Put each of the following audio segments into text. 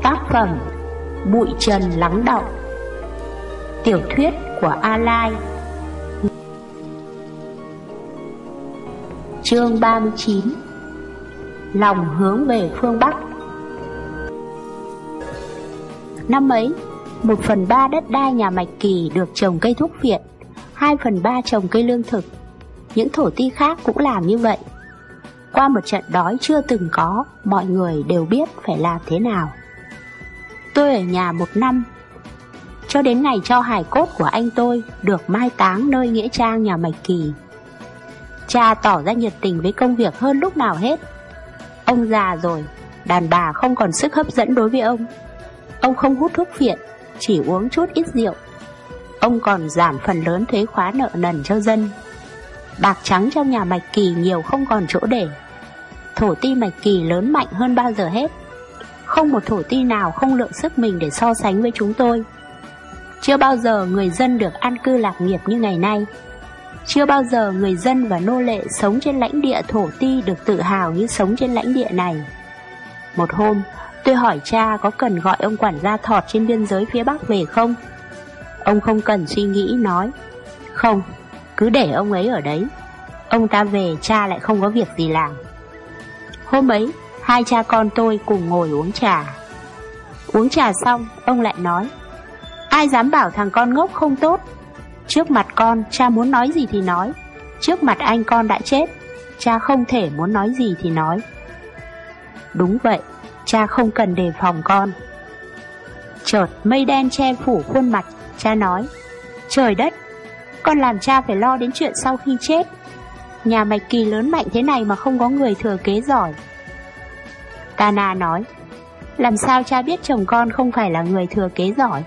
Tác phẩm Bụi trần lắng đọng. Tiểu thuyết của A Lai. Chương 39. Lòng hướng về phương Bắc. Năm ấy, 1/3 đất đai nhà Mạch Kỳ được trồng cây thuốc viện, 2/3 trồng cây lương thực. Những thổ ti khác cũng làm như vậy. Qua một trận đói chưa từng có, mọi người đều biết phải làm thế nào. Tôi ở nhà 1 năm, cho đến ngày cho hài cốt của anh tôi được mai táng nơi nghĩa trang nhà Mạch Kỳ. Cha tỏ ra nhiệt tình với công việc hơn lúc nào hết. Ông già rồi, đàn bà không còn sức hấp dẫn đối với ông. Ông không hút thuốc phiện, chỉ uống chút ít rượu. Ông còn giảm phần lớn thuế khóa nợ nần cho dân. Bạc trắng trong nhà Mạch Kỳ nhiều không còn chỗ để. Thổ ti Mạch Kỳ lớn mạnh hơn bao giờ hết. Không một thổ ti nào không lượng sức mình để so sánh với chúng tôi. Chưa bao giờ người dân được an cư lạc nghiệp như ngày nay. Chưa bao giờ người dân và nô lệ sống trên lãnh địa thổ ti được tự hào như sống trên lãnh địa này. Một hôm, tôi hỏi cha có cần gọi ông quản gia Thọt trên biên giới phía Bắc về không. Ông không cần suy nghĩ nói: không, cứ để ông ấy ở đấy. Ông ta về cha lại không có việc gì làm. Hôm ấy, hai cha con tôi cùng ngồi uống trà. Uống trà xong, ông lại nói: ai dám bảo thằng con ngốc không tốt. Trước mặt con, cha muốn nói gì thì nói. Trước mặt anh con đã chết, cha không thể muốn nói gì thì nói. Đúng vậy, cha không cần đề phòng con. Chợt mây đen che phủ khuôn mặt, cha nói: trời đất, con làm cha phải lo đến chuyện sau khi chết. Nhà Mạch Kỳ lớn mạnh thế này mà không có người thừa kế giỏi. Tana nói: làm sao cha biết chồng con không phải là người thừa kế giỏi?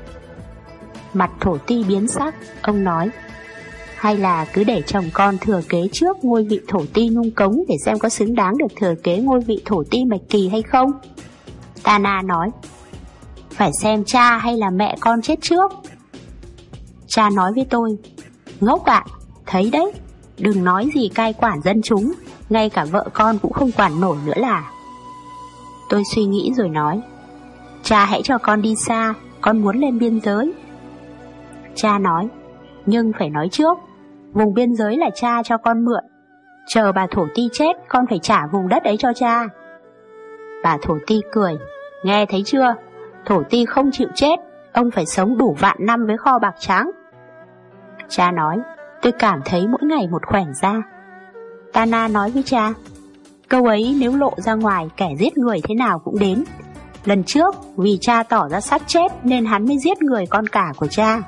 Mặt thổ ti biến sắc, ông nói: hay là cứ để chồng con thừa kế trước ngôi vị thổ ti Nung Cống để xem có xứng đáng được thừa kế ngôi vị thổ ti Mạch Kỳ hay không? Tana nói: phải xem cha hay là mẹ con chết trước. Cha nói với tôi: ngốc ạ, thấy đấy, đừng nói gì cai quản dân chúng, ngay cả vợ con cũng không quản nổi nữa là. Tôi suy nghĩ rồi nói: cha hãy cho con đi xa, con muốn lên biên giới. Cha nói: nhưng phải nói trước, vùng biên giới là cha cho con mượn. Chờ bà thổ ti chết, con phải trả vùng đất ấy cho cha. Bà thổ ti cười: nghe thấy chưa, thổ ti không chịu chết, ông phải sống đủ vạn năm với kho bạc trắng. Cha nói: tôi cảm thấy mỗi ngày một khoẻn ra. Tana nói với cha: câu ấy nếu lộ ra ngoài, kẻ giết người thế nào cũng đến. Lần trước vì cha tỏ ra sắp chết nên hắn mới giết người con cả của cha.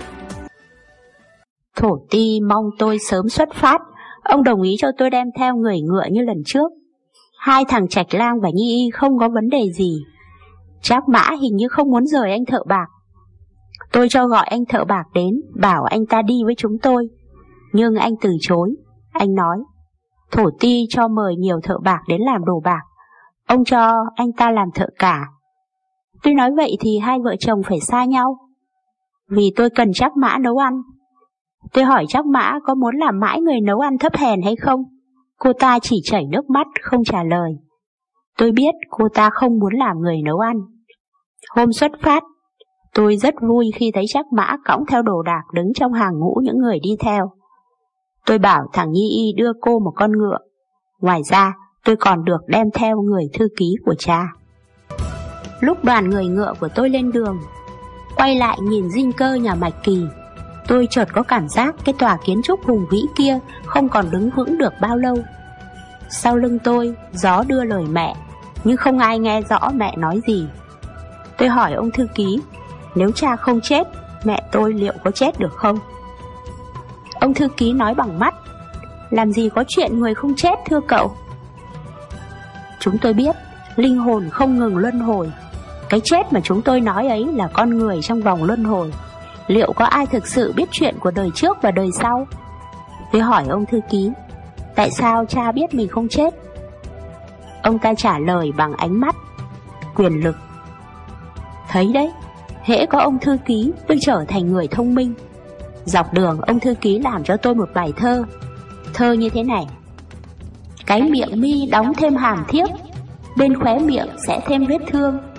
Thổ ti mong tôi sớm xuất phát. Ông đồng ý cho tôi đem theo người ngựa như lần trước. Hai thằng Trạch Lang và Nhi Y không có vấn đề gì. Trác Mã hình như không muốn rời anh thợ bạc. Tôi cho gọi anh thợ bạc đến, bảo anh ta đi với chúng tôi. Nhưng anh từ chối. Anh nói: thổ ti cho mời nhiều thợ bạc đến làm đồ bạc, ông cho anh ta làm thợ cả. Tôi nói vậy thì hai vợ chồng phải xa nhau. Vì tôi cần Trác Mã nấu ăn. Tôi hỏi Trác Mã có muốn làm mãi người nấu ăn thấp hèn hay không. Cô ta chỉ chảy nước mắt không trả lời. Tôi biết cô ta không muốn làm người nấu ăn. Hôm xuất phát, tôi rất vui khi thấy Trác Mã cõng theo đồ đạc đứng trong hàng ngũ những người đi theo. Tôi bảo thằng Nhi Y đưa cô một con ngựa. Ngoài ra, tôi còn được đem theo người thư ký của cha. Lúc đoàn người ngựa của tôi lên đường, quay lại nhìn dinh cơ nhà Mạch Kỳ, tôi chợt có cảm giác cái tòa kiến trúc hùng vĩ kia không còn đứng vững được bao lâu. Sau lưng tôi, gió đưa lời mẹ, nhưng không ai nghe rõ mẹ nói gì. Tôi hỏi ông thư ký: nếu cha không chết, mẹ tôi liệu có chết được không? Ông thư ký nói bằng mắt: làm gì có chuyện người không chết thưa cậu. Chúng tôi biết linh hồn không ngừng luân hồi. Cái chết mà chúng tôi nói ấy là con người trong vòng luân hồi. Liệu có ai thực sự biết chuyện của đời trước và đời sau? Tôi hỏi ông thư ký: tại sao cha biết mình không chết? Ông ta trả lời bằng ánh mắt: quyền lực. Thấy đấy, hễ có ông thư ký tôi trở thành người thông minh. Dọc đường ông thư ký làm cho tôi một bài thơ. Thơ như thế này: cái miệng mi đóng thêm hàm thiếc, bên khóe miệng sẽ thêm vết thương.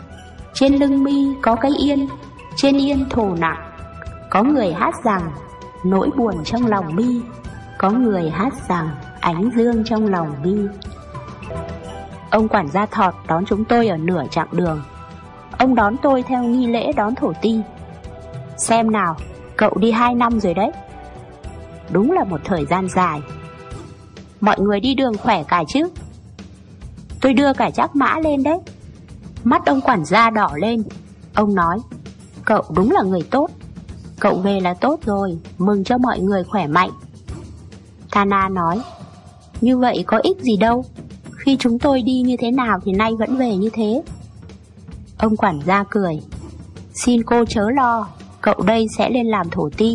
trên lưng mi có cái yên, trên yên thổ nặng. Có người hát rằng nỗi buồn trong lòng mi, có người hát rằng ánh dương trong lòng mi. Ông quản gia Thọt đón chúng tôi ở nửa chặng đường. Ông đón tôi theo nghi lễ đón thổ ti. Xem nào, cậu đi 2 năm rồi đấy. Đúng là một thời gian dài. Mọi người đi đường khỏe cả chứ? Tôi đưa cả Trác Mã lên đấy. Mắt ông quản gia đỏ lên. Ông nói, cậu đúng là người tốt. Cậu về là tốt rồi, mừng cho mọi người khỏe mạnh. Tana nói, như vậy có ích gì đâu, khi chúng tôi đi như thế nào thì nay vẫn về như thế. Ông quản gia cười, xin cô chớ lo, cậu đây sẽ lên làm thổ ti.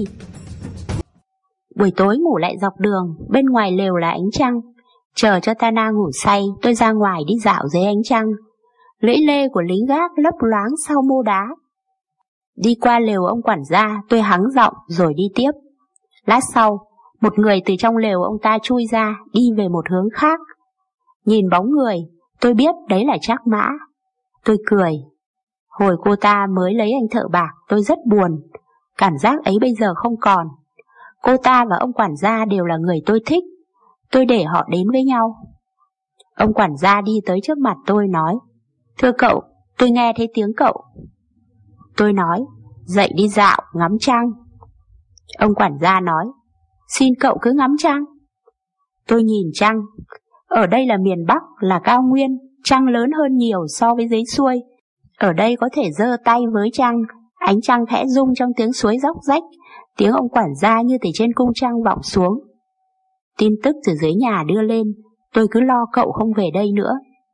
Buổi tối ngủ lại dọc đường, bên ngoài lều là ánh trăng. Chờ cho Tana ngủ say, tôi ra ngoài đi dạo dưới ánh trăng. Lưỡi lê của lính gác lấp loáng sau mô đá. Đi qua lều ông quản gia, tôi hắng giọng rồi đi tiếp. Lát sau, một người từ trong lều ông ta chui ra, đi về một hướng khác. Nhìn bóng người, tôi biết đấy là Trác Mã. Tôi cười. Hồi cô ta mới lấy anh thợ bạc, tôi rất buồn. Cảm giác ấy bây giờ không còn. Cô ta và ông quản gia đều là người tôi thích. Tôi để họ đến với nhau. Ông quản gia đi tới trước mặt tôi nói, thưa cậu, tôi nghe thấy tiếng cậu. Tôi nói, dậy đi dạo, ngắm trăng. Ông quản gia nói, xin cậu cứ ngắm trăng. Tôi nhìn trăng. Ở đây là miền Bắc, là cao nguyên, trăng lớn hơn nhiều so với dưới xuôi. Ở đây có thể giơ tay với trăng, ánh trăng khẽ rung trong tiếng suối róc rách, tiếng ông quản gia như từ trên cung trăng vọng xuống. Tin tức từ dưới nhà đưa lên, tôi cứ lo cậu không về đây nữa.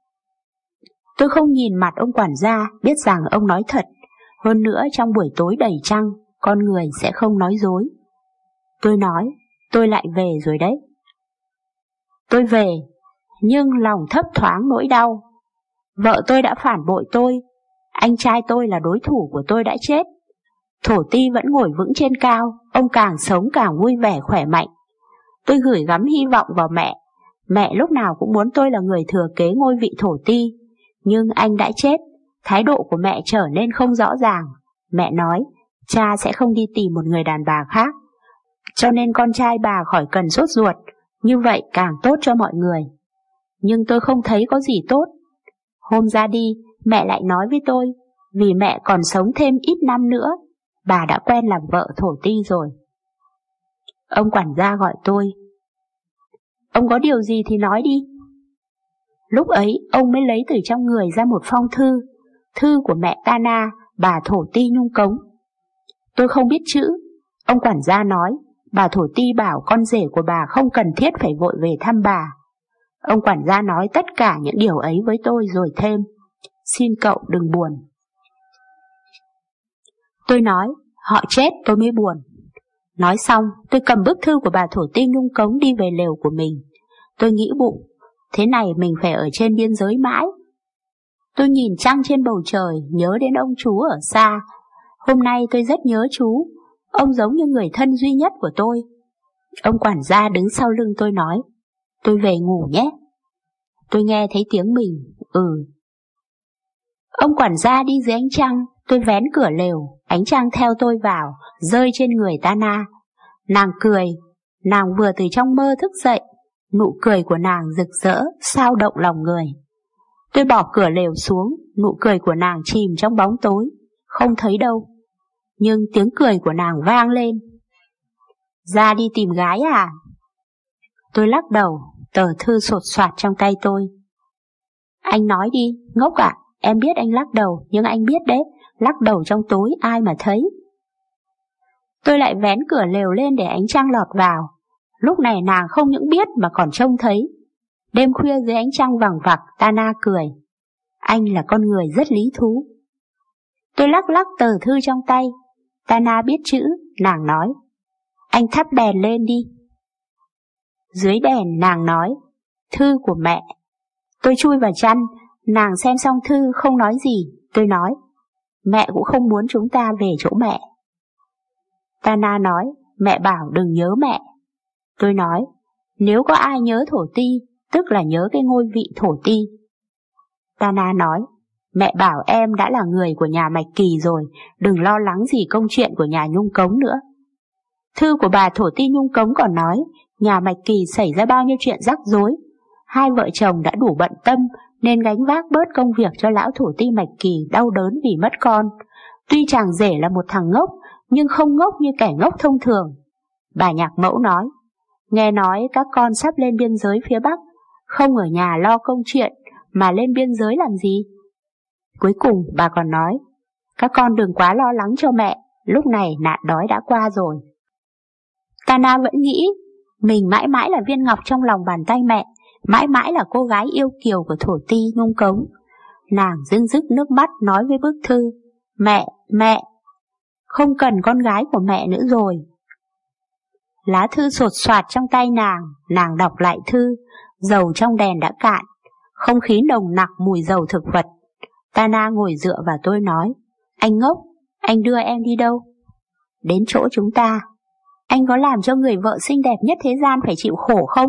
Tôi không nhìn mặt ông quản gia, biết rằng ông nói thật. Hơn nữa trong buổi tối đầy trăng, con người sẽ không nói dối. Tôi nói, tôi lại về rồi đấy. Tôi về, nhưng lòng thấp thoáng nỗi đau. Vợ tôi đã phản bội tôi, anh trai tôi là đối thủ của tôi đã chết. Thổ ti vẫn ngồi vững trên cao, ông càng sống càng vui vẻ khỏe mạnh. Tôi gửi gắm hy vọng vào mẹ. Mẹ lúc nào cũng muốn tôi là người thừa kế ngôi vị thổ ti. Nhưng anh đã chết, thái độ của mẹ trở nên không rõ ràng. Mẹ nói, cha sẽ không đi tìm một người đàn bà khác. Cho nên con trai bà khỏi cần sốt ruột, như vậy càng tốt cho mọi người. Nhưng tôi không thấy có gì tốt. Hôm ra đi, mẹ lại nói với tôi, vì mẹ còn sống thêm ít năm nữa, bà đã quen làm vợ thổ ti rồi. Ông quản gia gọi tôi. Ông có điều gì thì nói đi. Lúc ấy, ông mới lấy từ trong người ra một phong thư, thư của mẹ Tana, bà thổ ti Nhung Cống. Tôi không biết chữ. Ông quản gia nói, bà thổ ti bảo con rể của bà không cần thiết phải vội về thăm bà. Ông quản gia nói tất cả những điều ấy với tôi rồi thêm, xin cậu đừng buồn. Tôi nói, họ chết tôi mới buồn. Nói xong, tôi cầm bức thư của bà thổ ti Nhung Cống đi về lều của mình. Tôi nghĩ bụng, thế này mình phải ở trên biên giới mãi. Tôi nhìn trăng trên bầu trời, nhớ đến ông chú ở xa. Hôm nay tôi rất nhớ chú, ông giống như người thân duy nhất của tôi. Ông quản gia đứng sau lưng tôi nói, tôi về ngủ nhé. Tôi nghe thấy tiếng mình, Ông quản gia đi dưới ánh trăng, tôi vén cửa lều, ánh trăng theo tôi vào, rơi trên người Tana. Nàng cười, nàng vừa từ trong mơ thức dậy, nụ cười của nàng rực rỡ, sao động lòng người. Tôi bỏ cửa lều xuống, nụ cười của nàng chìm trong bóng tối, không thấy đâu. Nhưng tiếng cười của nàng vang lên. Ra đi tìm gái à? Tôi lắc đầu, tờ thư sột soạt trong tay tôi. Anh nói đi, ngốc ạ, em biết anh lắc đầu, nhưng anh biết đấy, lắc đầu trong tối ai mà thấy. Tôi lại vén cửa lều lên để ánh trăng lọt vào. Lúc này nàng không những biết mà còn trông thấy. Đêm khuya dưới ánh trăng vằng vặc, Tana cười. Anh là con người rất lý thú. Tôi lắc lắc tờ thư trong tay. Tana biết chữ, nàng nói. Anh thắp đèn lên đi. Dưới đèn nàng nói, thư của mẹ. Tôi chui vào chăn, nàng xem xong thư không nói gì. Tôi nói, mẹ cũng không muốn chúng ta về chỗ mẹ. Tana nói, mẹ bảo đừng nhớ mẹ. Tôi nói, nếu có ai nhớ thổ ti, tức là nhớ cái ngôi vị thổ ti. Tana nói, Mẹ bảo em đã là người của nhà Mạch Kỳ rồi, đừng lo lắng gì công chuyện của nhà Nhung Cống nữa. Thư của bà thổ ti Nhung Cống còn nói, nhà Mạch Kỳ xảy ra bao nhiêu chuyện rắc rối. Hai vợ chồng đã đủ bận tâm nên gánh vác bớt công việc cho lão thổ ti Mạch Kỳ đau đớn vì mất con. Tuy chàng rể là một thằng ngốc, nhưng không ngốc như kẻ ngốc thông thường. Bà nhạc mẫu nói, nghe nói các con sắp lên biên giới phía Bắc, không ở nhà lo công chuyện mà lên biên giới làm gì? Cuối cùng bà còn nói, các con đừng quá lo lắng cho mẹ, lúc này nạn đói đã qua rồi. Tana vẫn nghĩ mình mãi mãi là viên ngọc trong lòng bàn tay mẹ, mãi mãi là cô gái yêu kiều của thổ ti Nhung Cống. Nàng rưng rức nước mắt nói với bức thư, mẹ, không cần con gái của mẹ nữa rồi. Lá thư sột soạt trong tay nàng đọc lại thư, dầu trong đèn đã cạn, không khí nồng nặc mùi dầu thực vật. Tana ngồi dựa vào tôi nói, anh ngốc, anh đưa em đi đâu? Đến chỗ chúng ta. Anh có làm cho người vợ xinh đẹp nhất thế gian phải chịu khổ không?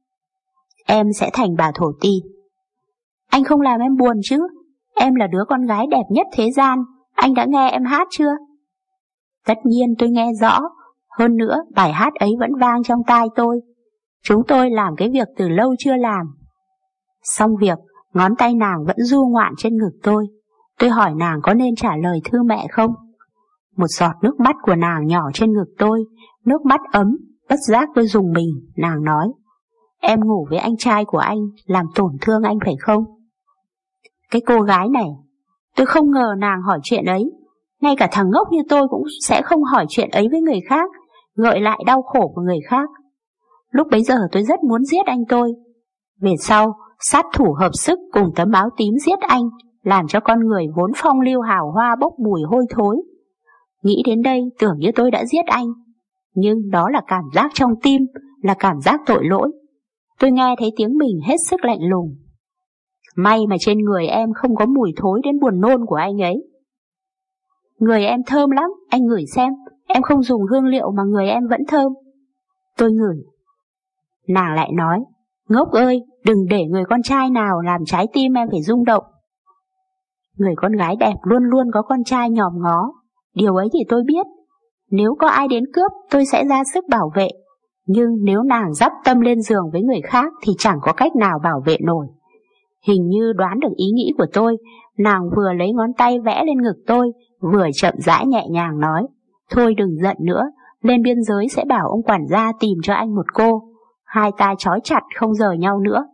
Em sẽ thành bà thổ ti. Anh không làm em buồn chứ? Em là đứa con gái đẹp nhất thế gian, anh đã nghe em hát chưa? Tất nhiên tôi nghe rõ, hơn nữa bài hát ấy vẫn vang trong tai tôi. Chúng tôi làm cái việc từ lâu chưa làm. Xong việc, ngón tay nàng vẫn du ngoạn trên ngực tôi. Tôi hỏi nàng có nên trả lời thư mẹ không? Một giọt nước mắt của nàng nhỏ trên ngực tôi, nước mắt ấm, bất giác tôi rùng mình. Nàng nói, em ngủ với anh trai của anh, làm tổn thương anh phải không? Cái cô gái này, tôi không ngờ nàng hỏi chuyện ấy. Ngay cả thằng ngốc như tôi cũng sẽ không hỏi chuyện ấy với người khác, gợi lại đau khổ của người khác. Lúc bấy giờ tôi rất muốn giết anh tôi. Về sau, sát thủ hợp sức cùng tấm áo tím giết anh, làm cho con người vốn phong lưu hào hoa bốc mùi hôi thối. Nghĩ đến đây tưởng như tôi đã giết anh, nhưng đó là cảm giác trong tim, là cảm giác tội lỗi. Tôi nghe thấy tiếng mình hết sức lạnh lùng. May mà trên người em không có mùi thối đến buồn nôn của anh ấy. Người em thơm lắm, anh ngửi xem, em không dùng hương liệu mà người em vẫn thơm. Tôi ngửi. Nàng lại nói, ngốc ơi, đừng để người con trai nào làm trái tim em phải rung động. Người con gái đẹp luôn luôn có con trai nhòm ngó, điều ấy thì tôi biết. Nếu có ai đến cướp, tôi sẽ ra sức bảo vệ. Nhưng nếu nàng dắp tâm lên giường với người khác thì chẳng có cách nào bảo vệ nổi. Hình như đoán được ý nghĩ của tôi, nàng vừa lấy ngón tay vẽ lên ngực tôi, vừa chậm rãi nhẹ nhàng nói, thôi đừng giận nữa, lên biên giới sẽ bảo ông quản gia tìm cho anh một cô. Hai ta trói chặt không rời nhau nữa.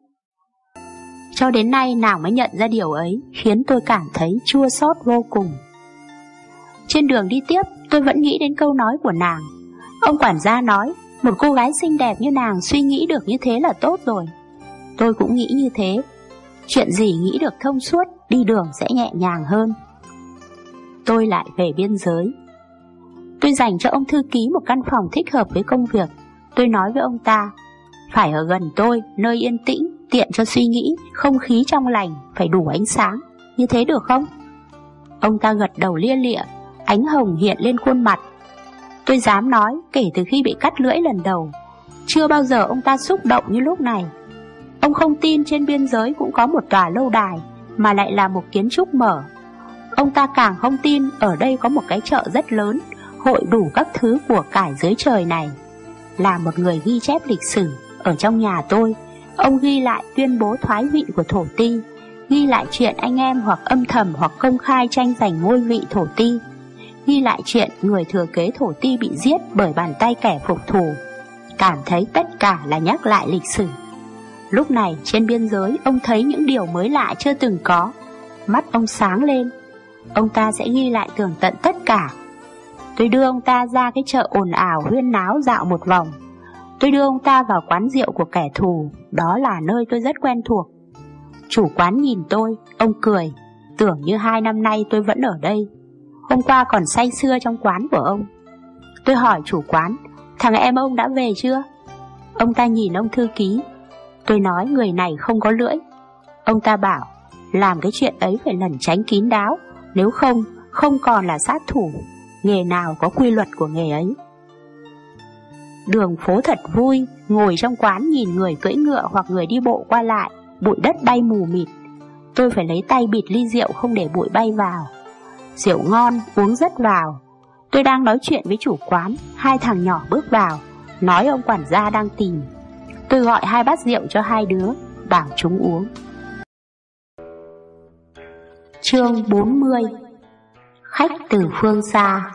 Cho đến nay nàng mới nhận ra điều ấy, khiến tôi cảm thấy chua xót vô cùng. Trên đường đi tiếp, tôi vẫn nghĩ đến câu nói của nàng. Ông quản gia nói, một cô gái xinh đẹp như nàng suy nghĩ được như thế là tốt rồi. Tôi cũng nghĩ như thế. Chuyện gì nghĩ được thông suốt, đi đường sẽ nhẹ nhàng hơn. Tôi lại về biên giới. Tôi dành cho ông thư ký một căn phòng thích hợp với công việc. Tôi nói với ông ta, phải ở gần tôi, nơi yên tĩnh, tiện cho suy nghĩ, không khí trong lành, phải đủ ánh sáng. Như thế được không? Ông ta gật đầu lia lịa, ánh hồng hiện lên khuôn mặt. Tôi dám nói, kể từ khi bị cắt lưỡi lần đầu, chưa bao giờ ông ta xúc động như lúc này. Ông không tin trên biên giới cũng có một tòa lâu đài, mà lại là một kiến trúc mở. Ông ta càng không tin ở đây có một cái chợ rất lớn, hội đủ các thứ của cải dưới trời này. Là một người ghi chép lịch sử, ở trong nhà tôi, ông ghi lại tuyên bố thoái vị của thổ ti, ghi lại chuyện anh em hoặc âm thầm hoặc công khai tranh giành ngôi vị thổ ti, ghi lại chuyện người thừa kế thổ ti bị giết bởi bàn tay kẻ phục thù. Cảm thấy tất cả là nhắc lại lịch sử. Lúc này trên biên giới ông thấy những điều mới lạ chưa từng có. Mắt ông sáng lên. Ông ta sẽ ghi lại tường tận tất cả. Tôi đưa ông ta ra cái chợ ồn ào huyên náo dạo một vòng. Tôi đưa ông ta vào quán rượu của kẻ thù, đó là nơi tôi rất quen thuộc. Chủ quán nhìn tôi, ông cười, tưởng như 2 năm nay tôi vẫn ở đây. Hôm qua còn say sưa trong quán của ông. Tôi hỏi chủ quán, thằng em ông đã về chưa? Ông ta nhìn ông thư ký. Tôi nói người này không có lưỡi. Ông ta bảo, làm cái chuyện ấy phải lẩn tránh kín đáo, nếu không, không còn là sát thủ. Nghề nào có quy luật của nghề ấy. Đường phố thật vui, ngồi trong quán nhìn người cưỡi ngựa hoặc người đi bộ qua lại, bụi đất bay mù mịt. tôi phải lấy tay bịt ly rượu không để bụi bay vào. Rượu ngon, uống rất vào. Tôi đang nói chuyện với chủ quán, hai thằng nhỏ bước vào, nói ông quản gia đang tìm. Tôi gọi 2 bát rượu cho 2 đứa, bảo chúng uống. Chương 40. Khách từ phương xa.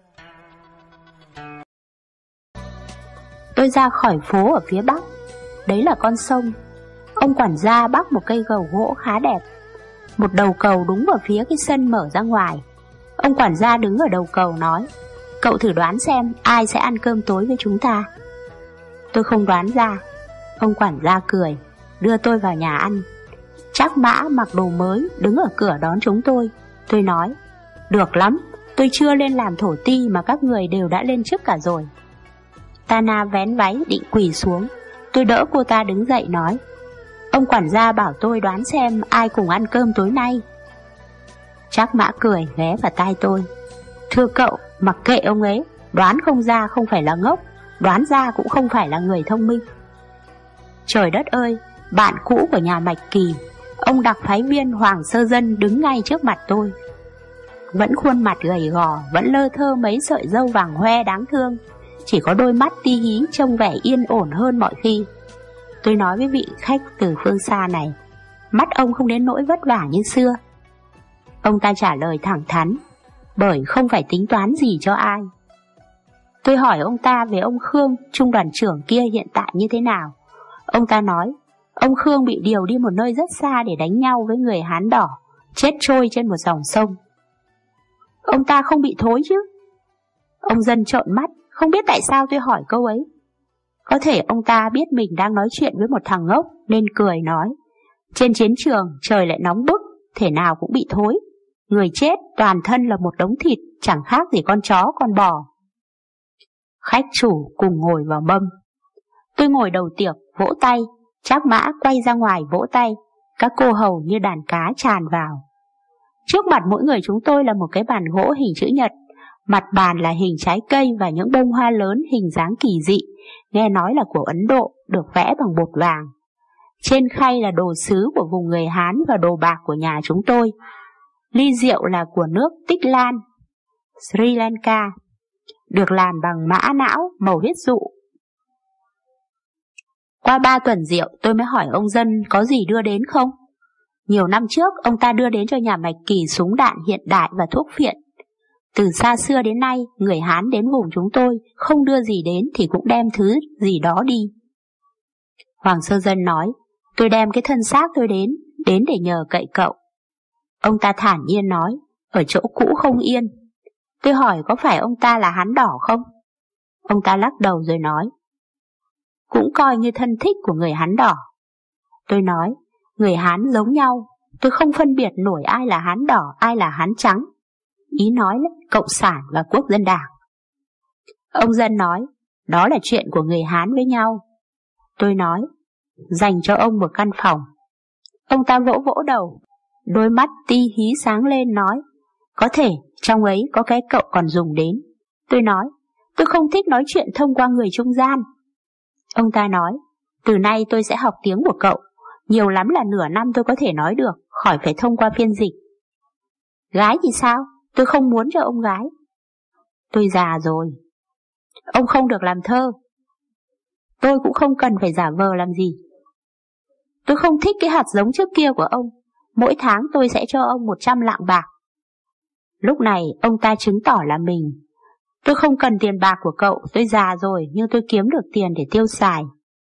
Tôi ra khỏi phố ở phía bắc, đấy là con sông. Ông quản gia bắc một cây gầu gỗ khá đẹp. Một đầu cầu đúng vào phía cái sân mở ra ngoài. Ông quản gia đứng ở đầu cầu nói: "Cậu thử đoán xem ai sẽ ăn cơm tối với chúng ta." Tôi không đoán ra. Ông quản gia cười, đưa tôi vào nhà ăn. Trác Mã mặc đồ mới đứng ở cửa đón chúng tôi. Tôi nói: "Được lắm, tôi chưa lên làm thổ ti mà các người đều đã lên trước cả rồi." Tana vén váy định quỳ xuống. Tôi đỡ cô ta đứng dậy nói: "Ông quản gia bảo tôi đoán xem ai cùng ăn cơm tối nay." Trác Mã cười ghé vào tai tôi: "Thưa cậu, mặc kệ ông ấy, đoán không ra không phải là ngốc, đoán ra cũng không phải là người thông minh." Trời đất ơi, bạn cũ của nhà Mạch Kỳ, ông đặc phái viên Hoàng Sơ Dân đứng ngay trước mặt tôi. Vẫn khuôn mặt gầy gò, vẫn lơ thơ mấy sợi râu vàng hoe đáng thương, chỉ có đôi mắt ti hí trông vẻ yên ổn hơn mọi khi. Tôi nói với vị khách từ phương xa này, mắt ông không đến nỗi vất vả như xưa. Ông ta trả lời thẳng thắn, bởi không phải tính toán gì cho ai. Tôi hỏi ông ta về ông Khương, trung đoàn trưởng kia hiện tại như thế nào. Ông ta nói, ông Khương bị điều đi một nơi rất xa để đánh nhau với người Hán đỏ, chết trôi trên một dòng sông. Ông ta không bị thối chứ? Ông Dân trợn mắt, không biết tại sao tôi hỏi câu ấy. Có thể ông ta biết mình đang nói chuyện với một thằng ngốc nên cười nói, trên chiến trường trời lại nóng bức, thể nào cũng bị thối. Người chết toàn thân là một đống thịt, chẳng khác gì con chó con bò. Khách chủ cùng ngồi vào mâm. Tôi ngồi đầu tiệc, vỗ tay. Trác Mã quay ra ngoài vỗ tay. Các cô hầu như đàn cá tràn vào. Trước mặt mỗi người chúng tôi là một cái bàn gỗ hình chữ nhật. Mặt bàn là hình trái cây và những bông hoa lớn hình dáng kỳ dị, nghe nói là của Ấn Độ, được vẽ bằng bột vàng. Trên khay là đồ sứ của vùng người Hán và đồ bạc của nhà chúng tôi. Ly rượu là của nước Tích Lan, Sri Lanka, được làm bằng mã não màu huyết dụ. Qua 3 tuần rượu tôi mới hỏi ông Dân có gì đưa đến không. Nhiều năm trước ông ta đưa đến cho nhà Mạch Kỳ súng đạn hiện đại và thuốc phiện. Từ xa xưa đến nay, người Hán đến vùng chúng tôi không đưa gì đến thì cũng đem thứ gì đó đi. Hoàng Sơ Dân nói, tôi đem cái thân xác tôi đến để nhờ cậy cậu. Ông ta thản nhiên nói, ở chỗ cũ không yên. Tôi hỏi có phải ông ta là Hán đỏ không? Ông ta lắc đầu rồi nói, cũng coi như thân thích của người Hán đỏ. Tôi nói, người Hán giống nhau, tôi không phân biệt nổi ai là Hán đỏ, ai là Hán trắng. Ý nói là cộng sản và quốc dân đảng. Ông Dân nói, đó là chuyện của người Hán với nhau. Tôi nói, dành cho ông một căn phòng. Ông ta vỗ vỗ đầu, đôi mắt ti hí sáng lên nói, có thể trong ấy có cái cậu còn dùng đến. Tôi nói, tôi không thích nói chuyện thông qua người trung gian. Ông ta nói, từ nay tôi sẽ học tiếng của cậu, nhiều lắm là nửa năm tôi có thể nói được, khỏi phải thông qua phiên dịch. Gái thì sao? Tôi không muốn cho ông gái. Tôi già rồi. Ông không được làm thơ. Tôi cũng không cần phải giả vờ làm gì. Tôi không thích cái hạt giống trước kia của ông. Mỗi tháng tôi sẽ cho ông 100 lạng bạc. Lúc này ông ta chứng tỏ là mình. Tôi không cần tiền bạc của cậu, tôi già rồi nhưng tôi kiếm được tiền để tiêu xài.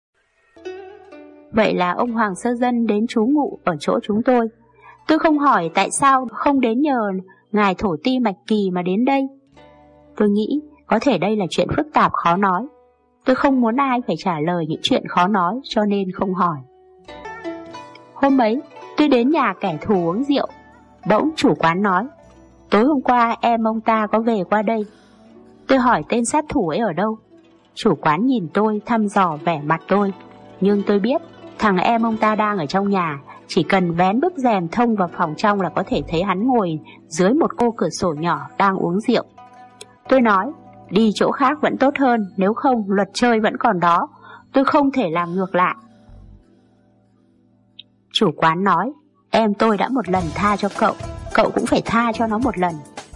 Vậy là ông Hoàng Sơ Dân đến trú ngụ ở chỗ chúng tôi. Tôi không hỏi tại sao không đến nhờ ngài thổ ti Mạch Kỳ mà đến đây. Tôi nghĩ có thể đây là chuyện phức tạp khó nói. Tôi không muốn ai phải trả lời những chuyện khó nói cho nên không hỏi. Hôm ấy tôi đến nhà kẻ thù uống rượu. Bỗng chủ quán nói, tối hôm qua em ông ta có về qua đây. Tôi hỏi tên sát thủ ấy ở đâu. Chủ quán nhìn tôi thăm dò vẻ mặt tôi. Nhưng tôi biết thằng em ông ta đang ở trong nhà. Chỉ cần vén bức rèm thông vào phòng trong là có thể thấy hắn ngồi dưới một ô cửa sổ nhỏ đang uống rượu. Tôi nói, đi chỗ khác vẫn tốt hơn, nếu không luật chơi vẫn còn đó, tôi không thể làm ngược lại. Chủ quán nói, Em tôi đã một lần tha cho cậu, cậu cũng phải tha cho nó một lần.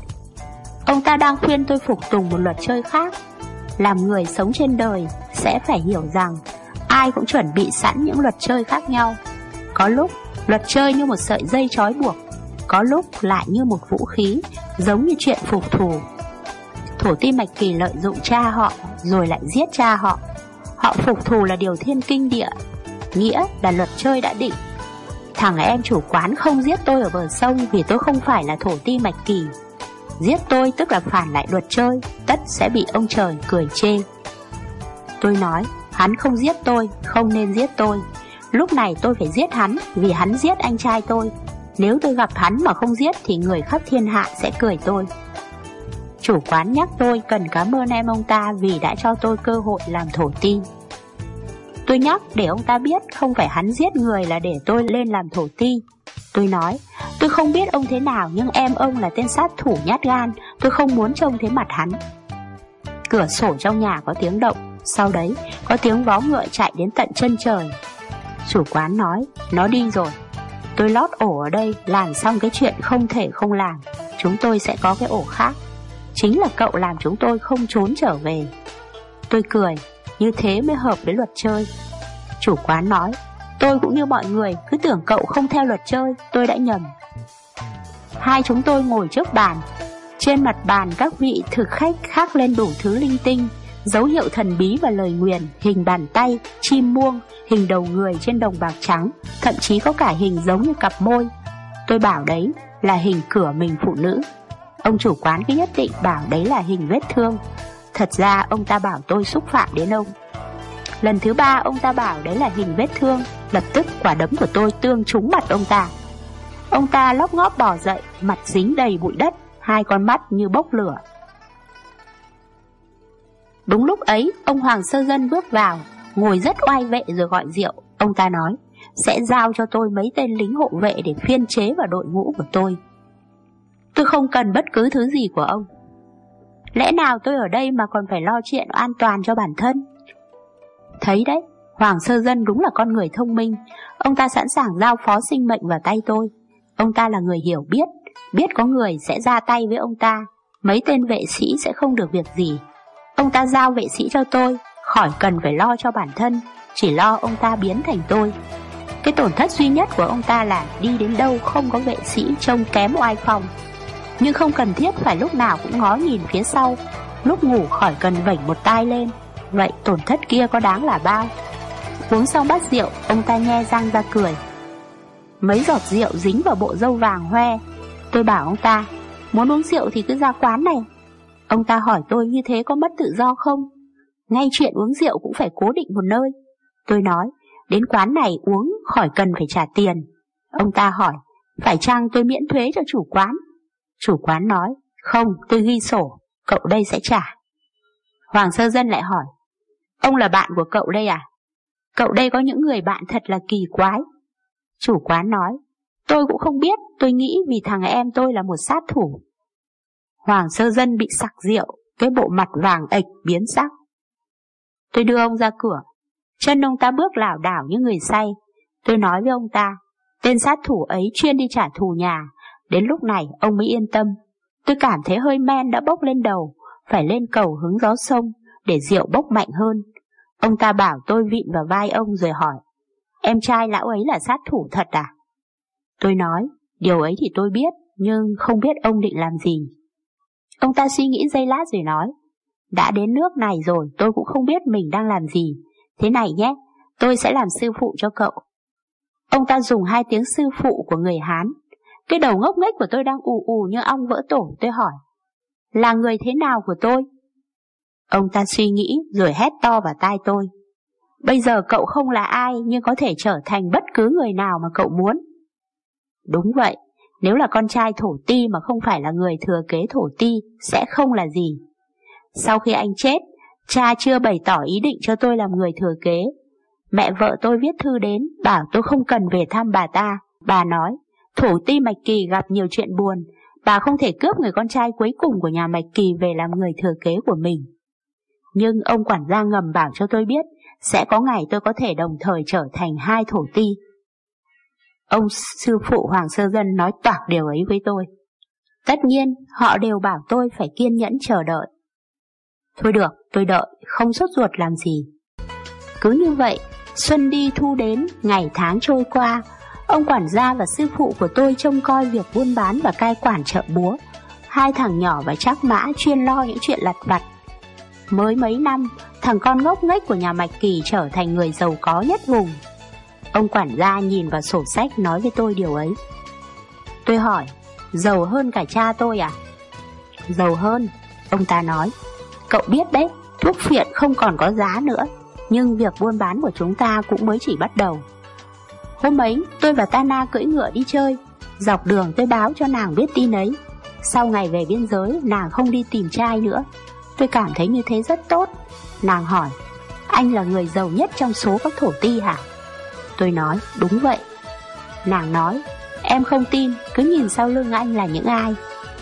Ông ta đang khuyên tôi phục tùng một luật chơi khác. Làm người sống trên đời sẽ phải hiểu rằng ai cũng chuẩn bị sẵn những luật chơi khác nhau. Có lúc luật chơi như một sợi dây trói buộc, có lúc lại như một vũ khí, giống như chuyện phục thù. Thổ Ti Mạch Kỳ lợi dụng cha họ rồi lại giết cha họ. Họ phục thù là điều thiên kinh địa, nghĩa là luật chơi đã định. Thằng em chủ quán không giết tôi ở bờ sông vì tôi không phải là Thổ Ti Mạch Kỳ. Giết tôi tức là phản lại luật chơi, tất sẽ bị ông trời cười chê. Tôi nói, hắn không giết tôi, không nên giết tôi. Lúc này tôi phải giết hắn vì hắn giết anh trai tôi. Nếu tôi gặp hắn mà không giết thì người khắp thiên hạ sẽ cười tôi. Chủ quán nhắc tôi cần cảm ơn em ông ta vì đã cho tôi cơ hội làm thổ ti. Tôi nhắc để ông ta biết không phải hắn giết người là để tôi lên làm thổ ti. Tôi nói, tôi không biết ông thế nào nhưng em ông là tên sát thủ nhát gan, tôi không muốn trông thấy mặt hắn. Cửa sổ trong nhà có tiếng động, sau đấy có tiếng vó ngựa chạy đến tận chân trời. Chủ quán nói, nó đi rồi. Tôi lót ổ ở đây, làm xong cái chuyện không thể không làm, chúng tôi sẽ có cái ổ khác. Chính là cậu làm chúng tôi không trốn trở về. Tôi cười, như thế mới hợp với luật chơi. Chủ quán nói, tôi cũng như mọi người, cứ tưởng cậu không theo luật chơi, tôi đã nhầm. Hai chúng tôi ngồi trước bàn. Trên mặt bàn các vị thực khách khắc lên đủ thứ linh tinh, dấu hiệu thần bí và lời nguyền, hình bàn tay, chim muông, hình đầu người trên đồng bạc trắng, thậm chí có cả hình giống như cặp môi. Tôi bảo đấy là hình cửa mình phụ nữ. Ông chủ quán cứ nhất định bảo đấy là hình vết thương. Thật ra ông ta bảo tôi xúc phạm đến ông. Lần thứ ba ông ta bảo đấy là hình vết thương, lập tức quả đấm của tôi tương trúng mặt ông ta. Ông ta lóp ngóp bò dậy, mặt dính đầy bụi đất, hai con mắt như bốc lửa. Đúng lúc ấy, ông Hoàng Sơ Dân bước vào, ngồi rất oai vệ rồi gọi rượu. Ông ta nói, sẽ giao cho tôi mấy tên lính hộ vệ để phiên chế vào đội ngũ của tôi. Tôi không cần bất cứ thứ gì của ông. Lẽ nào tôi ở đây mà còn phải lo chuyện an toàn cho bản thân? Thấy đấy, Hoàng Sơ Dân đúng là con người thông minh. Ông ta sẵn sàng giao phó sinh mệnh vào tay tôi. Ông ta là người hiểu biết, biết có người sẽ ra tay với ông ta, mấy tên vệ sĩ sẽ không được việc gì. Ông ta giao vệ sĩ cho tôi, khỏi cần phải lo cho bản thân, chỉ lo ông ta biến thành tôi. Cái tổn thất duy nhất của ông ta là đi đến đâu không có vệ sĩ trông kém oai phong. Nhưng không cần thiết phải lúc nào cũng ngó nhìn phía sau, lúc ngủ khỏi cần vểnh một tai lên. Vậy tổn thất kia có đáng là bao? Uống xong bát rượu, ông ta nhe răng ra cười. Mấy giọt rượu dính vào bộ râu vàng hoe. Tôi bảo ông ta, muốn uống rượu thì cứ ra quán này. Ông ta hỏi tôi như thế có mất tự do không? Ngay chuyện uống rượu cũng phải cố định một nơi. Tôi nói, đến quán này uống khỏi cần phải trả tiền. Ông ta hỏi, phải chăng tôi miễn thuế cho chủ quán? Chủ quán nói, không, tôi ghi sổ, cậu đây sẽ trả. Hoàng Sơ Dân lại hỏi, ông là bạn của cậu đây à? Cậu đây có những người bạn thật là kỳ quái. Chủ quán nói, tôi cũng không biết, tôi nghĩ vì thằng em tôi là một sát thủ. Hoàng Sơ Dân bị sặc rượu, cái bộ mặt vàng ệch biến sắc. Tôi đưa ông ra cửa, chân ông ta bước lảo đảo như người say. Tôi nói với ông ta, tên sát thủ ấy chuyên đi trả thù nhà. Đến lúc này ông mới yên tâm. Tôi cảm thấy hơi men đã bốc lên đầu, phải lên cầu hứng gió sông để rượu bốc mạnh hơn. Ông ta bảo tôi vịn vào vai ông rồi hỏi, em trai lão ấy là sát thủ thật à? Tôi nói, điều ấy thì tôi biết, nhưng không biết ông định làm gì. Ông ta suy nghĩ giây lát rồi nói, đã đến nước này rồi tôi cũng không biết mình đang làm gì. Thế này nhé, tôi sẽ làm sư phụ cho cậu. Ông ta dùng hai tiếng sư phụ của người Hán. Cái đầu ngốc nghếch của tôi đang ù ù như ong vỡ tổ. Tôi hỏi, là người thế nào của tôi? Ông ta suy nghĩ rồi hét to vào tai tôi, bây giờ cậu không là ai nhưng có thể trở thành bất cứ người nào mà cậu muốn. Đúng vậy, nếu là con trai thổ ti mà không phải là người thừa kế thổ ti sẽ không là gì. Sau khi anh chết, cha chưa bày tỏ ý định cho tôi làm người thừa kế. Mẹ vợ tôi viết thư đến bảo tôi không cần về thăm bà ta. Bà nói, Thổ Ti Mạch Kỳ gặp nhiều chuyện buồn, bà không thể cướp người con trai cuối cùng của nhà Mạch Kỳ về làm người thừa kế của mình. Nhưng ông quản gia ngầm bảo cho tôi biết sẽ có ngày tôi có thể đồng thời trở thành hai thổ ti. Ông sư phụ Hoàng Sơ Dân nói toạc điều ấy với tôi. Tất nhiên, họ đều bảo tôi phải kiên nhẫn chờ đợi. Thôi được, tôi đợi, không sốt ruột làm gì. Cứ như vậy, xuân đi thu đến, ngày tháng trôi qua. Ông quản gia và sư phụ của tôi trông coi việc buôn bán và cai quản chợ búa. Hai thằng nhỏ và Trác Mã chuyên lo những chuyện lặt vặt. Mới mấy năm, thằng con ngốc nghếch của nhà Mạch Kỳ trở thành người giàu có nhất vùng. Ông quản gia nhìn vào sổ sách nói với tôi điều ấy. Tôi hỏi, giàu hơn cả cha tôi à? Giàu hơn, ông ta nói. Cậu biết đấy, thuốc phiện không còn có giá nữa, nhưng việc buôn bán của chúng ta cũng mới chỉ bắt đầu. Hôm ấy, tôi và Tana cưỡi ngựa đi chơi. Dọc đường tôi báo cho nàng biết tin ấy. Sau ngày về biên giới, nàng không đi tìm trai nữa. Tôi cảm thấy như thế rất tốt. Nàng hỏi, anh là người giàu nhất trong số các thổ ti hả? Tôi nói, đúng vậy. Nàng nói, em không tin, cứ nhìn sau lưng anh là những ai.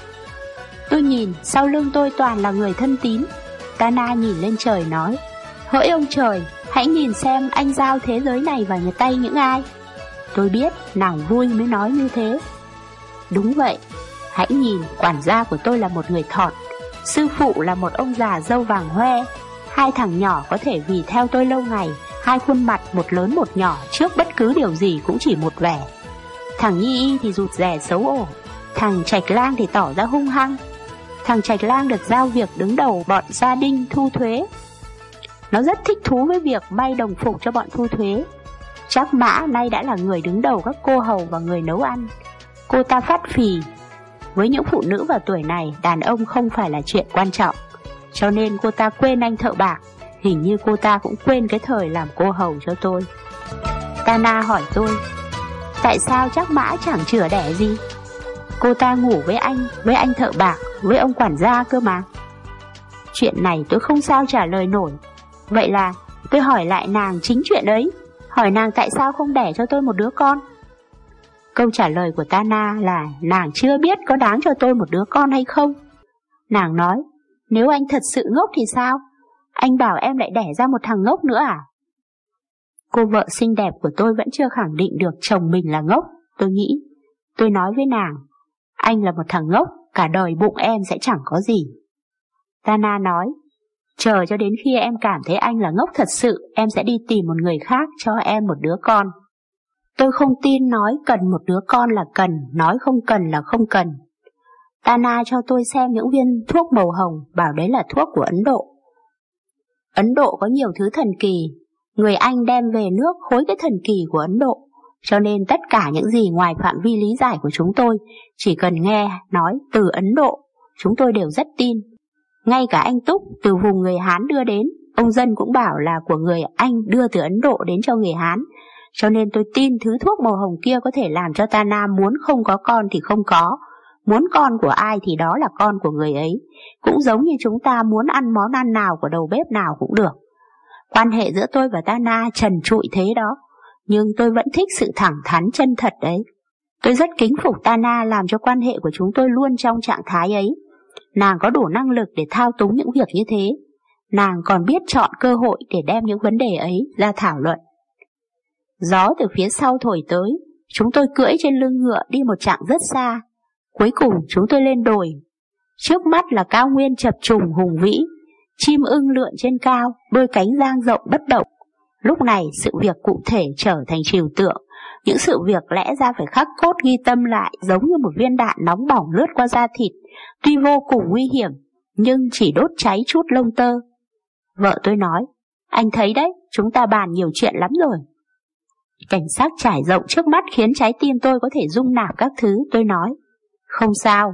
Tôi nhìn, sau lưng tôi toàn là người thân tín. Tana nhìn lên trời nói, hỡi ông trời, hãy nhìn xem anh giao thế giới này vào tay những ai. Tôi biết, nàng vui mới nói như thế. Đúng vậy, hãy nhìn, quản gia của tôi là một người thọt, sư phụ là một ông già râu vàng hoe. Hai thằng nhỏ có thể vì theo tôi lâu ngày, hai khuôn mặt một lớn một nhỏ, trước bất cứ điều gì cũng chỉ một vẻ. Thằng Nhi Y thì rụt rè xấu ổ, thằng Trạch Lang thì tỏ ra hung hăng. Thằng Trạch Lang được giao việc đứng đầu bọn gia đình thu thuế. Nó rất thích thú với việc may đồng phục cho bọn thu thuế. Trác Mã nay đã là người đứng đầu các cô hầu và người nấu ăn. Cô ta phát phì. Với những phụ nữ vào tuổi này, đàn ông không phải là chuyện quan trọng, cho nên cô ta quên anh thợ bạc. Hình như cô ta cũng quên cái thời làm cô hầu cho tôi. Tana hỏi tôi, tại sao Trác Mã chẳng chữa đẻ gì? Cô ta ngủ với anh thợ bạc, với ông quản gia cơ mà. Chuyện này tôi không sao trả lời nổi. Vậy là tôi hỏi lại nàng chính chuyện ấy, hỏi nàng tại sao không đẻ cho tôi một đứa con. Câu trả lời của Tana là nàng chưa biết có đáng cho tôi một đứa con hay không. Nàng nói, nếu anh thật sự ngốc thì sao? Anh bảo em lại đẻ ra một thằng ngốc nữa à? Cô vợ xinh đẹp của tôi vẫn chưa khẳng định được chồng mình là ngốc, tôi nghĩ. Tôi nói với nàng, anh là một thằng ngốc, cả đời bụng em sẽ chẳng có gì. Tana nói, chờ cho đến khi em cảm thấy anh là ngốc thật sự, em sẽ đi tìm một người khác cho em một đứa con. Tôi không tin nói cần một đứa con là cần, nói không cần là không cần. Tana cho tôi xem những viên thuốc màu hồng, bảo đấy là thuốc của Ấn Độ. Ấn Độ có nhiều thứ thần kỳ, người Anh đem về nước khối cái thần kỳ của Ấn Độ, cho nên tất cả những gì ngoài phạm vi lý giải của chúng tôi, chỉ cần nghe nói từ Ấn Độ, chúng tôi đều rất tin. Ngay cả anh Túc từ vùng người Hán đưa đến, ông Dân cũng bảo là của người Anh đưa từ Ấn Độ đến cho người Hán. Cho nên tôi tin thứ thuốc màu hồng kia có thể làm cho Tana muốn không có con thì không có, muốn con của ai thì đó là con của người ấy, cũng giống như chúng ta muốn ăn món ăn nào của đầu bếp nào cũng được. Quan hệ giữa tôi và Tana trần trụi thế đó, nhưng tôi vẫn thích sự thẳng thắn chân thật đấy. Tôi rất kính phục Tana làm cho quan hệ của chúng tôi luôn trong trạng thái ấy. Nàng có đủ năng lực để thao túng những việc như thế. Nàng còn biết chọn cơ hội để đem những vấn đề ấy ra thảo luận. Gió từ phía sau thổi tới, chúng tôi cưỡi trên lưng ngựa đi một chặng rất xa. Cuối cùng chúng tôi lên đồi. Trước mắt là cao nguyên chập trùng hùng vĩ, chim ưng lượn trên cao, đôi cánh dang rộng bất động. Lúc này sự việc cụ thể trở thành trừu tượng, những sự việc lẽ ra phải khắc cốt ghi tâm lại, giống như một viên đạn nóng bỏng lướt qua da thịt, tuy vô cùng nguy hiểm, nhưng chỉ đốt cháy chút lông tơ. Vợ tôi nói, anh thấy đấy, chúng ta bàn nhiều chuyện lắm rồi. Cảnh sắc trải rộng trước mắt khiến trái tim tôi có thể dung nạp các thứ, tôi nói. Không sao.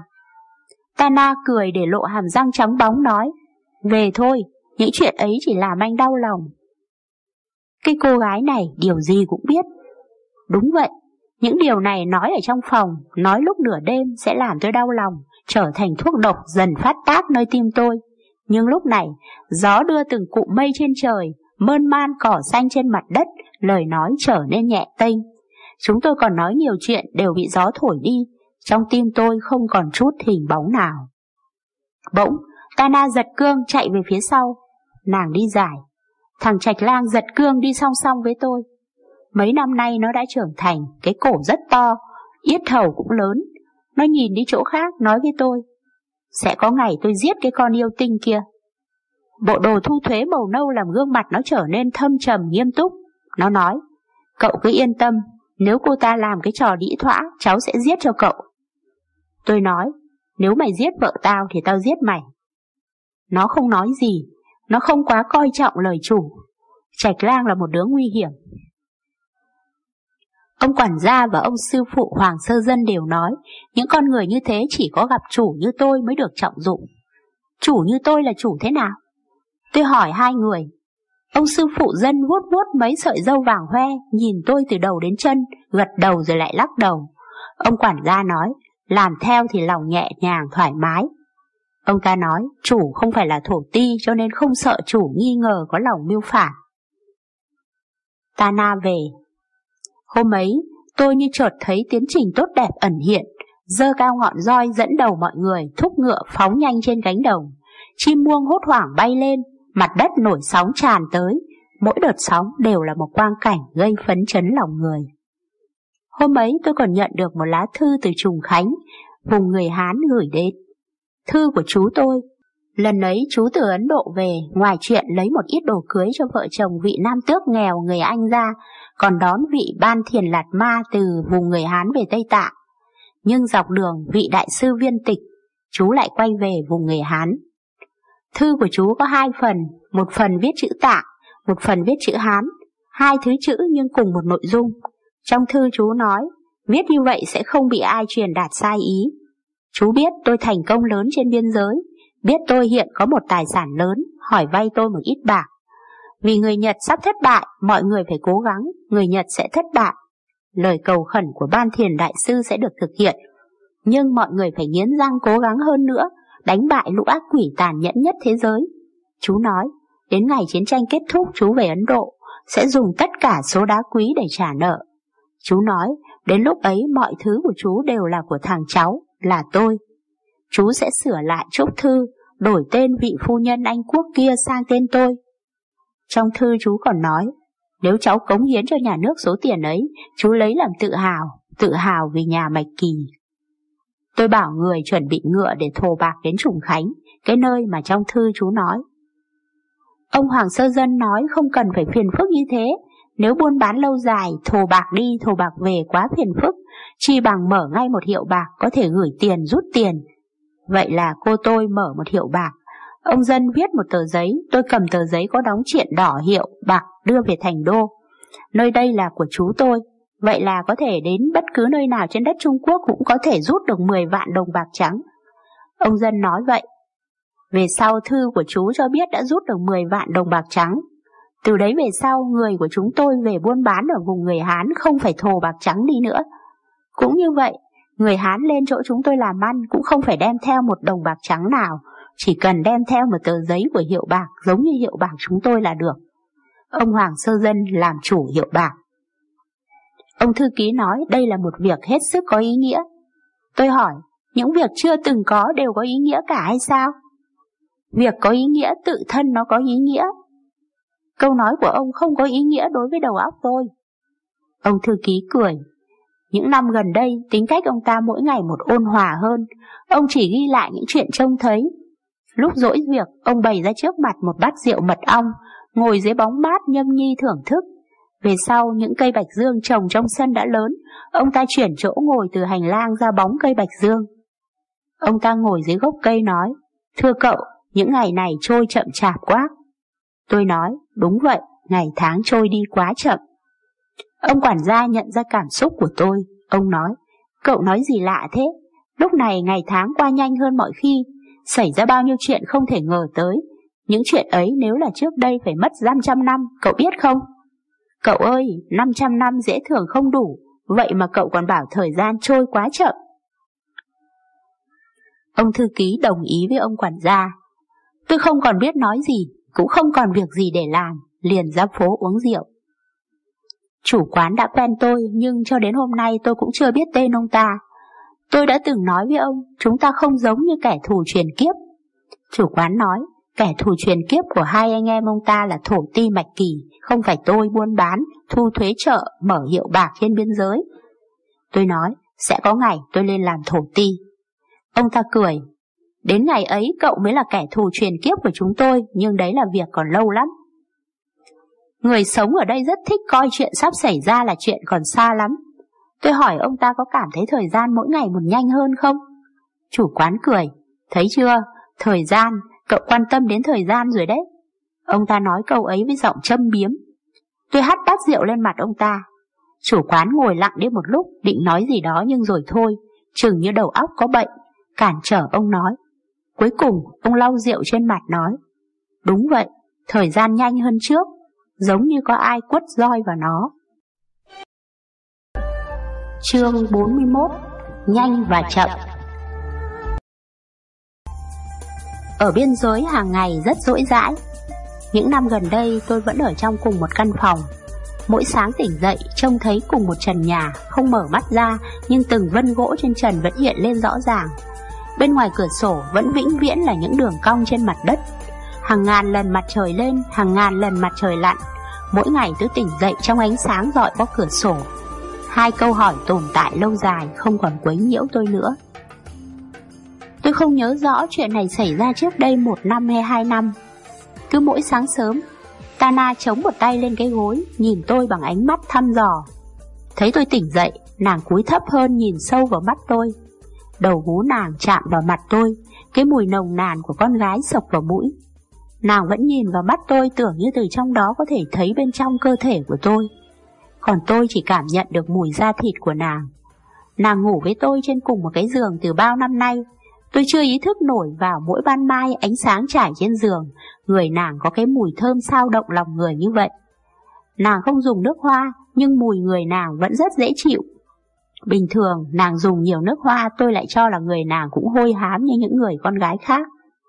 Tana cười để lộ hàm răng trắng bóng nói, về thôi, những chuyện ấy chỉ làm anh đau lòng. Cái cô gái này điều gì cũng biết. Đúng vậy, những điều này nói ở trong phòng, nói lúc nửa đêm sẽ làm tôi đau lòng, trở thành thuốc độc dần phát tác nơi tim tôi. Nhưng lúc này, gió đưa từng cụm mây trên trời, mơn man cỏ xanh trên mặt đất, lời nói trở nên nhẹ tênh. Chúng tôi còn nói nhiều chuyện đều bị gió thổi đi, trong tim tôi không còn chút hình bóng nào. Bỗng, Tana giật cương chạy về phía sau. Nàng đi dài. Thằng Trạch Lang giật cương đi song song với tôi. Mấy năm nay nó đã trưởng thành, cái cổ rất to, yết hầu cũng lớn. Nó nhìn đi chỗ khác nói với tôi, sẽ có ngày tôi giết cái con yêu tinh kia. Bộ đồ thu thuế màu nâu làm gương mặt nó trở nên thâm trầm nghiêm túc. Nó nói, cậu cứ yên tâm, nếu cô ta làm cái trò đĩ thỏa, cháu sẽ giết cho cậu. Tôi nói, nếu mày giết vợ tao thì tao giết mày. Nó không nói gì, nó không quá coi trọng lời chủ. Trạch Lang là một đứa nguy hiểm. Ông quản gia và ông sư phụ Hoàng Sơ Dân đều nói, những con người như thế chỉ có gặp chủ như tôi mới được trọng dụng. Chủ như tôi là chủ thế nào? Tôi hỏi hai người. Ông sư phụ Dân vuốt vuốt mấy sợi râu vàng hoe, nhìn tôi từ đầu đến chân, gật đầu rồi lại lắc đầu. Ông quản gia nói, làm theo thì lòng nhẹ nhàng thoải mái. Ông ta nói, chủ không phải là thổ ti cho nên không sợ chủ nghi ngờ có lòng mưu phản. Ta Na về. Hôm ấy, tôi như chợt thấy tiến trình tốt đẹp ẩn hiện, giơ cao ngọn roi dẫn đầu mọi người thúc ngựa phóng nhanh trên cánh đồng. Chim muông hốt hoảng bay lên, mặt đất nổi sóng tràn tới, mỗi đợt sóng đều là một quang cảnh gây phấn chấn lòng người. Hôm ấy tôi còn nhận được một lá thư từ Trùng Khánh, vùng người Hán gửi đến. Thư của chú tôi. Lần ấy chú từ Ấn Độ về, ngoài chuyện lấy một ít đồ cưới cho vợ chồng vị nam tước nghèo người Anh ra, còn đón vị Ban Thiền Lạt Ma từ vùng người Hán về Tây Tạng. Nhưng dọc đường vị đại sư Viên Tịch, chú lại quay về vùng người Hán. Thư của chú có hai phần, một phần viết chữ Tạng, một phần viết chữ Hán, hai thứ chữ nhưng cùng một nội dung. Trong thư chú nói, viết như vậy sẽ không bị ai truyền đạt sai ý. Chú biết tôi thành công lớn trên biên giới, biết tôi hiện có một tài sản lớn, hỏi vay tôi một ít bạc. Vì người Nhật sắp thất bại, mọi người phải cố gắng, người Nhật sẽ thất bại. Lời cầu khẩn của Ban Thiền Đại Sư sẽ được thực hiện, nhưng mọi người phải nghiến răng cố gắng hơn nữa, đánh bại lũ ác quỷ tàn nhẫn nhất thế giới. Chú nói, đến ngày chiến tranh kết thúc chú về Ấn Độ, sẽ dùng tất cả số đá quý để trả nợ. Chú nói, đến lúc ấy mọi thứ của chú đều là của thằng cháu, là tôi. Chú sẽ sửa lại chúc thư, đổi tên vị phu nhân Anh Quốc kia sang tên tôi. Trong thư chú còn nói, nếu cháu cống hiến cho nhà nước số tiền ấy, chú lấy làm tự hào vì nhà Mạch Kỳ. Tôi bảo người chuẩn bị ngựa để thồ bạc đến Trùng Khánh, cái nơi mà trong thư chú nói. Ông Hoàng Sơ Dân nói không cần phải phiền phức như thế, nếu buôn bán lâu dài, thồ bạc đi thồ bạc về quá phiền phức, chi bằng mở ngay một hiệu bạc có thể gửi tiền rút tiền. Vậy là cô tôi mở một hiệu bạc. Ông Dân viết một tờ giấy, tôi cầm tờ giấy có đóng triện đỏ hiệu bạc đưa về thành đô. Nơi đây là của chú tôi, vậy là có thể đến bất cứ nơi nào trên đất Trung Quốc cũng có thể rút được 10 vạn đồng bạc trắng. Ông Dân nói vậy. Về sau thư của chú cho biết đã rút được 10 vạn đồng bạc trắng. Từ đấy về sau người của chúng tôi về buôn bán ở vùng người Hán không phải thồ bạc trắng đi nữa. Cũng như vậy, người Hán lên chỗ chúng tôi làm ăn cũng không phải đem theo một đồng bạc trắng nào, chỉ cần đem theo một tờ giấy của hiệu bạc giống như hiệu bạc chúng tôi là được. Ông Hoàng Sơ Dân làm chủ hiệu bạc. Ông thư ký nói đây là một việc hết sức có ý nghĩa. Tôi hỏi, những việc chưa từng có đều có ý nghĩa cả hay sao? Việc có ý nghĩa tự thân nó có ý nghĩa. Câu nói của ông không có ý nghĩa đối với đầu óc tôi. Ông thư ký cười. Những năm gần đây, tính cách ông ta mỗi ngày một ôn hòa hơn. Ông chỉ ghi lại những chuyện trông thấy. Lúc rỗi việc, ông bày ra trước mặt một bát rượu mật ong, ngồi dưới bóng mát nhâm nhi thưởng thức. Về sau, những cây bạch dương trồng trong sân đã lớn, ông ta chuyển chỗ ngồi từ hành lang ra bóng cây bạch dương. Ông ta ngồi dưới gốc cây nói, thưa cậu, những ngày này trôi chậm chạp quá. Tôi nói, đúng vậy, ngày tháng trôi đi quá chậm. Ông quản gia nhận ra cảm xúc của tôi. Ông nói, cậu nói gì lạ thế? Lúc này ngày tháng qua nhanh hơn mọi khi, xảy ra bao nhiêu chuyện không thể ngờ tới. Những chuyện ấy nếu là trước đây phải mất 500 năm, cậu biết không? Cậu ơi, 500 năm dễ thường không đủ, vậy mà cậu còn bảo thời gian trôi quá chậm. Ông thư ký đồng ý với ông quản gia. Tôi không còn biết nói gì, cũng không còn việc gì để làm, liền ra phố uống rượu. Chủ quán đã quen tôi, nhưng cho đến hôm nay tôi cũng chưa biết tên ông ta. Tôi đã từng nói với ông, chúng ta không giống như kẻ thù truyền kiếp. Chủ quán nói, Kẻ thù truyền kiếp của hai anh em ông ta là thổ ti Mạch Kỳ, không phải tôi buôn bán, thu thuế chợ, mở hiệu bạc trên biên giới. Tôi nói, sẽ có ngày tôi lên làm thổ ti. Ông ta cười, đến ngày ấy cậu mới là kẻ thù truyền kiếp của chúng tôi, nhưng đấy là việc còn lâu lắm. Người sống ở đây rất thích coi chuyện sắp xảy ra là chuyện còn xa lắm. Tôi hỏi ông ta có cảm thấy thời gian mỗi ngày một nhanh hơn không? Chủ quán cười, thấy chưa, thời gian, cậu quan tâm đến thời gian rồi đấy. Ông ta nói câu ấy với giọng châm biếm. Tôi hắt bát rượu lên mặt ông ta. Chủ quán ngồi lặng đi một lúc, định nói gì đó nhưng rồi thôi, chừng như đầu óc có bệnh, cản trở ông nói. Cuối cùng ông lau rượu trên mặt nói, đúng vậy, thời gian nhanh hơn trước, giống như có ai quất roi vào nó. Chương 41: Nhanh và chậm. Ở biên giới hàng ngày rất rỗi rãi. Những năm gần đây tôi vẫn ở trong cùng một căn phòng. Mỗi sáng tỉnh dậy trông thấy cùng một trần nhà, không mở mắt ra nhưng từng vân gỗ trên trần vẫn hiện lên rõ ràng. Bên ngoài cửa sổ vẫn vĩnh viễn là những đường cong trên mặt đất. Hàng ngàn lần mặt trời lên, hàng ngàn lần mặt trời lặn. Mỗi ngày tôi tỉnh dậy trong ánh sáng rọi qua cửa sổ. Hai câu hỏi tồn tại lâu dài không còn quấy nhiễu tôi nữa. Tôi không nhớ rõ chuyện này xảy ra trước đây 1 năm hay 2 năm. Cứ mỗi sáng sớm, Tana chống một tay lên cái gối, nhìn tôi bằng ánh mắt thăm dò. Thấy tôi tỉnh dậy, nàng cúi thấp hơn nhìn sâu vào mắt tôi. Đầu vú nàng chạm vào mặt tôi, cái mùi nồng nàn của con gái xộc vào mũi. Nàng vẫn nhìn vào mắt tôi, tưởng như từ trong đó có thể thấy bên trong cơ thể của tôi. Còn tôi chỉ cảm nhận được mùi da thịt của nàng. Nàng ngủ với tôi trên cùng một cái giường từ bao năm nay. Tôi chưa ý thức nổi vào mỗi ban mai ánh sáng trải trên giường, người nàng có cái mùi thơm sao động lòng người như vậy. Nàng không dùng nước hoa, nhưng mùi người nàng vẫn rất dễ chịu. Bình thường nàng dùng nhiều nước hoa, tôi lại cho là người nàng cũng hôi hám như những người con gái khác.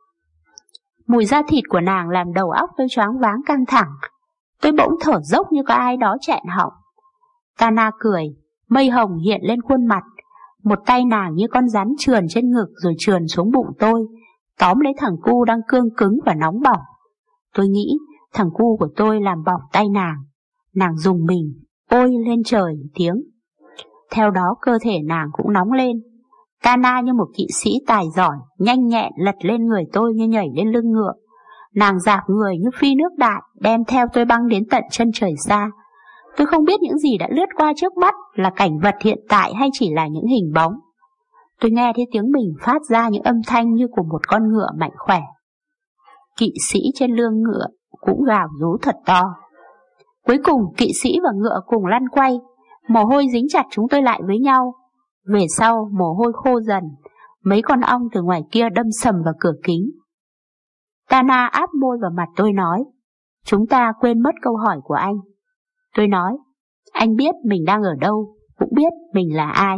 Mùi da thịt của nàng làm đầu óc tôi choáng váng căng thẳng. Tôi bỗng thở dốc như có ai đó chẹn họng. Tana cười, mây hồng hiện lên khuôn mặt. Một tay nàng như con rắn trườn trên ngực rồi trườn xuống bụng tôi, tóm lấy thằng cu đang cương cứng và nóng bỏng. Tôi nghĩ thằng cu của tôi làm bỏng tay nàng. Nàng rùng mình, ôi lên trời tiếng. Theo đó cơ thể nàng cũng nóng lên. Tana như một kỵ sĩ tài giỏi, nhanh nhẹn lật lên người tôi như nhảy lên lưng ngựa. Nàng dạp người như phi nước đại, đem theo tôi băng đến tận chân trời xa. Tôi không biết những gì đã lướt qua trước mắt là cảnh vật hiện tại hay chỉ là những hình bóng. Tôi nghe thấy tiếng mình phát ra những âm thanh như của một con ngựa mạnh khỏe. Kỵ sĩ trên lưng ngựa cũng gào rú thật to. Cuối cùng kỵ sĩ và ngựa cùng lăn quay, mồ hôi dính chặt chúng tôi lại với nhau. Về sau mồ hôi khô dần, mấy con ong từ ngoài kia đâm sầm vào cửa kính. Tana áp môi vào mặt tôi nói, chúng ta quên mất câu hỏi của anh. Tôi nói, anh biết mình đang ở đâu, cũng biết mình là ai.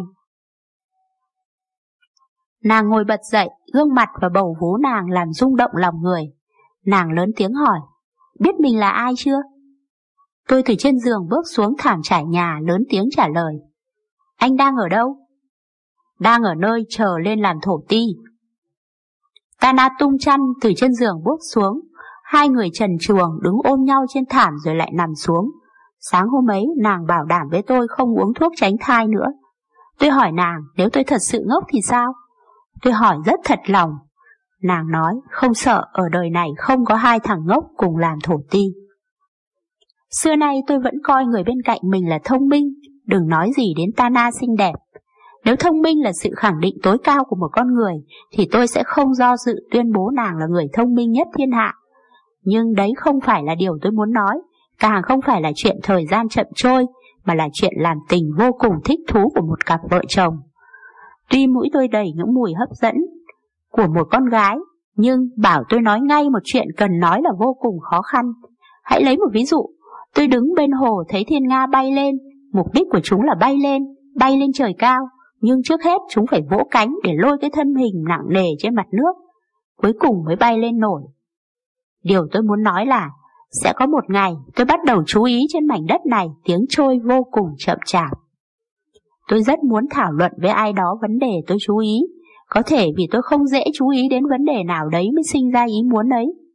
Nàng ngồi bật dậy, gương mặt và bầu vú nàng làm rung động lòng người. Nàng lớn tiếng hỏi, biết mình là ai chưa? Tôi từ trên giường bước xuống thảm trải nhà, lớn tiếng trả lời, anh đang ở đâu? Đang ở nơi chờ lên làm thổ ti. Tana tung chăn từ trên giường bước xuống, hai người trần truồng đứng ôm nhau trên thảm rồi lại nằm xuống. Sáng hôm ấy nàng bảo đảm với tôi không uống thuốc tránh thai nữa. Tôi hỏi nàng nếu tôi thật sự ngốc thì sao? Tôi hỏi rất thật lòng. Nàng nói không sợ, ở đời này không có hai thằng ngốc cùng làm thổ ti. Xưa nay tôi vẫn coi người bên cạnh mình là thông minh, đừng nói gì đến Tana xinh đẹp. Nếu thông minh là sự khẳng định tối cao của một con người thì tôi sẽ không do dự tuyên bố nàng là người thông minh nhất thiên hạ. Nhưng đấy không phải là điều tôi muốn nói, càng không phải là chuyện thời gian chậm trôi, mà là chuyện làm tình vô cùng thích thú của một cặp vợ chồng. Tuy mũi tôi đầy những mùi hấp dẫn của một con gái, nhưng bảo tôi nói ngay một chuyện cần nói là vô cùng khó khăn. Hãy lấy một ví dụ, tôi đứng bên hồ thấy thiên nga bay lên, mục đích của chúng là bay lên trời cao, nhưng trước hết chúng phải vỗ cánh để lôi cái thân hình nặng nề trên mặt nước, cuối cùng mới bay lên nổi. Điều tôi muốn nói là sẽ có một ngày tôi bắt đầu chú ý trên mảnh đất này tiếng trôi vô cùng chậm chạp. Tôi rất muốn thảo luận với ai đó vấn đề tôi chú ý, có thể vì tôi không dễ chú ý đến vấn đề nào đấy mới sinh ra ý muốn ấy.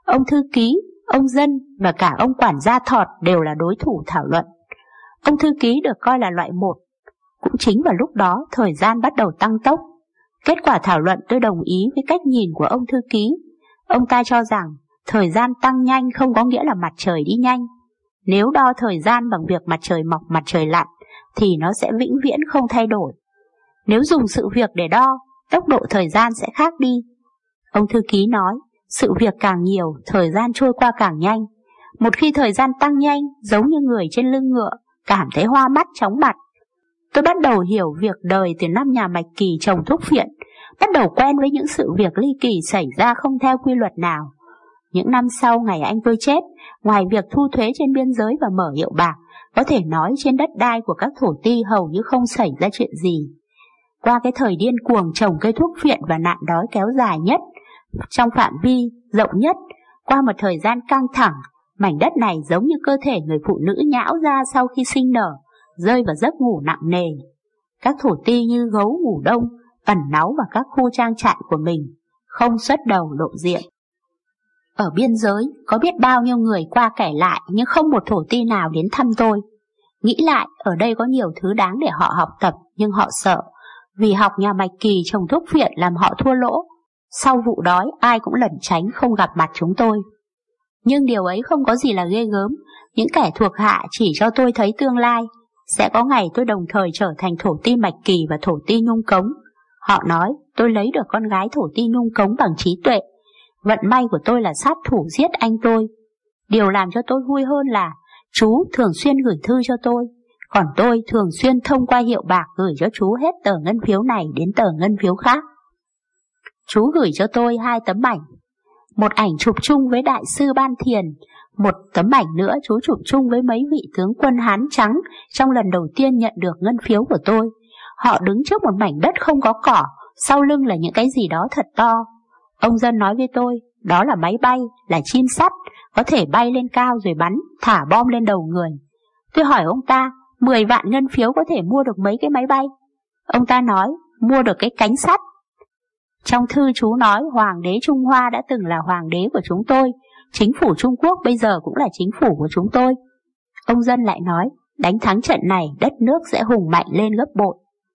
Ông thư ký, ông Dân và cả ông quản gia Thọt đều là đối thủ thảo luận. Ông thư ký được coi là loại 1. Cũng chính vào lúc đó thời gian bắt đầu tăng tốc. Kết quả thảo luận tôi đồng ý với cách nhìn của ông thư ký. Ông ta cho rằng thời gian tăng nhanh không có nghĩa là mặt trời đi nhanh. Nếu đo thời gian bằng việc mặt trời mọc mặt trời lặn thì nó sẽ vĩnh viễn không thay đổi. Nếu dùng sự việc để đo, tốc độ thời gian sẽ khác đi. Ông thư ký nói, sự việc càng nhiều, thời gian trôi qua càng nhanh. Một khi thời gian tăng nhanh, giống như người trên lưng ngựa, cảm thấy hoa mắt chóng mặt. Tôi bắt đầu hiểu việc đời từ năm nhà Mạch Kỳ trồng thuốc phiện, bắt đầu quen với những sự việc ly kỳ xảy ra không theo quy luật nào. Những năm sau ngày anh tôi chết, ngoài việc thu thuế trên biên giới và mở hiệu bạc, có thể nói trên đất đai của các thổ ti hầu như không xảy ra chuyện gì. Qua cái thời điên cuồng trồng cây thuốc phiện và nạn đói kéo dài nhất, trong phạm vi rộng nhất, qua một thời gian căng thẳng, mảnh đất này giống như cơ thể người phụ nữ nhão ra sau khi sinh nở, rơi vào giấc ngủ nặng nề. Các thổ ti như gấu ngủ đông, ẩn náu vào các khu trang trại của mình, không xuất đầu lộ diện. Ở biên giới có biết bao nhiêu người qua kể lại, nhưng không một thổ ti nào đến thăm tôi. Nghĩ lại, ở đây có nhiều thứ đáng để họ học tập, nhưng họ sợ, vì học nhà Mạch Kỳ trồng thuốc phiện làm họ thua lỗ. Sau vụ đói, ai cũng lẩn tránh không gặp mặt chúng tôi. Nhưng điều ấy không có gì là ghê gớm. Những kẻ thuộc hạ chỉ cho tôi thấy tương lai. Sẽ có ngày tôi đồng thời trở thành thổ ti Mạch Kỳ và thổ ti Nhung Cống. Họ nói tôi lấy được con gái thổ ti Nhung Cống bằng trí tuệ. Vận may của tôi là sát thủ giết anh tôi. Điều làm cho tôi vui hơn là chú thường xuyên gửi thư cho tôi, còn tôi thường xuyên thông qua hiệu bạc gửi cho chú hết tờ ngân phiếu này đến tờ ngân phiếu khác. Chú gửi cho tôi 2 tấm ảnh. Một ảnh chụp chung với đại sư Ban Thiền, một tấm ảnh nữa chú chụp chung với mấy vị tướng quân Hán trắng trong lần đầu tiên nhận được ngân phiếu của tôi. Họ đứng trước một mảnh đất không có cỏ, sau lưng là những cái gì đó thật to. Ông Dân nói với tôi, đó là máy bay, là chim sắt, có thể bay lên cao rồi bắn, thả bom lên đầu người. Tôi hỏi ông ta, 10 vạn ngân phiếu có thể mua được mấy cái máy bay? Ông ta nói, mua được cái cánh sắt. Trong thư chú nói Hoàng đế Trung Hoa đã từng là hoàng đế của chúng tôi, chính phủ Trung Quốc bây giờ cũng là chính phủ của chúng tôi. Ông Dân lại nói, đánh thắng trận này đất nước sẽ hùng mạnh lên gấp bội.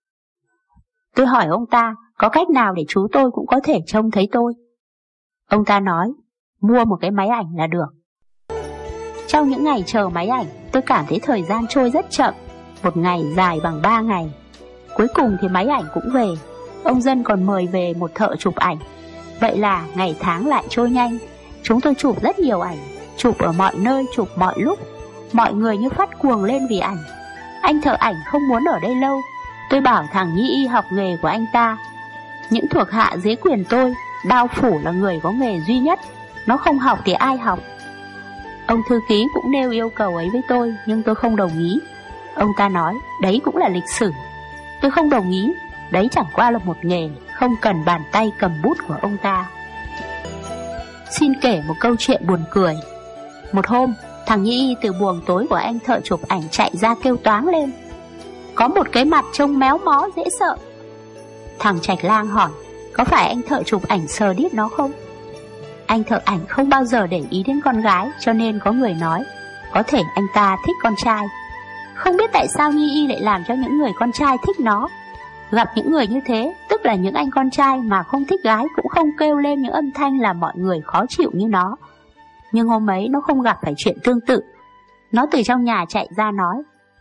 Tôi hỏi ông ta, có cách nào để chú tôi cũng có thể trông thấy tôi? Ông ta nói, mua một cái máy ảnh là được. Trong những ngày chờ máy ảnh, tôi cảm thấy thời gian trôi rất chậm, một ngày dài bằng 3 ngày. Cuối cùng thì máy ảnh cũng về. Ông Dân còn mời về một thợ chụp ảnh. Vậy là ngày tháng lại trôi nhanh. Chúng tôi chụp rất nhiều ảnh, chụp ở mọi nơi, chụp mọi lúc. Mọi người như phát cuồng lên vì ảnh. Anh thợ ảnh không muốn ở đây lâu. Tôi bảo thằng Nhi Y học nghề của anh ta. Những thuộc hạ dưới quyền tôi, Đao Phủ là người có nghề duy nhất. Nó không học thì ai học? Ông thư ký cũng nêu yêu cầu ấy với tôi, nhưng tôi không đồng ý. Ông ta nói, đấy cũng là lịch sử. Tôi không đồng ý, đấy chẳng qua là một nghề, không cần bàn tay cầm bút của ông ta. Xin kể một câu chuyện buồn cười. Một hôm, thằng Nhi Y từ buồng tối của anh thợ chụp ảnh chạy ra kêu toáng lên, có một cái mặt trông méo mó dễ sợ. Thằng Trạch Lang hỏi, có phải anh thợ chụp ảnh sờ đít nó không? Anh thợ ảnh không bao giờ để ý đến con gái, cho nên có người nói, có thể anh ta thích con trai. Không biết tại sao Nhi Y lại làm cho những người con trai thích nó. Gặp những người như thế, tức là những anh con trai mà không thích gái cũng không kêu lên những âm thanh làm mọi người khó chịu như nó. Nhưng hôm ấy nó không gặp phải chuyện tương tự. Nó từ trong nhà chạy ra nói,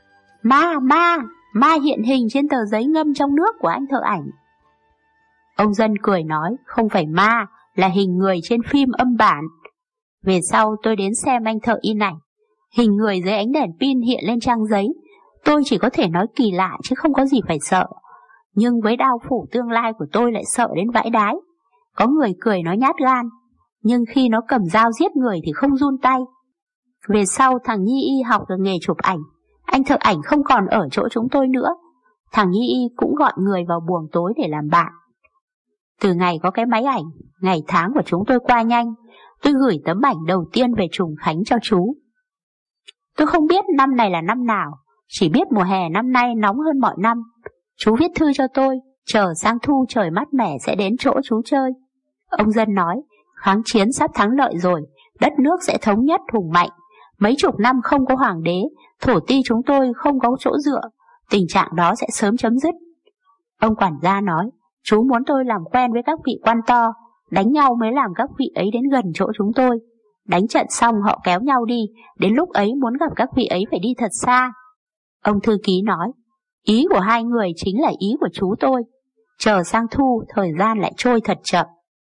Ma hiện hình trên tờ giấy ngâm trong nước của anh thợ ảnh. Ông Dân cười nói, không phải ma, là hình người trên phim âm bản. Về sau tôi đến xem anh thợ in ảnh, hình người dưới ánh đèn pin hiện lên trang giấy. Tôi chỉ có thể nói kỳ lạ chứ không có gì phải sợ. Nhưng với Đao Phủ tương lai của tôi lại sợ đến vãi đái. Có người cười nó nhát gan, nhưng khi nó cầm dao giết người thì không run tay. Về sau thằng Nhi Y học được nghề chụp ảnh. Anh thợ ảnh không còn ở chỗ chúng tôi nữa. Thằng Nhi Y cũng gọi người vào buồng tối để làm bạn. Từ ngày có cái máy ảnh, ngày tháng của chúng tôi qua nhanh. Tôi gửi tấm ảnh đầu tiên về Trùng Khánh cho chú. Tôi không biết năm này là năm nào, chỉ biết mùa hè năm nay nóng hơn mọi năm. Chú viết thư cho tôi, chờ sang thu trời mát mẻ sẽ đến chỗ chú chơi. Ông Dân nói, kháng chiến sắp thắng lợi rồi, đất nước sẽ thống nhất hùng mạnh. Mấy chục năm không có hoàng đế, thổ ti chúng tôi không có chỗ dựa, tình trạng đó sẽ sớm chấm dứt. Ông quản gia nói, chú muốn tôi làm quen với các vị quan to, đánh nhau mới làm các vị ấy đến gần chỗ chúng tôi. Đánh trận xong họ kéo nhau đi, đến lúc ấy muốn gặp các vị ấy phải đi thật xa. Ông thư ký nói, ý của hai người chính là ý của chú tôi. Chờ sang thu, thời gian lại trôi thật chậm.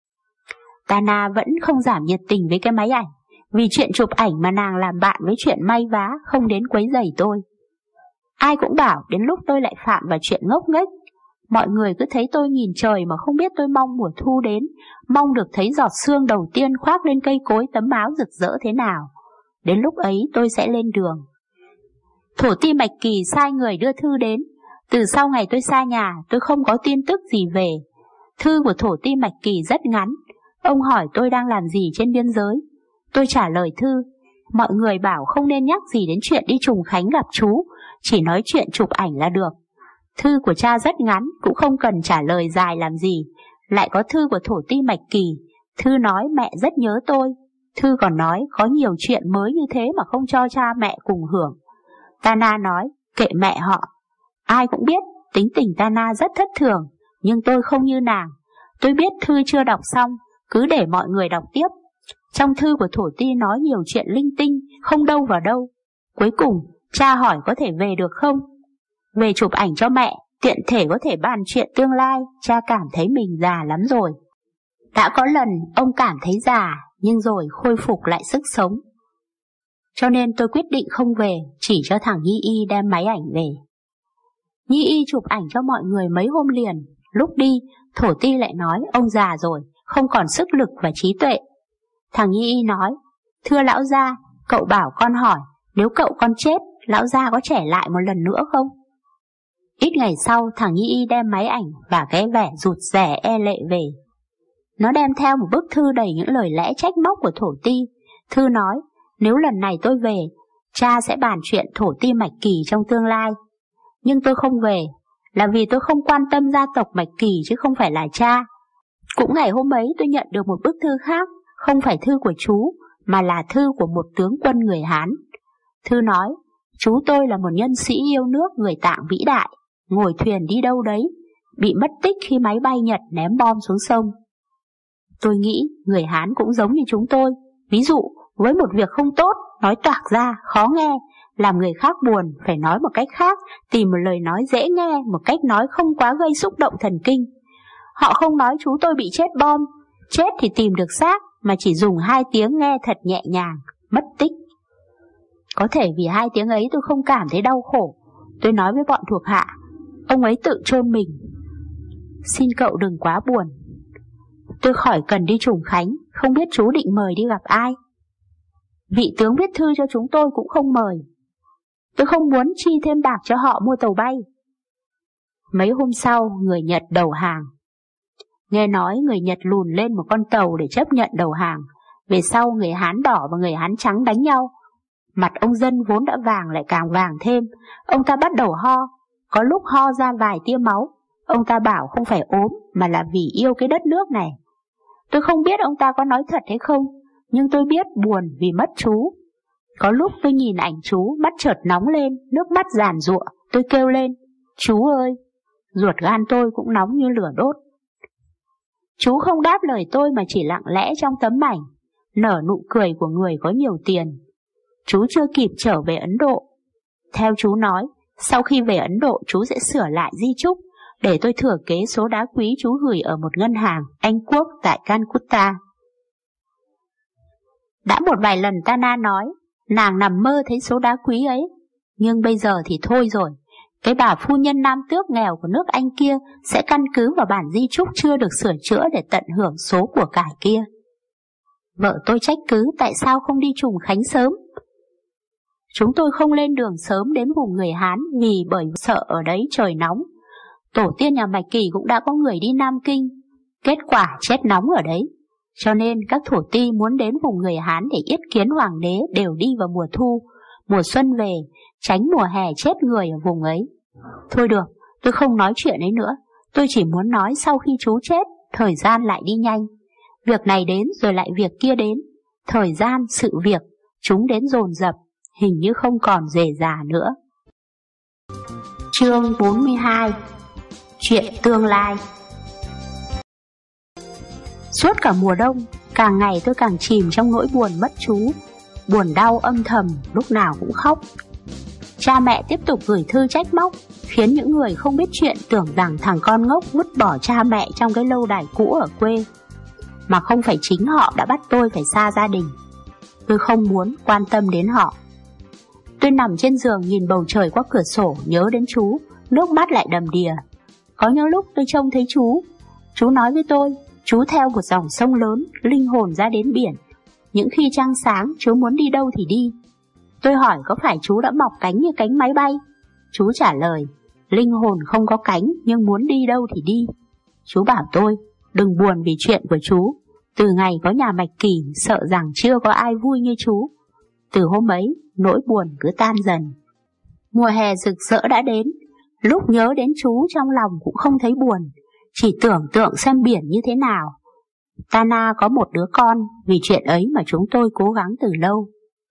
Tana vẫn không giảm nhiệt tình với cái máy ảnh, vì chuyện chụp ảnh mà nàng làm bạn với chuyện may vá, không đến quấy rầy tôi. Ai cũng bảo đến lúc tôi lại phạm vào chuyện ngốc nghếch. Mọi người cứ thấy tôi nhìn trời mà không biết tôi mong mùa thu đến, mong được thấy giọt sương đầu tiên khoác lên cây cối tấm áo rực rỡ thế nào. Đến lúc ấy tôi sẽ lên đường. Thổ ti Mạch Kỳ sai người đưa thư đến. Từ sau ngày tôi xa nhà, tôi không có tin tức gì về. Thư của thổ ti Mạch Kỳ rất ngắn. Ông hỏi tôi đang làm gì trên biên giới. Tôi trả lời thư. Mọi người bảo không nên nhắc gì đến chuyện đi Trùng Khánh gặp chú, chỉ nói chuyện chụp ảnh là được. Thư của cha rất ngắn, cũng không cần trả lời dài làm gì. Lại có thư của thổ ti Mạch Kỳ. Thư nói mẹ rất nhớ tôi. Thư còn nói có nhiều chuyện mới như thế mà không cho cha mẹ cùng hưởng. Tana nói, kệ mẹ họ. Ai cũng biết tính tình Tana rất thất thường, nhưng tôi không như nàng. Tôi biết thư chưa đọc xong, cứ để mọi người đọc tiếp. Trong thư của thổ ti nói nhiều chuyện linh tinh, không đâu vào đâu. Cuối cùng, cha hỏi có thể về được không? Về chụp ảnh cho mẹ, tiện thể có thể bàn chuyện tương lai, cha cảm thấy mình già lắm rồi. Đã có lần ông cảm thấy già, nhưng rồi khôi phục lại sức sống. Cho nên tôi quyết định không về, chỉ cho thằng Nhi Y đem máy ảnh về. Nhi Y chụp ảnh cho mọi người mấy hôm liền. Lúc đi, thổ ti lại nói ông già rồi, không còn sức lực và trí tuệ. Thằng Nhi Y nói, thưa lão gia, cậu bảo con hỏi, nếu cậu con chết, lão gia có trẻ lại một lần nữa không? Ít ngày sau, thằng Nhi Y đem máy ảnh và cái vẻ rụt rè e lệ về. Nó đem theo một bức thư đầy những lời lẽ trách móc của thổ ti. Thư nói, nếu lần này tôi về, cha sẽ bàn chuyện thổ ti Mạch Kỳ trong tương lai. Nhưng tôi không về, là vì tôi không quan tâm gia tộc Mạch Kỳ chứ không phải là cha. Cũng ngày hôm ấy tôi nhận được một bức thư khác, không phải thư của chú, mà là thư của một tướng quân người Hán. Thư nói, chú tôi là một nhân sĩ yêu nước người Tạng vĩ đại, ngồi thuyền đi đâu đấy, bị mất tích khi máy bay Nhật ném bom xuống sông. Tôi nghĩ người Hán cũng giống như chúng tôi, ví dụ với một việc không tốt, nói toạc ra, khó nghe, làm người khác buồn, phải nói một cách khác, tìm một lời nói dễ nghe, một cách nói không quá gây xúc động thần kinh. Họ không nói chú tôi bị chết bom, chết thì tìm được xác, mà chỉ dùng 2 tiếng nghe thật nhẹ nhàng, mất tích. Có thể vì 2 tiếng ấy tôi không cảm thấy đau khổ. Tôi nói với bọn thuộc hạ, ông ấy tự chôn mình. Xin cậu đừng quá buồn. Tôi khỏi cần đi Trùng Khánh, không biết chú định mời đi gặp ai. Vị tướng viết thư cho chúng tôi cũng không mời. Tôi không muốn chi thêm bạc cho họ mua tàu bay. Mấy hôm sau, người Nhật đầu hàng. Nghe nói người Nhật lùn lên một con tàu để chấp nhận đầu hàng. Về sau người Hán đỏ và người Hán trắng đánh nhau. Mặt ông dân vốn đã vàng lại càng vàng thêm. Ông ta bắt đầu ho. Có lúc ho ra vài tia máu. Ông ta bảo không phải ốm mà là vì yêu cái đất nước này. Tôi không biết ông ta có nói thật hay không, nhưng tôi biết buồn vì mất chú. Có lúc tôi nhìn ảnh chú, mắt chợt nóng lên, nước mắt giàn giụa. Tôi kêu lên, chú ơi! Ruột gan tôi cũng nóng như lửa đốt. Chú không đáp lời tôi mà chỉ lặng lẽ trong tấm ảnh, nở nụ cười của người có nhiều tiền. Chú chưa kịp trở về Ấn Độ. Theo chú nói, sau khi về Ấn Độ chú sẽ sửa lại di chúc, để tôi thừa kế số đá quý chú gửi ở một ngân hàng Anh Quốc tại Calcutta. Đã một vài lần Tana nói, nàng nằm mơ thấy số đá quý ấy, nhưng bây giờ thì thôi rồi. Cái bà phu nhân nam tước nghèo của nước Anh kia sẽ căn cứ vào bản di chúc chưa được sửa chữa để tận hưởng số của cải kia. Vợ tôi trách cứ tại sao không đi Trùng Khánh sớm. Chúng tôi không lên đường sớm đến vùng người Hán vì bởi sợ ở đấy trời nóng. Tổ tiên nhà Mạch Kỳ cũng đã có người đi Nam Kinh, kết quả chết nóng ở đấy. Cho nên các thổ ti muốn đến vùng người Hán để yết kiến hoàng đế đều đi vào mùa thu, mùa xuân về, tránh mùa hè chết người ở vùng ấy. Thôi được, tôi không nói chuyện ấy nữa. Tôi chỉ muốn nói sau khi chú chết, thời gian lại đi nhanh. Việc này đến rồi lại việc kia đến. thời gian, sự việc, chúng đến dồn dập, hình như không còn rề rà nữa. Chương 42. Chuyện tương lai. Suốt cả mùa đông, càng ngày tôi càng chìm trong nỗi buồn mất chú, buồn đau âm thầm, lúc nào cũng khóc. Cha mẹ tiếp tục gửi thư trách móc, khiến những người không biết chuyện tưởng rằng thằng con ngốc vứt bỏ cha mẹ trong cái lâu đài cũ ở quê. Mà không phải chính họ đã bắt tôi phải xa gia đình. Tôi không muốn quan tâm đến họ. Tôi nằm trên giường nhìn bầu trời qua cửa sổ, nhớ đến chú, nước mắt lại đầm đìa. Có những lúc tôi trông thấy chú nói với tôi, chú theo một dòng sông lớn, linh hồn ra đến biển. Những khi trăng sáng, chú muốn đi đâu thì đi. Tôi hỏi có phải chú đã mọc cánh như cánh máy bay? Chú trả lời, linh hồn không có cánh nhưng muốn đi đâu thì đi. Chú bảo tôi, đừng buồn vì chuyện của chú. Từ ngày có nhà Mạch Kỳ, sợ rằng chưa có ai vui như chú. Từ hôm ấy, nỗi buồn cứ tan dần. Mùa hè rực rỡ đã đến. Lúc nhớ đến chú trong lòng cũng không thấy buồn, chỉ tưởng tượng xem biển như thế nào. Tana có một đứa con, vì chuyện ấy mà chúng tôi cố gắng từ lâu.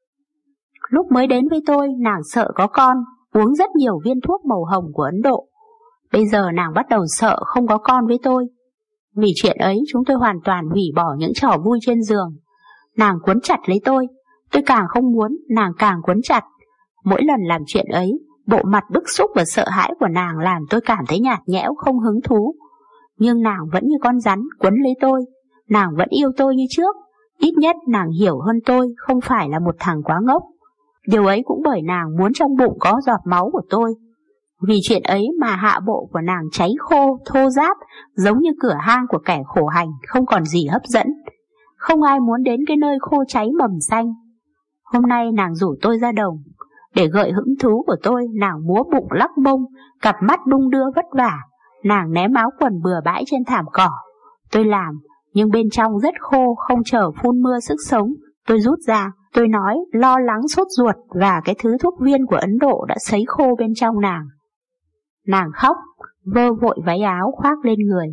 Lúc mới đến với tôi, nàng sợ có con, uống rất nhiều viên thuốc màu hồng của Ấn Độ. Bây giờ nàng bắt đầu sợ không có con với tôi. Vì chuyện ấy chúng tôi hoàn toàn hủy bỏ những trò vui trên giường. Nàng quấn chặt lấy tôi càng không muốn, nàng càng quấn chặt. Mỗi lần làm chuyện ấy, bộ mặt bức xúc và sợ hãi của nàng làm tôi cảm thấy nhạt nhẽo, không hứng thú. Nhưng nàng vẫn như con rắn quấn lấy tôi. Nàng vẫn yêu tôi như trước. Ít nhất nàng hiểu hơn tôi, không phải là một thằng quá ngốc. Điều ấy cũng bởi nàng muốn trong bụng có giọt máu của tôi. Vì chuyện ấy mà hạ bộ của nàng cháy khô, thô ráp, giống như cửa hang của kẻ khổ hành, không còn gì hấp dẫn. Không ai muốn đến cái nơi khô cháy mầm xanh. Hôm nay nàng rủ tôi ra đồng. Để gợi hứng thú của tôi, nàng múa bụng lắc mông, cặp mắt đung đưa vất vả. Nàng ném áo quần bừa bãi trên thảm cỏ. Tôi làm, nhưng bên trong rất khô, không chờ phun mưa sức sống. Tôi rút ra, tôi nói lo lắng sốt ruột và cái thứ thuốc viên của Ấn Độ đã sấy khô bên trong nàng. Nàng khóc, vơ vội váy áo khoác lên người.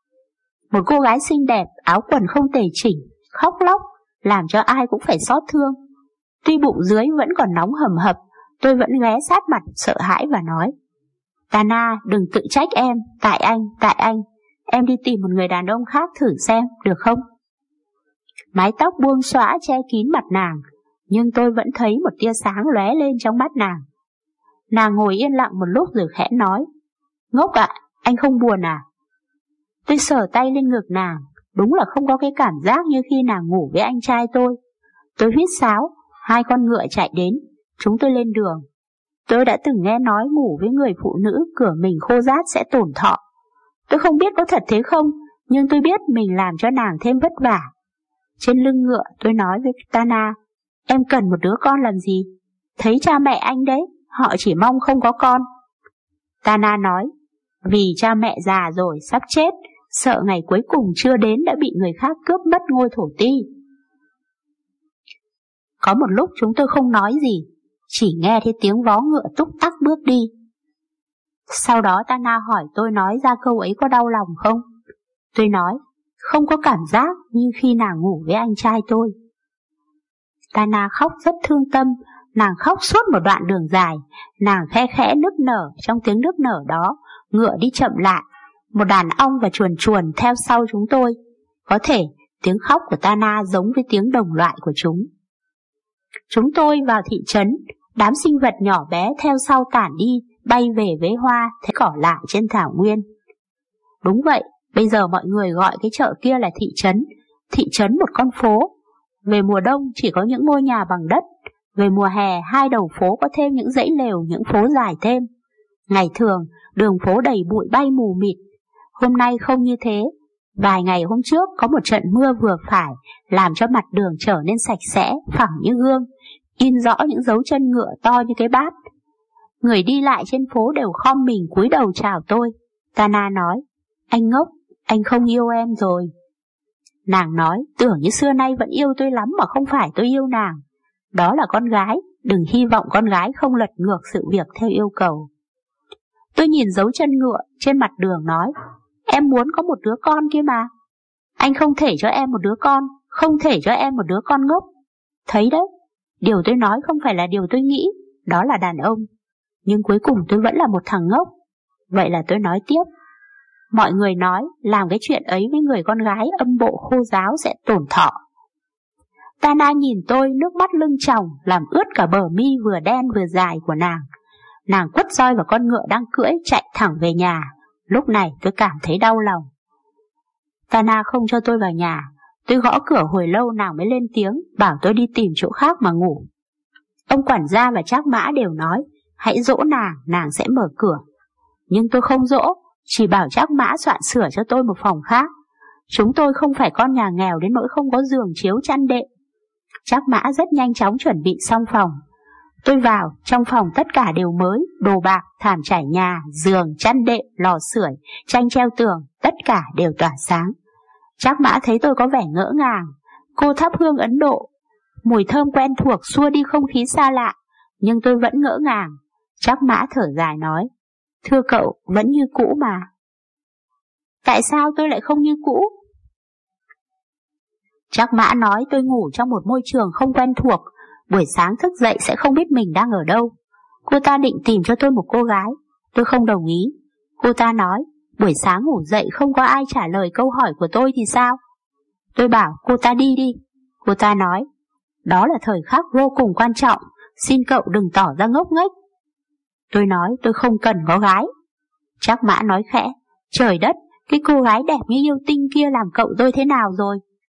Một cô gái xinh đẹp, áo quần không tề chỉnh, khóc lóc, làm cho ai cũng phải xót thương. Tuy bụng dưới vẫn còn nóng hầm hập, tôi vẫn ghé sát mặt sợ hãi và nói, Tana, đừng tự trách em, tại anh, em đi tìm một người đàn ông khác thử xem, được không? Mái tóc buông xõa che kín mặt nàng, nhưng tôi vẫn thấy một tia sáng lóe lên trong mắt nàng. Nàng ngồi yên lặng một lúc rồi khẽ nói, ngốc ạ, anh không buồn à? Tôi sờ tay lên ngực nàng, đúng là không có cái cảm giác như khi nàng ngủ với anh trai tôi. Tôi huýt sáo, hai con ngựa chạy đến, chúng tôi lên đường. Tôi đã từng nghe nói ngủ với người phụ nữ cửa mình khô rát sẽ tổn thọ. Tôi không biết có thật thế không, nhưng tôi biết mình làm cho nàng thêm vất vả. Trên lưng ngựa tôi nói với Tana, em cần một đứa con làm gì? Thấy cha mẹ anh đấy, họ chỉ mong không có con. Tana nói, vì cha mẹ già rồi, sắp chết, sợ ngày cuối cùng chưa đến đã bị người khác cướp mất ngôi thổ ti. Có một lúc chúng tôi không nói gì, chỉ nghe thấy tiếng vó ngựa túc tắc bước đi. Sau đó Tana hỏi tôi nói ra câu ấy có đau lòng không? Tôi nói, không có cảm giác như khi nàng ngủ với anh trai tôi. Tana khóc rất thương tâm, nàng khóc suốt một đoạn đường dài, nàng khe khẽ nức nở, trong tiếng nức nở đó, ngựa đi chậm lại, một đàn ong và chuồn chuồn theo sau chúng tôi. Có thể tiếng khóc của Tana giống với tiếng đồng loại của chúng. Chúng tôi vào thị trấn, đám sinh vật nhỏ bé theo sau tản đi, bay về với hoa, thấy cỏ lạ trên thảo nguyên. Đúng vậy, bây giờ mọi người gọi cái chợ kia là thị trấn một con phố. Về mùa đông chỉ có những ngôi nhà bằng đất, về mùa hè hai đầu phố có thêm những dãy lều, những phố dài thêm. Ngày thường, đường phố đầy bụi bay mù mịt. Hôm nay không như thế. Vài ngày hôm trước có một trận mưa vừa phải, làm cho mặt đường trở nên sạch sẽ, phẳng như gương, in rõ những dấu chân ngựa to như cái bát. Người đi lại trên phố đều khom mình cúi đầu chào tôi. Tana nói, anh ngốc, anh không yêu em rồi. Nàng nói, tưởng như xưa nay vẫn yêu tôi lắm mà không phải tôi yêu nàng. Đó là con gái, đừng hy vọng con gái không lật ngược sự việc theo yêu cầu. Tôi nhìn dấu chân ngựa trên mặt đường nói, em muốn có một đứa con kia mà. Anh không thể cho em một đứa con, không thể cho em một đứa con ngốc. Thấy đấy, điều tôi nói không phải là điều tôi nghĩ, đó là đàn ông. Nhưng cuối cùng tôi vẫn là một thằng ngốc. Vậy là tôi nói tiếp. Mọi người nói làm cái chuyện ấy với người con gái âm bộ khô giáo sẽ tổn thọ. Tana nhìn tôi, nước mắt lưng tròng làm ướt cả bờ mi vừa đen vừa dài của nàng. Nàng quất roi vào con ngựa đang cưỡi chạy thẳng về nhà. Lúc này tôi cảm thấy đau lòng. Tana không cho tôi vào nhà. Tôi gõ cửa hồi lâu nàng mới lên tiếng, bảo tôi đi tìm chỗ khác mà ngủ. Ông quản gia và Trác Mã đều nói, hãy dỗ nàng, nàng sẽ mở cửa. Nhưng tôi không dỗ, chỉ bảo Trác Mã soạn sửa cho tôi một phòng khác. Chúng tôi không phải con nhà nghèo đến nỗi không có giường chiếu chăn đệm. Trác Mã rất nhanh chóng chuẩn bị xong phòng. Tôi vào, trong phòng tất cả đều mới, đồ bạc, thảm trải nhà, giường, chăn đệm, lò sưởi, tranh treo tường, tất cả đều tỏa sáng. Trác Mã thấy tôi có vẻ ngỡ ngàng. Cô thắp hương Ấn Độ, mùi thơm quen thuộc xua đi không khí xa lạ, nhưng tôi vẫn ngỡ ngàng. Trác Mã thở dài nói, thưa cậu, vẫn như cũ mà. Tại sao tôi lại không như cũ? Trác Mã nói tôi ngủ trong một môi trường không quen thuộc, buổi sáng thức dậy sẽ không biết mình đang ở đâu. Cô ta định tìm cho tôi một cô gái, tôi không đồng ý. Cô ta nói, buổi sáng ngủ dậy không có ai trả lời câu hỏi của tôi thì sao? Tôi bảo cô ta đi đi. Cô ta nói, đó là thời khắc vô cùng quan trọng, xin cậu đừng tỏ ra ngốc nghếch. Tôi nói tôi không cần có gái. Trác Mã nói khẽ, trời đất, cái cô gái đẹp như yêu tinh kia làm cậu tôi thế nào rồi?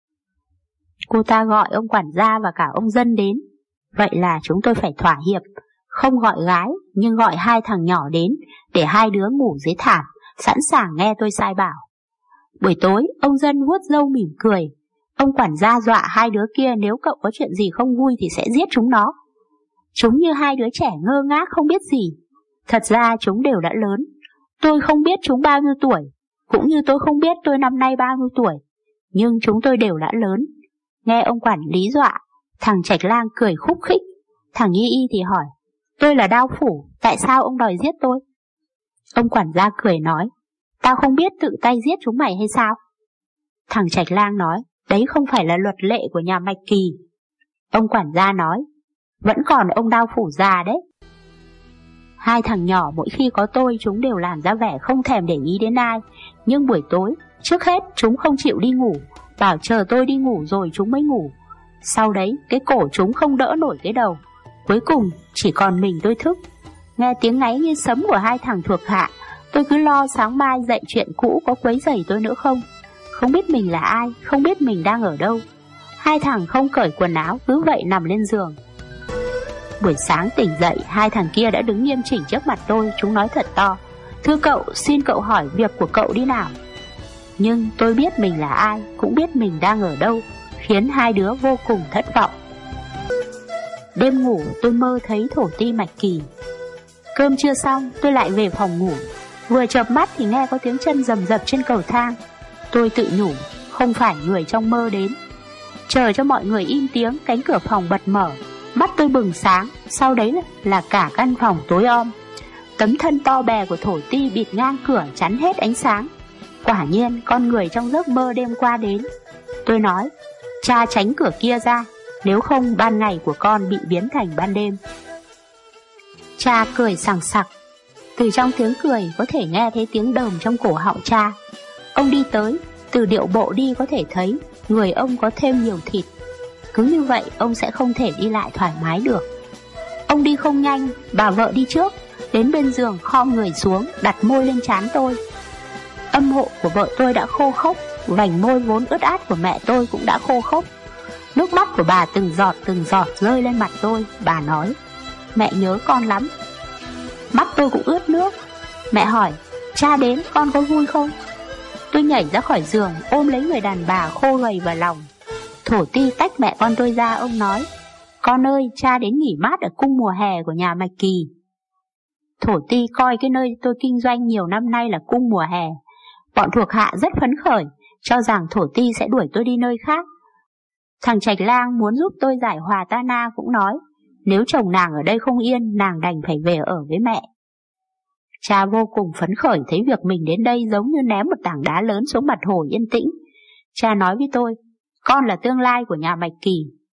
Cô ta gọi ông quản gia và cả ông dân đến. Vậy là chúng tôi phải thỏa hiệp, không gọi gái nhưng gọi hai thằng nhỏ đến để hai đứa ngủ dưới thảm, sẵn sàng nghe tôi sai bảo. Buổi tối ông dân vuốt râu mỉm cười. Ông quản gia dọa hai đứa kia nếu cậu có chuyện gì không vui thì sẽ giết chúng nó. Chúng như hai đứa trẻ ngơ ngác không biết gì. Thật ra chúng đều đã lớn. Tôi không biết chúng bao nhiêu tuổi, cũng như tôi không biết tôi năm nay bao nhiêu tuổi, nhưng chúng tôi đều đã lớn. Nghe ông quản lý dọa, thằng Trạch Lang cười khúc khích. Thằng Nhi Y thì hỏi, tôi là Đao Phủ, tại sao ông đòi giết tôi? Ông quản gia cười nói, tao không biết tự tay giết chúng mày hay sao? Thằng Trạch Lang nói, đấy không phải là luật lệ của nhà Mạch Kỳ. Ông quản gia nói, vẫn còn ông Đao Phủ già đấy. Hai thằng nhỏ mỗi khi có tôi chúng đều làm ra vẻ không thèm để ý đến ai. Nhưng buổi tối, trước hết chúng không chịu đi ngủ, bảo chờ tôi đi ngủ rồi chúng mới ngủ. Sau đấy cái cổ chúng không đỡ nổi cái đầu. Cuối cùng chỉ còn mình tôi thức. Nghe tiếng ngáy như sấm của hai thằng thuộc hạ, tôi cứ lo sáng mai dậy chuyện cũ có quấy rầy tôi nữa không. Không biết mình là ai, không biết mình đang ở đâu. Hai thằng không cởi quần áo cứ vậy nằm lên giường. Buổi sáng tỉnh dậy, hai thằng kia đã đứng nghiêm chỉnh trước mặt tôi. Chúng nói thật to, thưa cậu, xin cậu hỏi việc của cậu đi nào. Nhưng tôi biết mình là ai, cũng biết mình đang ở đâu, khiến hai đứa vô cùng thất vọng. Đêm ngủ tôi mơ thấy thổ ti Mạch Kỳ. Cơm chưa xong tôi lại về phòng ngủ. Vừa chợp mắt thì nghe có tiếng chân rầm rập trên cầu thang. Tôi tự nhủ, không phải người trong mơ đến. Chờ cho mọi người im tiếng, cánh cửa phòng bật mở. Mắt tôi bừng sáng, sau đấy là cả căn phòng tối om. Tấm thân to bè của thổ ti bịt ngang cửa chắn hết ánh sáng. Quả nhiên con người trong giấc mơ đêm qua đến. Tôi nói, cha tránh cửa kia ra, nếu không ban ngày của con bị biến thành ban đêm. Cha cười sảng sặc. Từ trong tiếng cười có thể nghe thấy tiếng đờm trong cổ họng cha. Ông đi tới, từ điệu bộ đi có thể thấy người ông có thêm nhiều thịt. Cứ như vậy ông sẽ không thể đi lại thoải mái được. Ông đi không nhanh, bà vợ đi trước, đến bên giường khom người xuống, đặt môi lên trán tôi. Âm hộ của vợ tôi đã khô khốc, vành môi vốn ướt át của mẹ tôi cũng đã khô khốc. Nước mắt của bà từng giọt rơi lên mặt tôi. Bà nói, mẹ nhớ con lắm. Mắt tôi cũng ướt nước. Mẹ hỏi, cha đến con có vui không? Tôi nhảy ra khỏi giường, ôm lấy người đàn bà khô gầy vào lòng. Thổ ti tách mẹ con tôi ra, ông nói, con ơi, cha đến nghỉ mát ở cung mùa hè của nhà Mạch Kỳ. Thổ ti coi cái nơi tôi kinh doanh nhiều năm nay là cung mùa hè. Bọn thuộc hạ rất phấn khởi, cho rằng thổ ti sẽ đuổi tôi đi nơi khác. Thằng Trạch Lang muốn giúp tôi giải hòa Tana cũng nói, nếu chồng nàng ở đây không yên, nàng đành phải về ở với mẹ. Cha vô cùng phấn khởi thấy việc mình đến đây giống như ném một tảng đá lớn xuống mặt hồ yên tĩnh. Cha nói với tôi, con là tương lai của nhà Mạch Kỳ.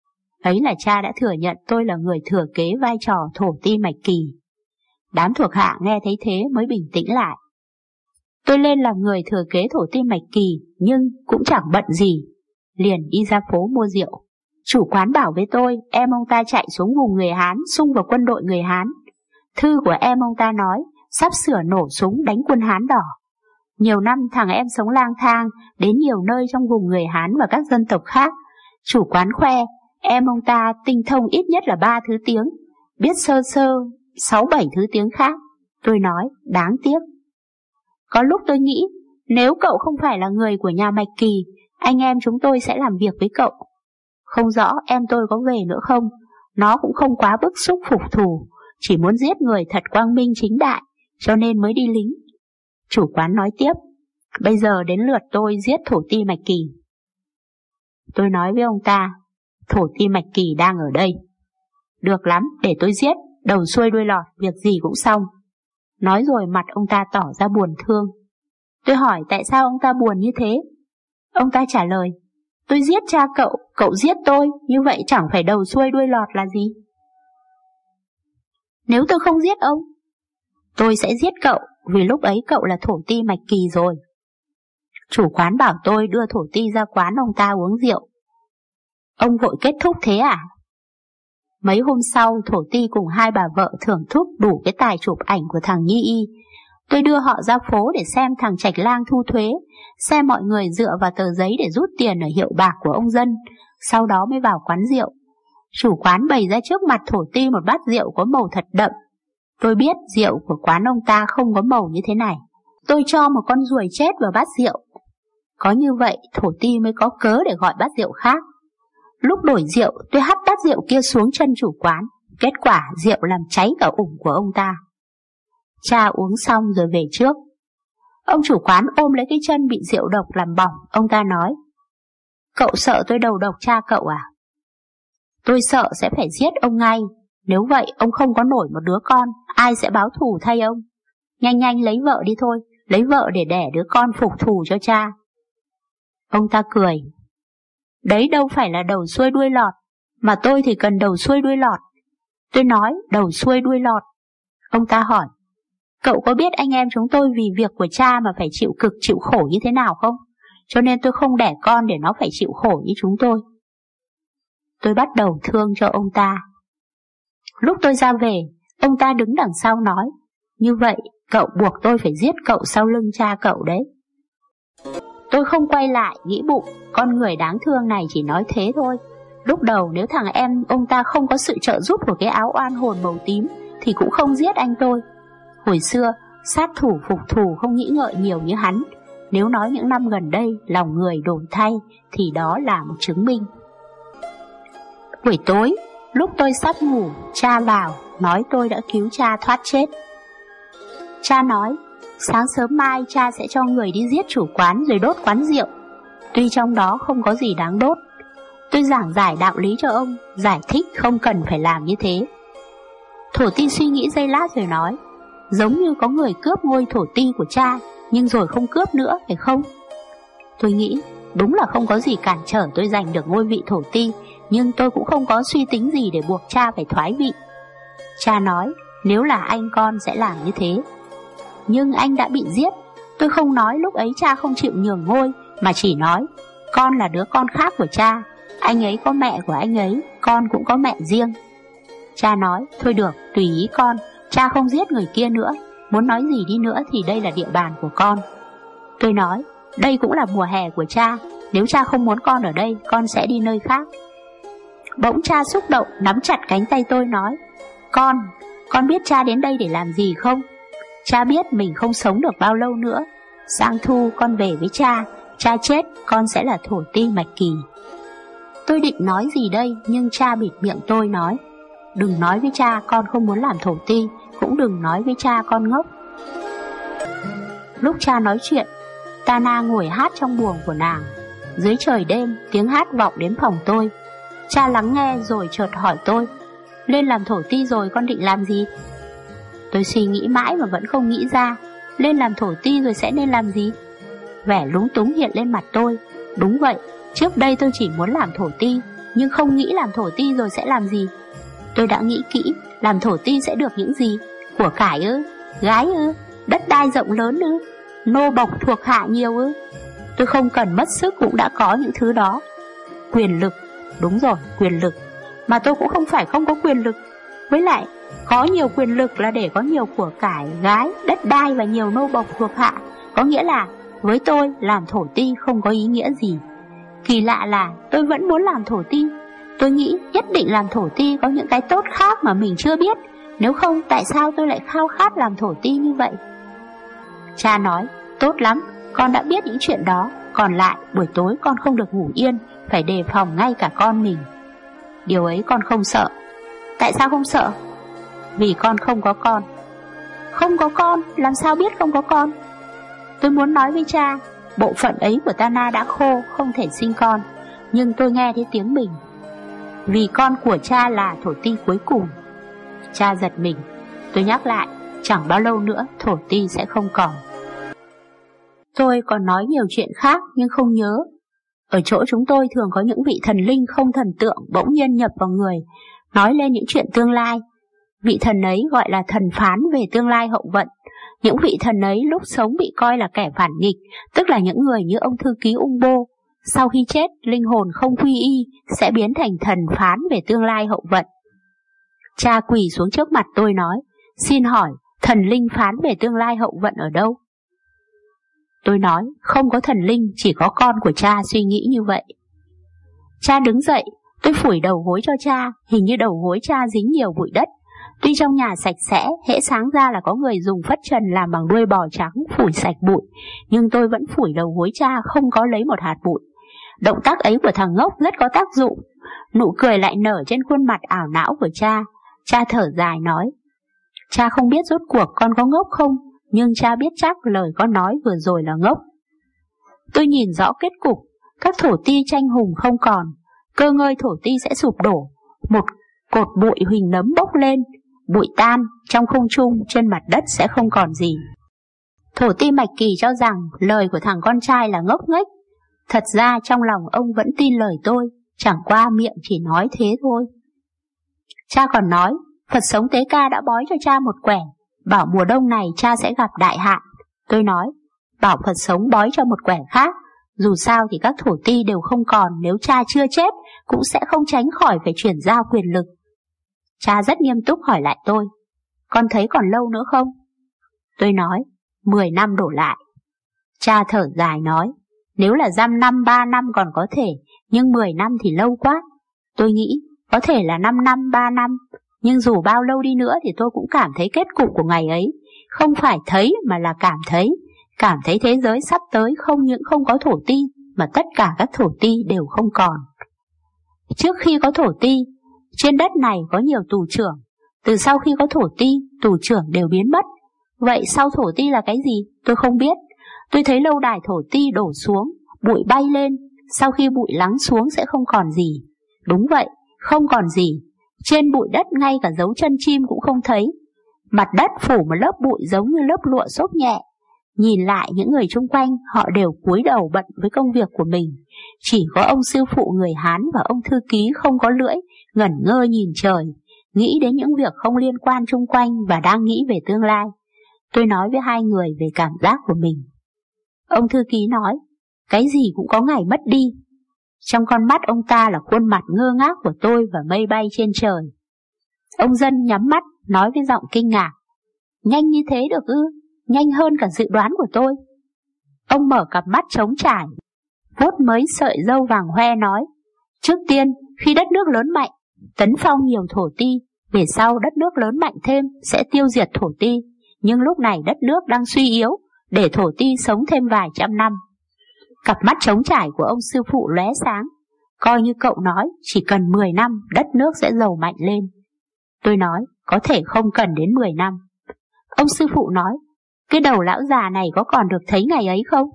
Ấy là cha đã thừa nhận tôi là người thừa kế vai trò thổ ti mạch kỳ. Đám thuộc hạ nghe thấy thế mới bình tĩnh lại. Tôi lên làm người thừa kế thổ ti mạch kỳ, nhưng cũng chẳng bận gì, liền đi ra phố mua rượu. Chủ quán bảo với tôi, em ông ta chạy xuống vùng người Hán, xung vào quân đội người Hán. Thư của em ông ta nói, sắp sửa nổ súng đánh quân Hán đỏ. Nhiều năm thằng em sống lang thang, đến nhiều nơi trong vùng người Hán và các dân tộc khác. Chủ quán khoe, em ông ta tinh thông ít nhất là 3 thứ tiếng, biết sơ sơ 6-7 thứ tiếng khác. Tôi nói, đáng tiếc. Có lúc tôi nghĩ, nếu cậu không phải là người của nhà Mạch Kỳ, anh em chúng tôi sẽ làm việc với cậu. Không rõ em tôi có về nữa không, nó cũng không quá bức xúc phục thù, chỉ muốn giết người thật quang minh chính đại, cho nên mới đi lính. Chủ quán nói tiếp, bây giờ đến lượt tôi giết thổ ti Mạch Kỳ. Tôi nói với ông ta, thổ ti Mạch Kỳ đang ở đây. Được lắm, để tôi giết, đầu xuôi đuôi lọt, việc gì cũng xong. Nói rồi mặt ông ta tỏ ra buồn thương. Tôi hỏi tại sao ông ta buồn như thế. Ông ta trả lời, tôi giết cha cậu, cậu giết tôi, như vậy chẳng phải đầu xuôi đuôi lọt là gì. Nếu tôi không giết ông, tôi sẽ giết cậu, vì lúc ấy cậu là thổ ti Mạch Kỳ rồi. Chủ quán bảo tôi đưa thổ ti ra quán ông ta uống rượu. Ông vội kết thúc thế à? Mấy hôm sau, thổ ti cùng hai bà vợ thưởng thức đủ cái tài chụp ảnh của thằng Nhi Y. Tôi đưa họ ra phố để xem thằng Trạch Lang thu thuế, xem mọi người dựa vào tờ giấy để rút tiền ở hiệu bạc của ông dân, sau đó mới vào quán rượu. Chủ quán bày ra trước mặt thổ ti một bát rượu có màu thật đậm. Tôi biết rượu của quán ông ta không có màu như thế này. Tôi cho một con ruồi chết vào bát rượu. Có như vậy thổ ti mới có cớ để gọi bát rượu khác. Lúc đổi rượu, tôi hắt bát rượu kia xuống chân chủ quán. Kết quả rượu làm cháy cả ủng của ông ta. Cha uống xong rồi về trước. Ông chủ quán ôm lấy cái chân bị rượu độc làm bỏng. Ông ta nói, cậu sợ tôi đầu độc cha cậu à? Tôi sợ sẽ phải giết ông ngay. Nếu vậy ông không có nổi một đứa con, ai sẽ báo thù thay ông? Nhanh nhanh lấy vợ đi thôi, lấy vợ để đẻ đứa con phục thù cho cha. Ông ta cười, đấy đâu phải là đầu xuôi đuôi lọt, mà tôi thì cần đầu xuôi đuôi lọt. Tôi nói đầu xuôi đuôi lọt. Ông ta hỏi, cậu có biết anh em chúng tôi vì việc của cha mà phải chịu cực chịu khổ như thế nào không? Cho nên tôi không đẻ con để nó phải chịu khổ như chúng tôi. Tôi bắt đầu thương cho ông ta. Lúc tôi ra về, ông ta đứng đằng sau nói, như vậy cậu buộc tôi phải giết cậu sau lưng cha cậu đấy. Tôi không quay lại, nghĩ bụng, con người đáng thương này chỉ nói thế thôi. Lúc đầu nếu thằng em ông ta không có sự trợ giúp của cái áo oan hồn màu tím thì cũng không giết anh tôi. Hồi xưa, sát thủ phục thù không nghĩ ngợi nhiều như hắn. Nếu nói những năm gần đây lòng người đổi thay thì đó là một chứng minh. Buổi tối, lúc tôi sắp ngủ, cha vào nói tôi đã cứu cha thoát chết. Cha nói, sáng sớm mai cha sẽ cho người đi giết chủ quán rồi đốt quán rượu. Tuy trong đó không có gì đáng đốt. Tôi giảng giải đạo lý cho ông, giải thích không cần phải làm như thế. Thổ ti suy nghĩ giây lát rồi nói, giống như có người cướp ngôi thổ ti của cha, nhưng rồi không cướp nữa, phải không? Tôi nghĩ, đúng là không có gì cản trở tôi giành được ngôi vị thổ ti, nhưng tôi cũng không có suy tính gì để buộc cha phải thoái vị. Cha nói, nếu là anh con sẽ làm như thế. Nhưng anh đã bị giết. Tôi không nói lúc ấy cha không chịu nhường ngôi, mà chỉ nói, con là đứa con khác của cha. Anh ấy có mẹ của anh ấy, con cũng có mẹ riêng. Cha nói, thôi được, tùy ý con, cha không giết người kia nữa. Muốn nói gì đi nữa thì đây là địa bàn của con. Tôi nói, đây cũng là mùa hè của cha. Nếu cha không muốn con ở đây, con sẽ đi nơi khác. Bỗng cha xúc động nắm chặt cánh tay tôi nói, con biết cha đến đây để làm gì không? Cha biết mình không sống được bao lâu nữa. Sang thu con về với cha, cha chết con sẽ là thổ ti Mạch Kỳ. Tôi định nói gì đây, nhưng cha bịt miệng tôi nói, đừng nói với cha con không muốn làm thổ ti, cũng đừng nói với cha con ngốc. Lúc cha nói chuyện, Tana ngồi hát trong buồng của nàng. Dưới trời đêm, tiếng hát vọng đến phòng tôi. Cha lắng nghe rồi chợt hỏi tôi, lên làm thổ ti rồi con định làm gì? Tôi suy nghĩ mãi mà vẫn không nghĩ ra, lên làm thổ ti rồi sẽ nên làm gì? Vẻ lúng túng hiện lên mặt tôi. Đúng vậy, trước đây tôi chỉ muốn làm thổ ti, nhưng không nghĩ làm thổ ti rồi sẽ làm gì. Tôi đã nghĩ kỹ, làm thổ ti sẽ được những gì? Của cải ư? Gái ư? Đất đai rộng lớn ư? Nô bộc thuộc hạ nhiều ư? Tôi không cần mất sức cũng đã có những thứ đó. Quyền lực, đúng rồi, quyền lực. Mà tôi cũng không phải không có quyền lực. Với lại, có nhiều quyền lực là để có nhiều của cải, gái, đất đai và nhiều nô bộc thuộc hạ. Có nghĩa là với tôi làm thổ ti không có ý nghĩa gì. Kỳ lạ là tôi vẫn muốn làm thổ ti. Tôi nghĩ nhất định làm thổ ti có những cái tốt khác mà mình chưa biết. Nếu không tại sao tôi lại khao khát làm thổ ti như vậy? Cha nói, tốt lắm, con đã biết những chuyện đó. Còn lại buổi tối con không được ngủ yên, phải đề phòng ngay cả con mình. Điều ấy con không sợ. Tại sao không sợ? Vì con không có con. Không có con? Làm sao biết không có con? Tôi muốn nói với cha, bộ phận ấy của Tana đã khô, không thể sinh con. Nhưng tôi nghe thấy tiếng mình. Vì con của cha là thổ ti cuối cùng. Cha giật mình. Tôi nhắc lại, chẳng bao lâu nữa thổ ti sẽ không còn. Tôi còn nói nhiều chuyện khác nhưng không nhớ. Ở chỗ chúng tôi thường có những vị thần linh không thần tượng bỗng nhiên nhập vào người, nói lên những chuyện tương lai. Vị thần ấy gọi là thần phán về tương lai hậu vận. Những vị thần ấy lúc sống bị coi là kẻ phản nghịch, tức là những người như ông thư ký ung bô. Sau khi chết, linh hồn không quy y sẽ biến thành thần phán về tương lai hậu vận. Cha quỳ xuống trước mặt tôi nói, xin hỏi thần linh phán về tương lai hậu vận ở đâu? Tôi nói, không có thần linh, chỉ có con của cha suy nghĩ như vậy. Cha đứng dậy, tôi phủi đầu gối cho cha, hình như đầu gối cha dính nhiều bụi đất. Tuy trong nhà sạch sẽ, hễ sáng ra là có người dùng phất trần làm bằng đuôi bò trắng phủi sạch bụi, nhưng tôi vẫn phủi đầu gối cha không có lấy một hạt bụi. Động tác ấy của thằng ngốc rất có tác dụng. Nụ cười lại nở trên khuôn mặt ảo não của cha. Cha thở dài nói, cha không biết rốt cuộc con có ngốc không, nhưng cha biết chắc lời con nói vừa rồi là ngốc. Tôi nhìn rõ kết cục, các thổ ti tranh hùng không còn, cơ ngơi thổ ti sẽ sụp đổ, một cột bụi huỳnh nấm bốc lên, bụi tan, trong không trung trên mặt đất sẽ không còn gì. Thổ ti Mạch Kỳ cho rằng lời của thằng con trai là ngốc nghếch. Thật ra trong lòng ông vẫn tin lời tôi, chẳng qua miệng chỉ nói thế thôi. Cha còn nói, Phật sống Tế Ca đã bói cho cha một quẻ, bảo mùa đông này cha sẽ gặp đại hạn. Tôi nói, bảo Phật sống bói cho một quẻ khác, dù sao thì các thổ ti đều không còn, nếu cha chưa chết cũng sẽ không tránh khỏi phải chuyển giao quyền lực. Cha rất nghiêm túc hỏi lại tôi, con thấy còn lâu nữa không? Tôi nói, 10 năm đổ lại. Cha thở dài nói, nếu là giam 3 năm còn có thể, nhưng 10 năm thì lâu quá. Tôi nghĩ có thể là 5 năm, 3 năm, nhưng dù bao lâu đi nữa thì tôi cũng cảm thấy kết cục của ngày ấy. Không phải thấy mà là cảm thấy thế giới sắp tới không những không có thổ ti, mà tất cả các thổ ti đều không còn. Trước khi có thổ ti, trên đất này có nhiều tù trưởng. Từ sau khi có thổ ti, tù trưởng đều biến mất. Vậy sau thổ ti là cái gì? Tôi không biết. Tôi thấy lâu đài thổ ti đổ xuống, bụi bay lên, sau khi bụi lắng xuống sẽ không còn gì. Đúng vậy, không còn gì. Trên bụi đất ngay cả dấu chân chim cũng không thấy. Mặt đất phủ một lớp bụi giống như lớp lụa xốp nhẹ. Nhìn lại những người chung quanh, họ đều cúi đầu bận với công việc của mình. Chỉ có ông sư phụ người Hán và ông thư ký không có lưỡi, ngẩn ngơ nhìn trời, nghĩ đến những việc không liên quan chung quanh và đang nghĩ về tương lai. Tôi nói với hai người về cảm giác của mình. Ông thư ký nói, cái gì cũng có ngày mất đi. Trong con mắt ông ta là khuôn mặt ngơ ngác của tôi và mây bay trên trời. Ông Dân nhắm mắt, nói với giọng kinh ngạc, nhanh như thế được ư? Nhanh hơn cả dự đoán của tôi. Ông mở cặp mắt trống trải, vuốt mấy sợi râu vàng hoe nói, trước tiên khi đất nước lớn mạnh, tấn phong nhiều thổ ti, về sau đất nước lớn mạnh thêm sẽ tiêu diệt thổ ti, nhưng lúc này đất nước đang suy yếu, để thổ ti sống thêm vài trăm năm. Cặp mắt trống trải của ông sư phụ lóe sáng, coi như cậu nói chỉ cần 10 năm đất nước sẽ giàu mạnh lên. Tôi nói có thể không cần đến 10 năm. Ông sư phụ nói, cái đầu lão già này có còn được thấy ngày ấy không?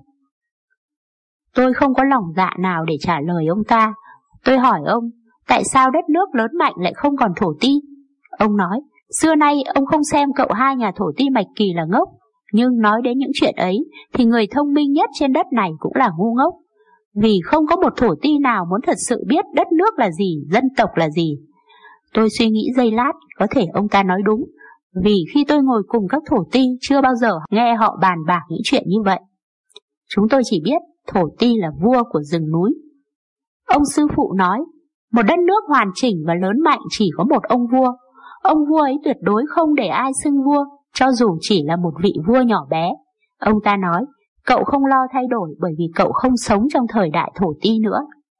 Tôi không có lòng dạ nào để trả lời ông ta. Tôi hỏi ông, tại sao đất nước lớn mạnh lại không còn thổ ti? Ông nói, xưa nay ông không xem cậu hai nhà thổ ti Mạch Kỳ là ngốc, nhưng nói đến những chuyện ấy thì người thông minh nhất trên đất này cũng là ngu ngốc. vì không có một thổ ti nào muốn thật sự biết đất nước là gì, dân tộc là gì. Tôi suy nghĩ giây lát, có thể ông ta nói đúng, vì khi tôi ngồi cùng các thổ ti chưa bao giờ nghe họ bàn bạc những chuyện như vậy. Chúng tôi chỉ biết thổ ti là vua của rừng núi. Ông sư phụ nói, một đất nước hoàn chỉnh và lớn mạnh chỉ có một ông vua. Ông vua ấy tuyệt đối không để ai xưng vua, cho dù chỉ là một vị vua nhỏ bé. Ông ta nói, cậu không lo thay đổi bởi vì cậu không sống trong thời đại thổ ti nữa.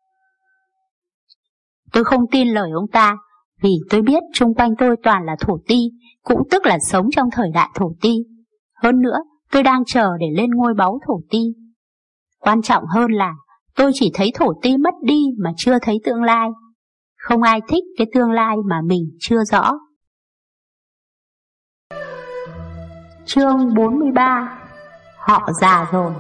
Tôi không tin lời ông ta, vì tôi biết chung quanh tôi toàn là thổ ti, cũng tức là sống trong thời đại thổ ti. Hơn nữa, tôi đang chờ để lên ngôi báu thổ ti. Quan trọng hơn là tôi chỉ thấy thổ ti mất đi mà chưa thấy tương lai. Không ai thích cái tương lai mà mình chưa rõ. Chương 43. Họ già rồi.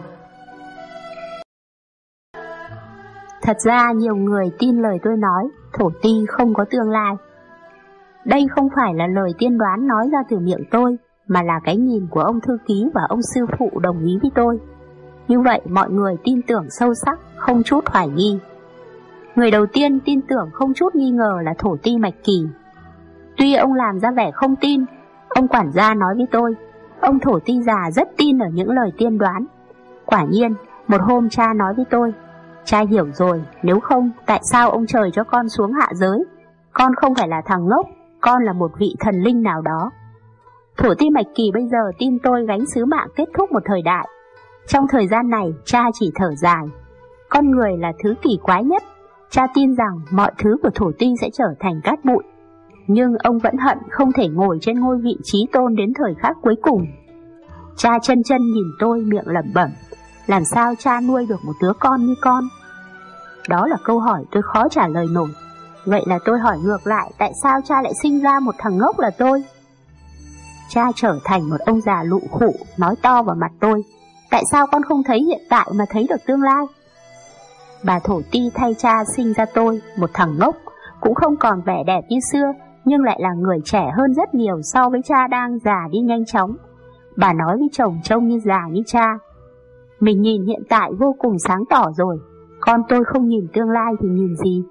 Thật ra nhiều người tin lời tôi nói thổ ti không có tương lai. Đây không phải là lời tiên đoán nói ra từ miệng tôi, mà là cái nhìn của ông thư ký và ông sư phụ đồng ý với tôi. Như vậy mọi người tin tưởng sâu sắc, không chút hoài nghi. Người đầu tiên tin tưởng không chút nghi ngờ là thổ ti Mạch Kỳ. Tuy ông làm ra vẻ không tin, ông quản gia nói với tôi, ông thổ ti già rất tin ở những lời tiên đoán. Quả nhiên, một hôm cha nói với tôi, cha hiểu rồi, nếu không, tại sao ông trời cho con xuống hạ giới? Con không phải là thằng ngốc, con là một vị thần linh nào đó. Thổ ti Mạch Kỳ bây giờ tin tôi gánh sứ mạng kết thúc một thời đại. Trong thời gian này, cha chỉ thở dài. Con người là thứ kỳ quái nhất. Cha tin rằng mọi thứ của thổ ti sẽ trở thành cát bụi. Nhưng ông vẫn hận không thể ngồi trên ngôi vị trí tôn đến thời khắc cuối cùng. Cha chân chân nhìn tôi miệng lẩm bẩm, làm sao cha nuôi được một đứa con như con? Đó là câu hỏi tôi khó trả lời nổi. Vậy là tôi hỏi ngược lại, tại sao cha lại sinh ra một thằng ngốc là tôi? Cha trở thành một ông già lụ khụ, nói to vào mặt tôi, tại sao con không thấy hiện tại mà thấy được tương lai? Bà thổ ti thay cha sinh ra tôi, một thằng ngốc, cũng không còn vẻ đẹp như xưa, nhưng lại là người trẻ hơn rất nhiều so với cha đang già đi nhanh chóng. Bà nói với chồng trông như già như cha, mình nhìn hiện tại vô cùng sáng tỏ rồi, con tôi không nhìn tương lai thì nhìn gì?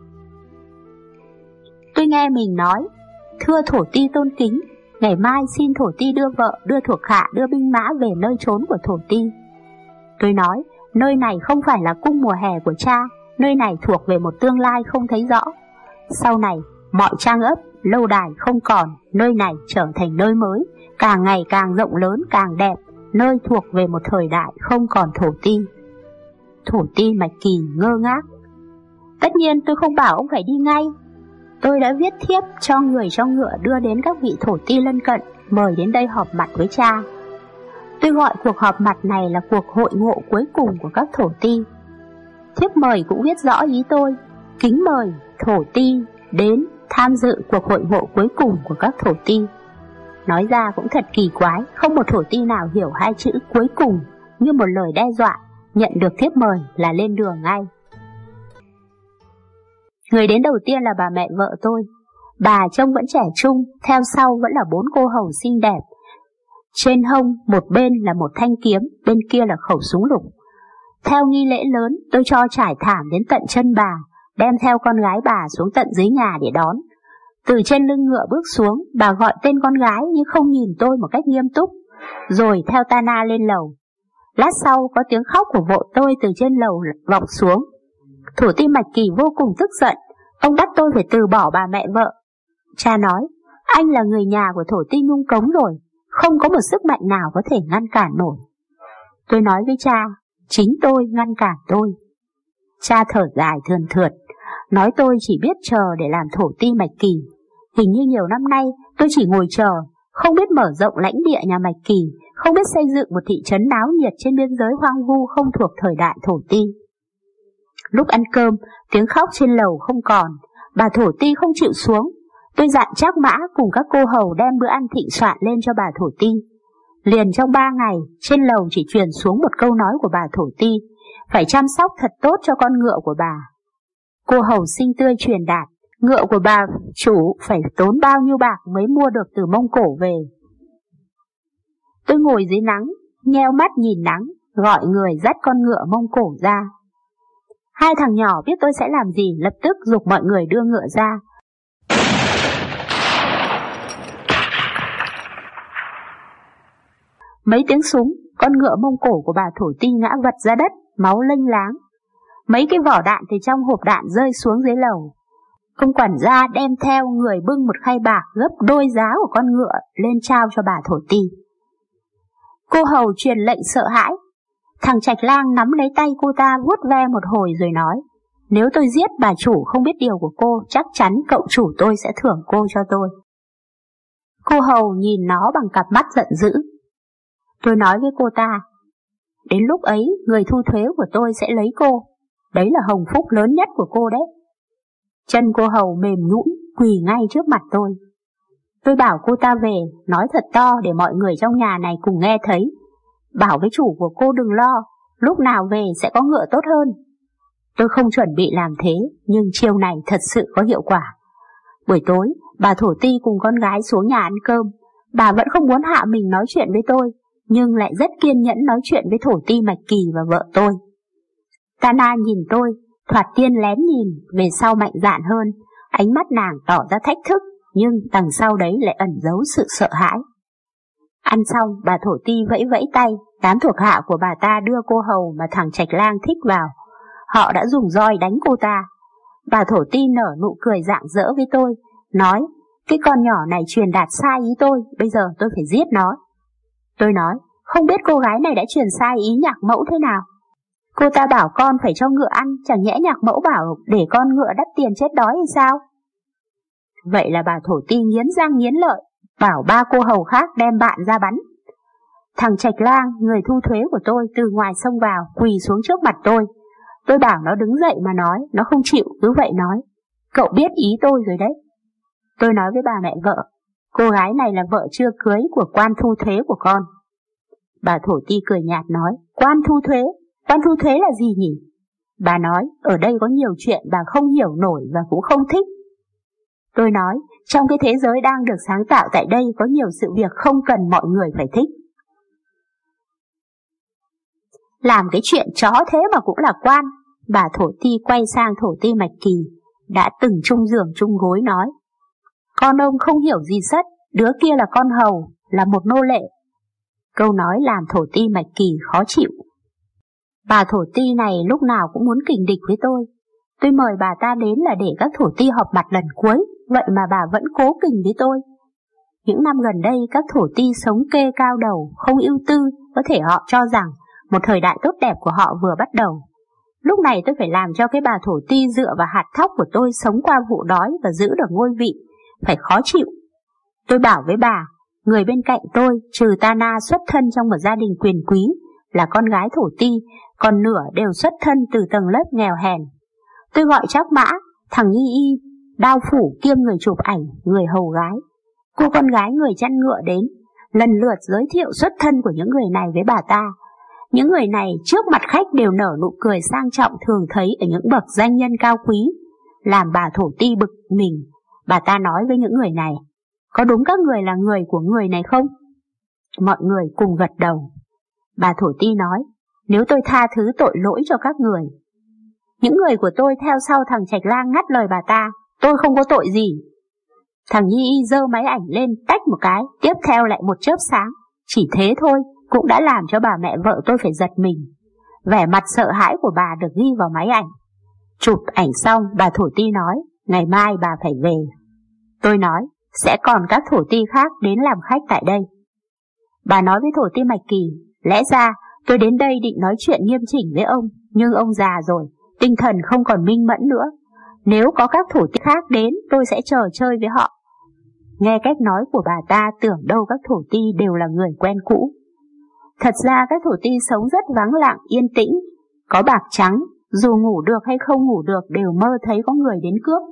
Tôi nghe mình nói, thưa thổ ti tôn kính, ngày mai xin thổ ti đưa vợ, đưa thuộc hạ, đưa binh mã về nơi trốn của thổ ti. Tôi nói, nơi này không phải là cung mùa hè của cha, nơi này thuộc về một tương lai không thấy rõ. Sau này, mọi trang ấp, lâu đài không còn, nơi này trở thành nơi mới, càng ngày càng rộng lớn, càng đẹp, nơi thuộc về một thời đại không còn thổ ti. Thổ ti Mạch Kỳ ngơ ngác. Tất nhiên tôi không bảo ông phải đi ngay. Tôi đã viết thiếp cho người cho ngựa đưa đến các vị thổ ti lân cận, mời đến đây họp mặt với cha. Tôi gọi cuộc họp mặt này là cuộc hội ngộ cuối cùng của các thổ ti. Thiếp mời cũng viết rõ ý tôi, kính mời thổ ti đến tham dự cuộc hội ngộ cuối cùng của các thổ ti. Nói ra cũng thật kỳ quái, không một thổ ti nào hiểu hai chữ cuối cùng như một lời đe dọa, nhận được thiếp mời là lên đường ngay. Người đến đầu tiên là bà mẹ vợ tôi. Bà trông vẫn trẻ trung, theo sau vẫn là 4 cô hầu xinh đẹp. Trên hông một bên là một thanh kiếm, bên kia là khẩu súng lục. Theo nghi lễ lớn, tôi cho trải thảm đến tận chân bà, đem theo con gái bà xuống tận dưới nhà để đón. Từ trên lưng ngựa bước xuống, bà gọi tên con gái nhưng không nhìn tôi một cách nghiêm túc, rồi theo Tana lên lầu. Lát sau có tiếng khóc của vợ tôi từ trên lầu vọng xuống. Thổ ti Mạch Kỳ vô cùng tức giận, ông bắt tôi phải từ bỏ bà mẹ vợ. Cha nói, anh là người nhà của thổ ti Nhung Cống rồi, không có một sức mạnh nào có thể ngăn cản nổi. Tôi nói với cha, chính tôi ngăn cản tôi. Cha thở dài thườn thượt, nói tôi chỉ biết chờ để làm thổ ti Mạch Kỳ. Hình như nhiều năm nay tôi chỉ ngồi chờ, không biết mở rộng lãnh địa nhà Mạch Kỳ, không biết xây dựng một thị trấn náo nhiệt trên biên giới hoang vu không thuộc thời đại thổ ti. Lúc ăn cơm, tiếng khóc trên lầu không còn, bà thổ ti không chịu xuống. Tôi dặn Trác Mã cùng các cô hầu đem bữa ăn thịnh soạn lên cho bà thổ ti. Liền trong 3 ngày, trên lầu chỉ truyền xuống một câu nói của bà thổ ti, phải chăm sóc thật tốt cho con ngựa của bà. Cô hầu xinh tươi truyền đạt, ngựa của bà chủ phải tốn bao nhiêu bạc mới mua được từ Mông Cổ về. Tôi ngồi dưới nắng, nheo mắt nhìn nắng, gọi người dắt con ngựa Mông Cổ ra. Hai thằng nhỏ biết tôi sẽ làm gì, lập tức giục mọi người đưa ngựa ra. Mấy tiếng súng, con ngựa Mông Cổ của bà thổ ti ngã vật ra đất, máu lênh láng. Mấy cái vỏ đạn từ trong hộp đạn rơi xuống dưới lầu. Ông quản gia đem theo người bưng một khay bạc gấp đôi giá của con ngựa lên trao cho bà thổ ti. Cô hầu truyền lệnh sợ hãi. Thằng Trạch Lang nắm lấy tay cô ta vuốt ve một hồi rồi nói: nếu tôi giết bà chủ không biết điều của cô, chắc chắn cậu chủ tôi sẽ thưởng cô cho tôi. Cô hầu nhìn nó bằng cặp mắt giận dữ. Tôi nói với cô ta: đến lúc ấy người thu thuế của tôi sẽ lấy cô. Đấy là hồng phúc lớn nhất của cô đấy. Chân cô hầu mềm nhũn, quỳ ngay trước mặt tôi. Tôi bảo cô ta về, nói thật to để mọi người trong nhà này cùng nghe thấy. Bảo với chủ của cô đừng lo, lúc nào về sẽ có ngựa tốt hơn. Tôi không chuẩn bị làm thế, nhưng chiêu này thật sự có hiệu quả. Buổi tối, bà thổ ti cùng con gái xuống nhà ăn cơm. Bà vẫn không muốn hạ mình nói chuyện với tôi, nhưng lại rất kiên nhẫn nói chuyện với thổ ti Mạch Kỳ và vợ tôi. Tana nhìn tôi, thoạt tiên lén nhìn, về sau mạnh dạn hơn. Ánh mắt nàng tỏ ra thách thức, nhưng đằng sau đấy lại ẩn giấu sự sợ hãi. Ăn xong, bà thổ ti vẫy vẫy tay, đám thuộc hạ của bà ta đưa cô hầu mà thằng Trạch Lang thích vào. Họ đã dùng roi đánh cô ta. Bà thổ ti nở nụ cười rạng rỡ với tôi, nói: cái con nhỏ này truyền đạt sai ý tôi, bây giờ tôi phải giết nó. Tôi nói: không biết cô gái này đã truyền sai ý nhạc mẫu thế nào. Cô ta bảo con phải cho ngựa ăn, chẳng nhẽ nhạc mẫu bảo để con ngựa đắt tiền chết đói hay sao? Vậy là bà thổ ti nghiến răng nghiến lợi, bảo ba cô hầu khác đem bạn ra bắn. Thằng Trạch Lang, người thu thuế của tôi, từ ngoài xông vào, quỳ xuống trước mặt tôi. Tôi bảo nó đứng dậy mà nói, nó không chịu, cứ vậy nói: cậu biết ý tôi rồi đấy. Tôi nói với bà mẹ vợ: cô gái này là vợ chưa cưới của quan thu thuế của con. Bà thổ ti cười nhạt nói: quan thu thuế? Quan thu thuế là gì nhỉ? Bà nói: ở đây có nhiều chuyện bà không hiểu nổi và cũng không thích. Tôi nói: trong cái thế giới đang được sáng tạo tại đây có nhiều sự việc không cần mọi người phải thích. Làm cái chuyện chó thế mà cũng là quan. Bà thổ ti quay sang thổ ti Mạch Kỳ, đã từng chung giường chung gối nói: con ông không hiểu gì sất, đứa kia là con hầu, là một nô lệ. Câu nói làm thổ ti Mạch Kỳ khó chịu. Bà thổ ti này lúc nào cũng muốn kình địch với tôi. Tôi mời bà ta đến là để các thổ ti họp mặt lần cuối, vậy mà bà vẫn cố kình với tôi. Những năm gần đây các thổ ti sống kê cao đầu, không ưu tư, có thể họ cho rằng một thời đại tốt đẹp của họ vừa bắt đầu. Lúc này tôi phải làm cho cái bà thổ ti dựa vào hạt thóc của tôi sống qua vụ đói và giữ được ngôi vị, phải khó chịu. Tôi bảo với bà, người bên cạnh tôi trừ Tana xuất thân trong một gia đình quyền quý, là con gái thổ ti, còn nửa đều xuất thân từ tầng lớp nghèo hèn. Tôi gọi Trác Mã, thằng Nhi Y, đao phủ kiêm người chụp ảnh, người hầu gái, cô con gái người chăn ngựa đến, lần lượt giới thiệu xuất thân của những người này với bà ta. Những người này trước mặt khách đều nở nụ cười sang trọng thường thấy ở những bậc danh nhân cao quý, làm bà thổ ti bực mình. Bà ta nói với những người này: có đúng các người là người của người này không? Mọi người cùng gật đầu. Bà thổ ti nói: nếu tôi tha thứ tội lỗi cho các người. Những người của tôi theo sau thằng Trạch Lang ngắt lời bà ta: tôi không có tội gì. Thằng Nhi Y giơ máy ảnh lên tách một cái, tiếp theo lại một chớp sáng. Chỉ thế thôi cũng đã làm cho bà mẹ vợ tôi phải giật mình. Vẻ mặt sợ hãi của bà được ghi vào máy ảnh. Chụp ảnh xong, bà thổ ti nói: ngày mai bà phải về. Tôi nói: sẽ còn các thổ ti khác đến làm khách tại đây. Bà nói với thổ ti Mạch Kỳ: lẽ ra tôi đến đây định nói chuyện nghiêm chỉnh với ông, nhưng ông già rồi, tinh thần không còn minh mẫn nữa. Nếu có các thổ ti khác đến, tôi sẽ chờ chơi với họ. Nghe cách nói của bà ta tưởng đâu các thổ ti đều là người quen cũ. Thật ra các thổ ti sống rất vắng lặng, yên tĩnh, có bạc trắng, dù ngủ được hay không ngủ được đều mơ thấy có người đến cướp.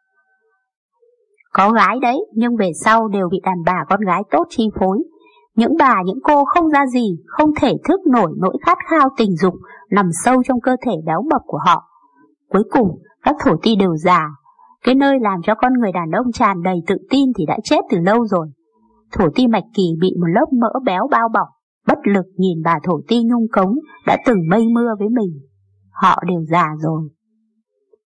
Có gái đấy, nhưng về sau đều bị đàn bà con gái tốt chi phối. Những bà, những cô không ra gì, không thể thức nổi nỗi khát khao tình dục nằm sâu trong cơ thể béo mập của họ. Cuối cùng, các thổ ti đều già. Cái nơi làm cho con người đàn ông tràn đầy tự tin thì đã chết từ lâu rồi. Thổ ti Mạch Kỳ bị một lớp mỡ béo bao bọc, bất lực nhìn bà thổ ti nhung cống đã từng mây mưa với mình. Họ đều già rồi.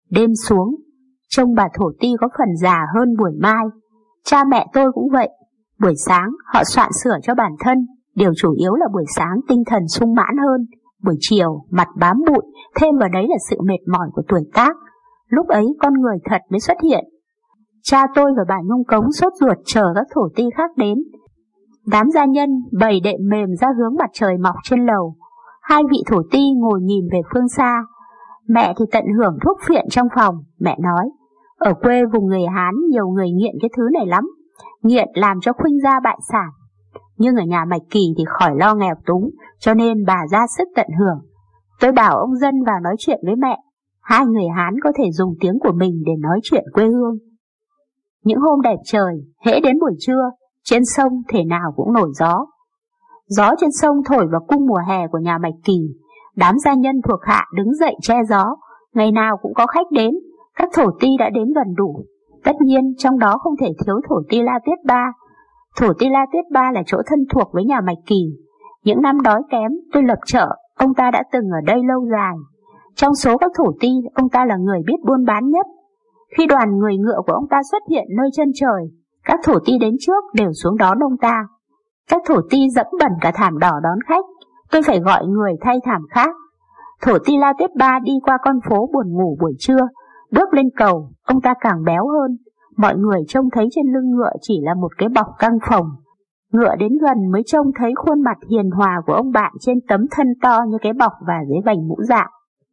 Đêm xuống, trông bà thổ ti có phần già hơn buổi mai. Cha mẹ tôi cũng vậy. Buổi sáng họ soạn sửa cho bản thân, điều chủ yếu là buổi sáng tinh thần sung mãn hơn. Buổi chiều mặt bám bụi, thêm vào đấy là sự mệt mỏi của tuổi tác. Lúc ấy con người thật mới xuất hiện. Cha tôi và bà Nhung Cống sốt ruột chờ các thổ ti khác đến. Đám gia nhân bày đệm mềm ra hướng mặt trời mọc trên lầu. Hai vị thổ ti ngồi nhìn về phương xa. Mẹ thì tận hưởng thuốc phiện trong phòng. Mẹ nói, ở quê vùng người Hán nhiều người nghiện cái thứ này lắm. Nghiện làm cho khuynh gia bại sản. Nhưng ở nhà Mạch Kỳ thì khỏi lo nghèo túng, cho nên bà ra sức tận hưởng. Tôi bảo ông Dân vào nói chuyện với mẹ. Hai người Hán có thể dùng tiếng của mình để nói chuyện quê hương. Những hôm đẹp trời, hễ đến buổi trưa, trên sông thể nào cũng nổi gió. Gió trên sông thổi vào cung mùa hè của nhà Mạch Kỳ. Đám gia nhân thuộc hạ đứng dậy che gió. Ngày nào cũng có khách đến. Các thổ ti đã đến gần đủ. Tất nhiên trong đó không thể thiếu thổ ti La Tuyết Ba. Thổ ti La Tuyết Ba là chỗ thân thuộc với nhà Mạch Kỳ. Những năm đói kém, tôi lập chợ, ông ta đã từng ở đây lâu dài. Trong số các thổ ti, ông ta là người biết buôn bán nhất. Khi đoàn người ngựa của ông ta xuất hiện nơi chân trời, các thổ ti đến trước đều xuống đón ông ta. Các thổ ti dẫm bẩn cả thảm đỏ đón khách, tôi phải gọi người thay thảm khác. Thổ ti La Tuyết Ba đi qua con phố buồn ngủ buổi trưa, bước lên cầu, ông ta càng béo hơn. Mọi người trông thấy trên lưng ngựa chỉ là một cái bọc căng phồng. Ngựa đến gần mới trông thấy khuôn mặt hiền hòa của ông bạn trên tấm thân to như cái bọc và dưới vành mũ dạ.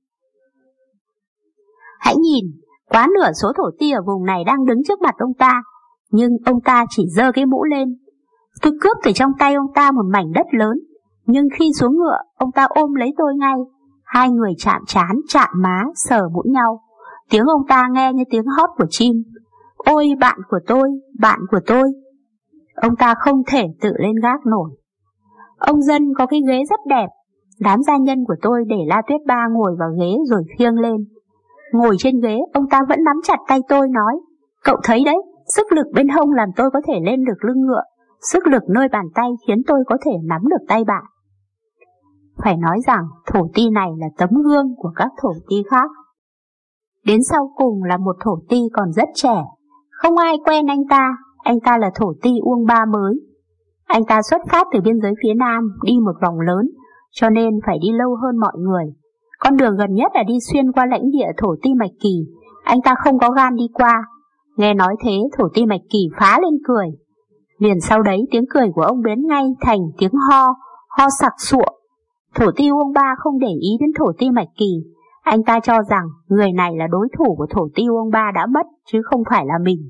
Hãy nhìn, quá nửa số thổ ti ở vùng này đang đứng trước mặt ông ta, nhưng ông ta chỉ giơ cái mũ lên. Tôi cướp từ trong tay ông ta một mảnh đất lớn, nhưng khi xuống ngựa, ông ta ôm lấy tôi ngay. Hai người chạm trán, chạm má, sờ mũi nhau. Tiếng ông ta nghe như tiếng hót của chim. Ôi bạn của tôi, bạn của tôi. Ông ta không thể tự lên gác nổi. Ông Dân có cái ghế rất đẹp. Đám gia nhân của tôi để La Tuyết Ba ngồi vào ghế rồi khiêng lên. Ngồi trên ghế, ông ta vẫn nắm chặt tay tôi nói, cậu thấy đấy, sức lực bên hông làm tôi có thể lên được lưng ngựa. Sức lực nơi bàn tay khiến tôi có thể nắm được tay bạn. Phải nói rằng thổ ti này là tấm gương của các thổ ti khác. Đến sau cùng là một thổ ti còn rất trẻ. Không ai quen anh ta là thổ ti Uông Ba mới. Anh ta xuất phát từ biên giới phía Nam, đi một vòng lớn, cho nên phải đi lâu hơn mọi người. Con đường gần nhất là đi xuyên qua lãnh địa thổ ti Mạch Kỳ, anh ta không có gan đi qua. Nghe nói thế, thổ ti Mạch Kỳ phá lên cười. Liền sau đấy tiếng cười của ông biến ngay thành tiếng ho sặc sụa. Thổ ti Uông Ba không để ý đến thổ ti Mạch Kỳ. Anh ta cho rằng người này là đối thủ của thổ ti Uông Ba đã mất, chứ không phải là mình.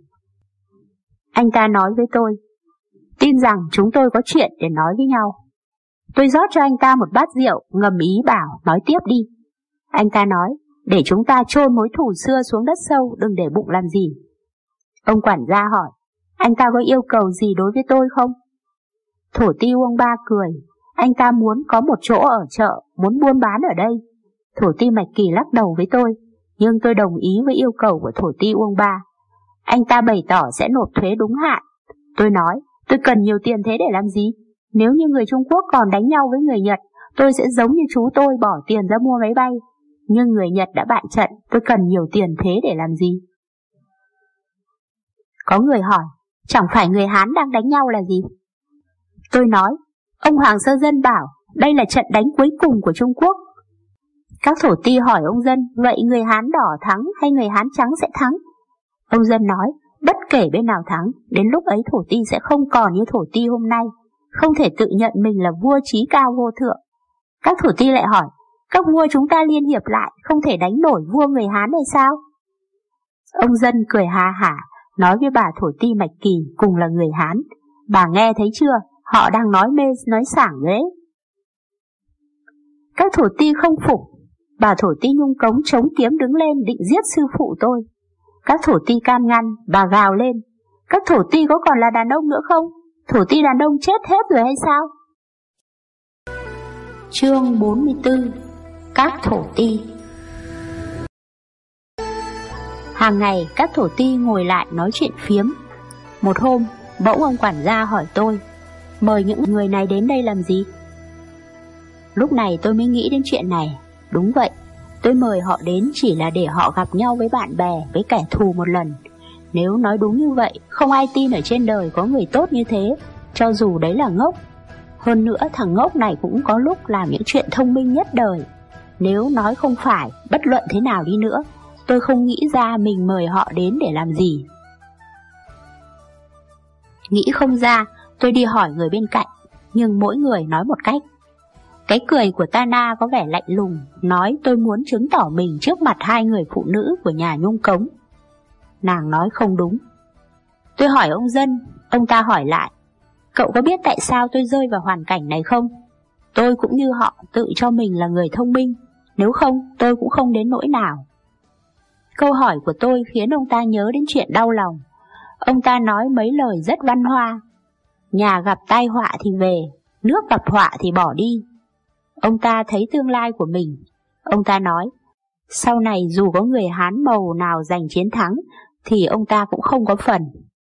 Anh ta nói với tôi, tin rằng chúng tôi có chuyện để nói với nhau. Tôi rót cho anh ta một bát rượu, ngầm ý bảo nói tiếp đi. Anh ta nói, để chúng ta chôn mối thù xưa xuống đất sâu, đừng để bụng làm gì. Ông quản gia hỏi, anh ta có yêu cầu gì đối với tôi không? Thổ ti Uông Ba cười, anh ta muốn có một chỗ ở chợ, muốn buôn bán ở đây. Thổ ti Mạch Kỳ lắc đầu với tôi, nhưng tôi đồng ý với yêu cầu của thổ ti Uông Ba. Anh ta bày tỏ sẽ nộp thuế đúng hạn. Tôi nói, tôi cần nhiều tiền thế để làm gì? Nếu như người Trung Quốc còn đánh nhau với người Nhật, tôi sẽ giống như chú tôi bỏ tiền ra mua máy bay. Nhưng người Nhật đã bại trận, tôi cần nhiều tiền thế để làm gì? Có người hỏi, chẳng phải người Hán đang đánh nhau là gì? Tôi nói, ông Hoàng Sơ Dân bảo, đây là trận đánh cuối cùng của Trung Quốc. Các thổ ti hỏi ông Dân, vậy người Hán đỏ thắng hay người Hán trắng sẽ thắng? Ông Dân nói, bất kể bên nào thắng, đến lúc ấy thổ ti sẽ không còn như thổ ti hôm nay, không thể tự nhận mình là vua trí cao vô thượng. Các thổ ti lại hỏi, các vua chúng ta liên hiệp lại, không thể đánh nổi vua người Hán hay sao? Ông Dân cười ha hả, nói với bà thổ ti Mạch Kỳ cùng là người Hán, bà nghe thấy chưa, họ đang nói mê nói sảng đấy. Các thổ ti không phục, bà thổ ti Nhung Cống chống kiếm đứng lên định giết sư phụ tôi. Các thổ ti can ngăn, bà gào lên, các thổ ti có còn là đàn ông nữa không? Thổ ti đàn ông chết hết rồi hay sao? Chương 44. Các thổ ti. Hàng ngày các thổ ti ngồi lại nói chuyện phiếm. Một hôm, bỗng ông quản gia hỏi tôi, mời những người này đến đây làm gì? Lúc này tôi mới nghĩ đến chuyện này. Đúng vậy, Tôi mời họ đến chỉ là để họ gặp nhau với bạn bè, với kẻ thù một lần. Nếu nói đúng như vậy, không ai tin ở trên đời có người tốt như thế, cho dù đấy là ngốc. Hơn nữa thằng ngốc này cũng có lúc làm những chuyện thông minh nhất đời. Nếu nói không phải, bất luận thế nào đi nữa, tôi không nghĩ ra mình mời họ đến để làm gì. Nghĩ không ra, tôi đi hỏi người bên cạnh, nhưng mỗi người nói một cách. Cái cười của Tana có vẻ lạnh lùng, nói tôi muốn chứng tỏ mình trước mặt hai người phụ nữ của nhà nhung cống. Nàng nói không đúng. Tôi hỏi ông Dân, ông ta hỏi lại, cậu có biết tại sao tôi rơi vào hoàn cảnh này không? Tôi cũng như họ tự cho mình là người thông minh, nếu không tôi cũng không đến nỗi nào. Câu hỏi của tôi khiến ông ta nhớ đến chuyện đau lòng. Ông ta nói mấy lời rất văn hoa. Nhà gặp tai họa thì về, nước gặp họa thì bỏ đi. Ông ta thấy tương lai của mình. Ông ta nói, sau này dù có người Hán màu nào giành chiến thắng, thì ông ta cũng không có phần.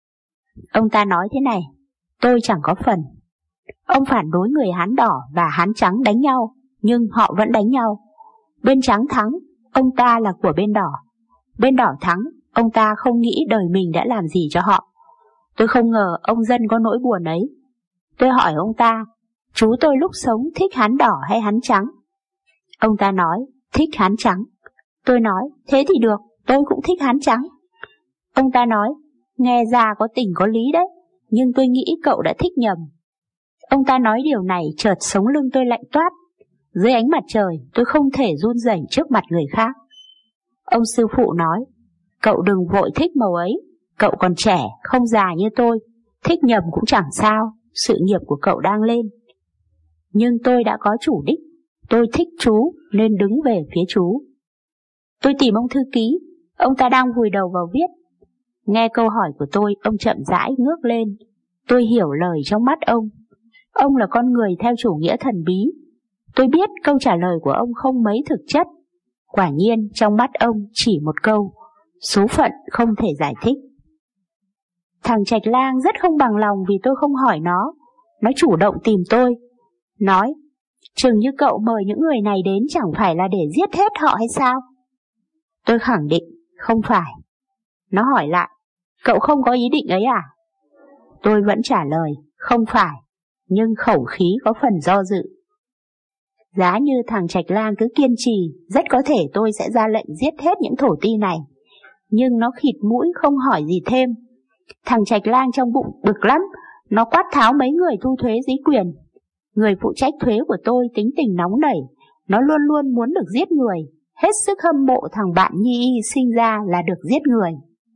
Ông ta nói thế này, tôi chẳng có phần. Ông phản đối người Hán đỏ và Hán trắng đánh nhau, nhưng họ vẫn đánh nhau. Bên trắng thắng, ông ta là của bên đỏ. Bên đỏ thắng, ông ta không nghĩ đời mình đã làm gì cho họ. Tôi không ngờ ông Dân có nỗi buồn ấy. Tôi hỏi ông ta, chú tôi lúc sống thích Hán đỏ hay Hán trắng? Ông ta nói, thích Hán trắng. Tôi nói, thế thì được, tôi cũng thích Hán trắng. Ông ta nói, nghe ra có tình có lý đấy, nhưng tôi nghĩ cậu đã thích nhầm. Ông ta nói điều này chợt sống lưng tôi lạnh toát. Dưới ánh mặt trời, tôi không thể run rẩy trước mặt người khác. Ông sư phụ nói, cậu đừng vội thích màu ấy, cậu còn trẻ, không già như tôi, thích nhầm cũng chẳng sao, sự nghiệp của cậu đang lên. Nhưng tôi đã có chủ đích, tôi thích chú nên đứng về phía chú. Tôi tìm ông thư ký, ông ta đang vùi đầu vào viết. Nghe câu hỏi của tôi, ông chậm rãi ngước lên. Tôi hiểu lời trong mắt ông. Ông là con người theo chủ nghĩa thần bí. Tôi biết câu trả lời của ông không mấy thực chất. Quả nhiên trong mắt ông chỉ một câu, số phận không thể giải thích. Thằng Trạch Lang rất không bằng lòng vì tôi không hỏi nó. Nó chủ động tìm tôi. Nói, chừng như cậu mời những người này đến chẳng phải là để giết hết họ hay sao? Tôi khẳng định, không phải. Nó hỏi lại, cậu không có ý định ấy à? Tôi vẫn trả lời, không phải, nhưng khẩu khí có phần do dự. Giá như thằng Trạch Lang cứ kiên trì, rất có thể tôi sẽ ra lệnh giết hết những thổ ti này. Nhưng nó khịt mũi không hỏi gì thêm. Thằng Trạch Lang trong bụng bực lắm, nó quát tháo mấy người thu thuế dưới quyền. Người phụ trách thuế của tôi tính tình nóng nảy, nó luôn luôn muốn được giết người, hết sức hâm mộ thằng bạn Nhi Y sinh ra là được giết người.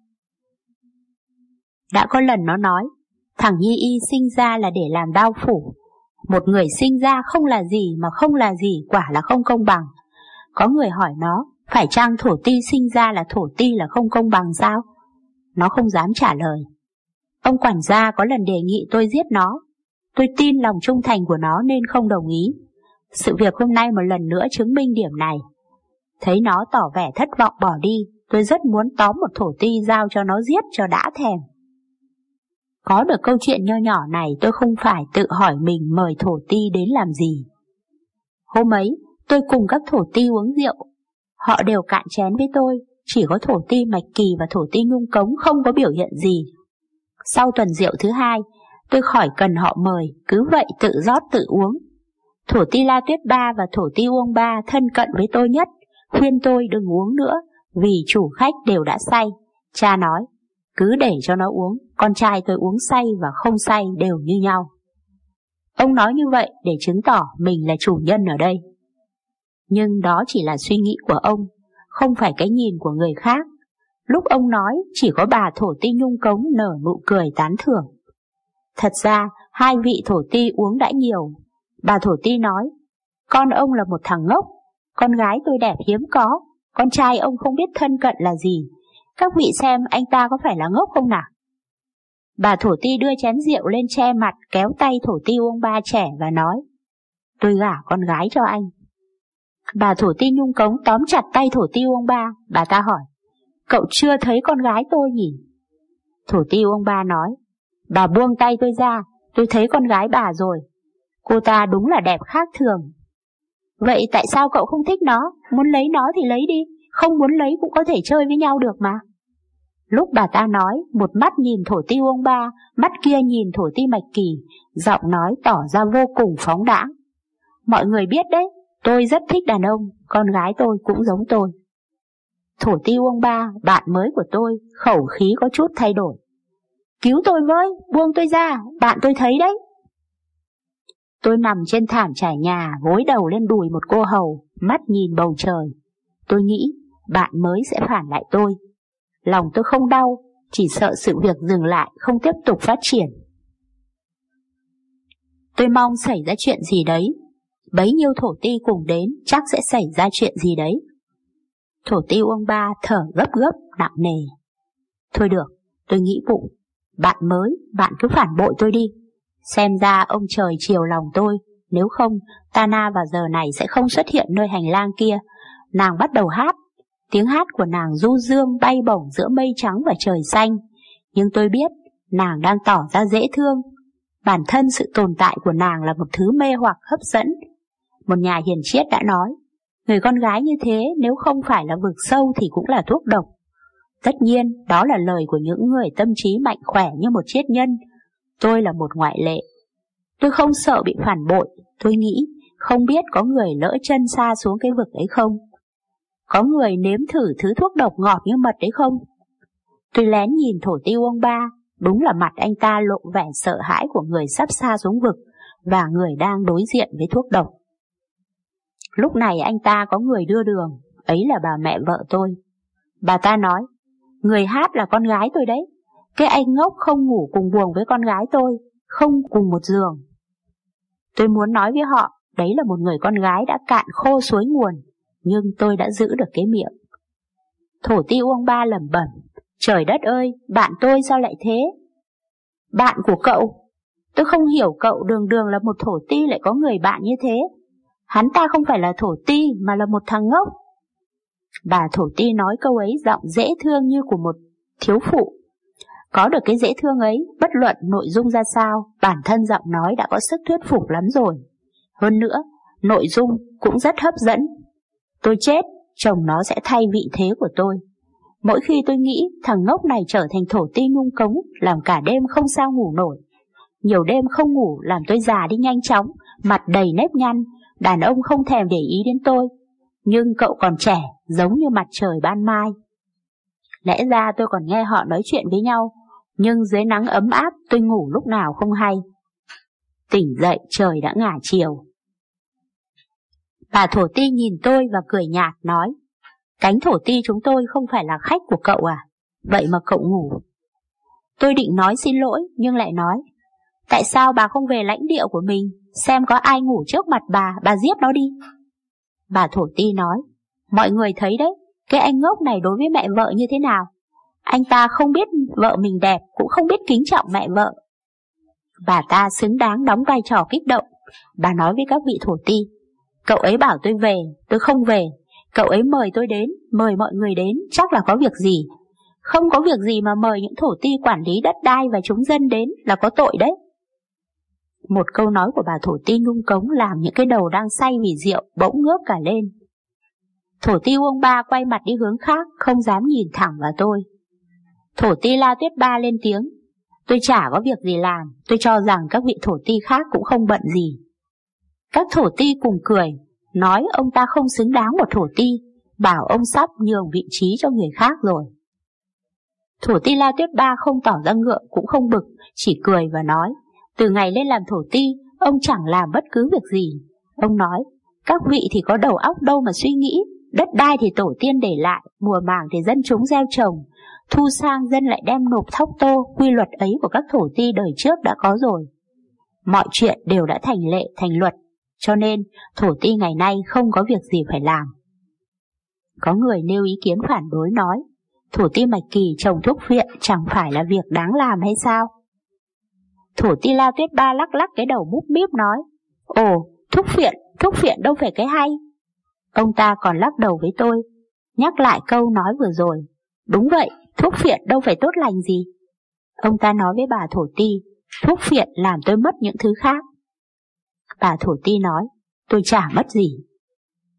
Đã có lần nó nói, thằng Nhi Y sinh ra là để làm đao phủ. Một người sinh ra không là gì mà không là gì quả là không công bằng. Có người hỏi nó, phải chăng thổ ti sinh ra là thổ ti là không công bằng sao? Nó không dám trả lời. Ông quản gia có lần đề nghị tôi giết nó. Tôi tin lòng trung thành của nó nên không đồng ý. Sự việc hôm nay một lần nữa chứng minh điểm này. Thấy nó tỏ vẻ thất vọng bỏ đi, tôi rất muốn tóm một thổ ti giao cho nó giết cho đã thèm. Có được câu chuyện nho nhỏ này, tôi không phải tự hỏi mình mời thổ ti đến làm gì. Hôm ấy, tôi cùng các thổ ti uống rượu. Họ đều cạn chén với tôi, chỉ có thổ ti Mạch Kỳ và thổ ti Nhung Cống không có biểu hiện gì. Sau tuần rượu thứ hai, tôi khỏi cần họ mời, cứ vậy tự rót tự uống. Thổ ti La Tuyết Ba và thổ ti Uông Ba thân cận với tôi nhất, khuyên tôi đừng uống nữa, vì chủ khách đều đã say. Cha nói, cứ để cho nó uống, con trai tôi uống say và không say đều như nhau. Ông nói như vậy để chứng tỏ mình là chủ nhân ở đây. Nhưng đó chỉ là suy nghĩ của ông, không phải cái nhìn của người khác. Lúc ông nói, chỉ có bà thổ ti Nhung Cống nở nụ cười tán thưởng. Thật ra, hai vị thổ ti uống đã nhiều. Bà thổ ti nói, con ông là một thằng ngốc, con gái tôi đẹp hiếm có, con trai ông không biết thân cận là gì. Các vị xem anh ta có phải là ngốc không nào? Bà thổ ti đưa chén rượu lên che mặt, kéo tay thổ ti Uông Ba trẻ và nói, tôi gả con gái cho anh. Bà thổ ti Nhung Cống tóm chặt tay thổ ti Uông Ba, bà ta hỏi, cậu chưa thấy con gái tôi nhỉ? Thổ ti Uông Ba nói, bà buông tay tôi ra, tôi thấy con gái bà rồi. Cô ta đúng là đẹp khác thường. Vậy tại sao cậu không thích nó? Muốn lấy nó thì lấy đi, không muốn lấy cũng có thể chơi với nhau được mà. Lúc bà ta nói, một mắt nhìn thổ ti Uông Ba, mắt kia nhìn thổ ti Mạch Kỳ, giọng nói tỏ ra vô cùng phóng đãng. Mọi người biết đấy, tôi rất thích đàn ông, con gái tôi cũng giống tôi. Thổ ti Uông Ba, bạn mới của tôi, khẩu khí có chút thay đổi. Cứu tôi với, buông tôi ra, bạn tôi thấy đấy. Tôi nằm trên thảm trải nhà, gối đầu lên đùi một cô hầu, mắt nhìn bầu trời. Tôi nghĩ bạn mới sẽ phản lại tôi. Lòng tôi không đau, chỉ sợ sự việc dừng lại, không tiếp tục phát triển. Tôi mong xảy ra chuyện gì đấy. Bấy nhiêu thổ ti cùng đến, chắc sẽ xảy ra chuyện gì đấy. Thổ ti Uông Ba thở gấp gấp, nặng nề. Thôi được, tôi nghĩ bụng. Bạn mới, bạn cứ phản bội tôi đi. Xem ra ông trời chiều lòng tôi, nếu không, Tana vào giờ này sẽ không xuất hiện nơi hành lang kia. Nàng bắt đầu hát. Tiếng hát của nàng du dương bay bổng giữa mây trắng và trời xanh. Nhưng tôi biết, nàng đang tỏ ra dễ thương. Bản thân sự tồn tại của nàng là một thứ mê hoặc hấp dẫn. Một nhà hiền triết đã nói, người con gái như thế nếu không phải là vực sâu thì cũng là thuốc độc. Tất nhiên, đó là lời của những người tâm trí mạnh khỏe như một triết nhân. Tôi là một ngoại lệ. Tôi không sợ bị phản bội. Tôi nghĩ, không biết có người lỡ chân xa xuống cái vực ấy không? Có người nếm thử thứ thuốc độc ngọt như mật đấy không? Tôi lén nhìn thổ ti Uông Ba. Đúng là mặt anh ta lộ vẻ sợ hãi của người sắp xa xuống vực và người đang đối diện với thuốc độc. Lúc này anh ta có người đưa đường, ấy là bà mẹ vợ tôi. Bà ta nói, người hát là con gái tôi đấy. Cái anh ngốc không ngủ cùng buồng với con gái tôi, không cùng một giường. Tôi muốn nói với họ, đấy là một người con gái đã cạn khô suối nguồn, nhưng tôi đã giữ được cái miệng. Thổ ti Uông Ba lẩm bẩm, trời đất ơi, bạn tôi sao lại thế? Bạn của cậu? Tôi không hiểu cậu, đường đường là một thổ ti lại có người bạn như thế. Hắn ta không phải là thổ ti mà là một thằng ngốc. Bà thổ ti nói câu ấy giọng dễ thương như của một thiếu phụ. Có được cái dễ thương ấy, bất luận nội dung ra sao, bản thân giọng nói đã có sức thuyết phục lắm rồi. Hơn nữa, nội dung cũng rất hấp dẫn. Tôi chết, chồng nó sẽ thay vị thế của tôi. Mỗi khi tôi nghĩ thằng ngốc này trở thành thổ ti ngung cống, làm cả đêm không sao ngủ nổi. Nhiều đêm không ngủ làm tôi già đi nhanh chóng, mặt đầy nếp nhăn, đàn ông không thèm để ý đến tôi. Nhưng cậu còn trẻ, giống như mặt trời ban mai. Lẽ ra tôi còn nghe họ nói chuyện với nhau, nhưng dưới nắng ấm áp tôi ngủ lúc nào không hay. Tỉnh dậy trời đã ngả chiều. Bà thổ ti nhìn tôi và cười nhạt nói, cánh thổ ti chúng tôi không phải là khách của cậu à? Vậy mà cậu ngủ. Tôi định nói xin lỗi nhưng lại nói, tại sao bà không về lãnh địa của mình, xem có ai ngủ trước mặt bà giết nó đi. Bà thổ ti nói, mọi người thấy đấy, cái anh ngốc này đối với mẹ vợ như thế nào. Anh ta không biết vợ mình đẹp, cũng không biết kính trọng mẹ vợ. Bà ta xứng đáng đóng vai trò kích động. Bà nói với các vị thổ ti, cậu ấy bảo tôi về, tôi không về. Cậu ấy mời tôi đến, mời mọi người đến, chắc là có việc gì. Không có việc gì mà mời những thổ ti quản lý đất đai và chúng dân đến là có tội đấy. Một câu nói của bà thổ ti nung cống làm những cái đầu đang say vì rượu bỗng ngước cả lên. Thổ ti Uông Ba quay mặt đi hướng khác, không dám nhìn thẳng vào tôi. Thổ ti La Tuyết Ba lên tiếng, tôi chả có việc gì làm, tôi cho rằng các vị thổ ti khác cũng không bận gì. Các thổ ti cùng cười, nói ông ta không xứng đáng một thổ ti, bảo ông sắp nhường vị trí cho người khác rồi. Thổ ti La Tuyết Ba không tỏ ra ngượng cũng không bực, chỉ cười và nói, từ ngày lên làm thổ ti, ông chẳng làm bất cứ việc gì. Ông nói, các vị thì có đầu óc đâu mà suy nghĩ, đất đai thì tổ tiên để lại, mùa màng thì dân chúng gieo trồng, thu sang dân lại đem nộp thóc tô, quy luật ấy của các thổ ti đời trước đã có rồi. Mọi chuyện đều đã thành lệ, thành luật, cho nên thổ ti ngày nay không có việc gì phải làm. Có người nêu ý kiến phản đối nói, thổ ti Mạch Kỳ trồng thuốc viện chẳng phải là việc đáng làm hay sao? Thổ ti La Tuyết Ba lắc lắc cái đầu múp míp nói, ồ, thuốc viện đâu phải cái hay. Ông ta còn lắc đầu với tôi, nhắc lại câu nói vừa rồi, đúng vậy, thuốc viện đâu phải tốt lành gì. Ông ta nói với bà thổ ti, thuốc viện làm tôi mất những thứ khác. Bà thổ ti nói, tôi chả mất gì,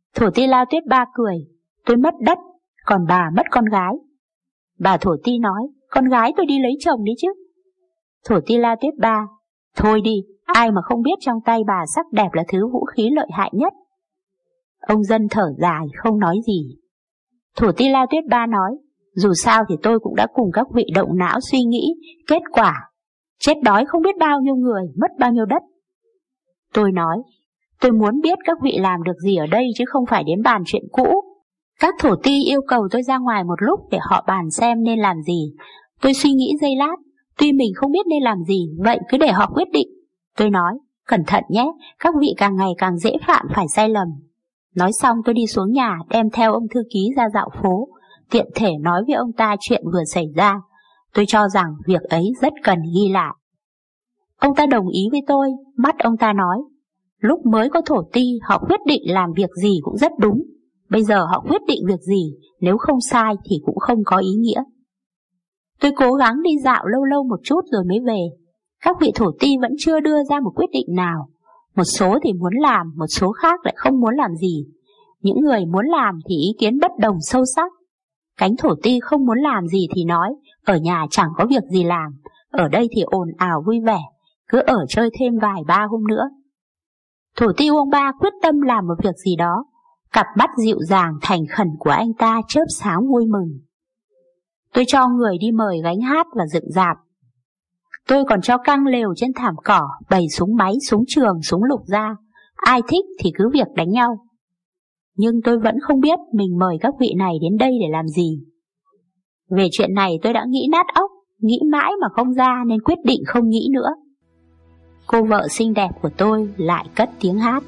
Thổ ti Lao Tuyết Ba cười, tôi mất đất, còn bà mất con gái. Bà thổ ti nói, con gái tôi đi lấy chồng đi chứ. Thổ ti Lao Tuyết Ba, thôi đi, ai mà không biết trong tay bà sắc đẹp là thứ vũ khí lợi hại nhất. Ông dân thở dài không nói gì. Thổ ti Lao Tuyết Ba nói, dù sao thì tôi cũng đã cùng các vị động não suy nghĩ, kết quả chết đói không biết bao nhiêu người, mất bao nhiêu đất. Tôi nói, tôi muốn biết các vị làm được gì ở đây chứ không phải đến bàn chuyện cũ. Các thổ ti yêu cầu tôi ra ngoài một lúc để họ bàn xem nên làm gì. Tôi suy nghĩ giây lát, tuy mình không biết nên làm gì, vậy cứ để họ quyết định. Tôi nói, cẩn thận nhé, các vị càng ngày càng dễ phạm phải sai lầm. Nói xong tôi đi xuống nhà đem theo ông thư ký ra dạo phố, tiện thể nói với ông ta chuyện vừa xảy ra. Tôi cho rằng việc ấy rất cần ghi lại. Ông ta đồng ý với tôi, mắt ông ta nói, lúc mới có thổ ti họ quyết định làm việc gì cũng rất đúng. Bây giờ họ quyết định việc gì, nếu không sai thì cũng không có ý nghĩa. Tôi cố gắng đi dạo lâu lâu một chút rồi mới về. Các vị thổ ti vẫn chưa đưa ra một quyết định nào. Một số thì muốn làm, một số khác lại không muốn làm gì. Những người muốn làm thì ý kiến bất đồng sâu sắc. Cánh thổ ti không muốn làm gì thì nói, ở nhà chẳng có việc gì làm, ở đây thì ồn ào vui vẻ, cứ ở chơi thêm vài ba hôm nữa. Thổ ti Uông Ba quyết tâm làm một việc gì đó. Cặp mắt dịu dàng thành khẩn của anh ta chớp sáng vui mừng. Tôi cho người đi mời gánh hát và dựng rạp. Tôi còn cho căng lều trên thảm cỏ, bày súng máy, súng trường, súng lục ra. Ai thích thì cứ việc đánh nhau. Nhưng tôi vẫn không biết mình mời các vị này đến đây để làm gì. Về chuyện này tôi đã nghĩ nát óc, nghĩ mãi mà không ra nên quyết định không nghĩ nữa. Cô vợ xinh đẹp của tôi lại cất tiếng hát.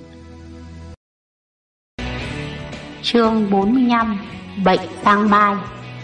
Chương 45. Bệnh tang mai.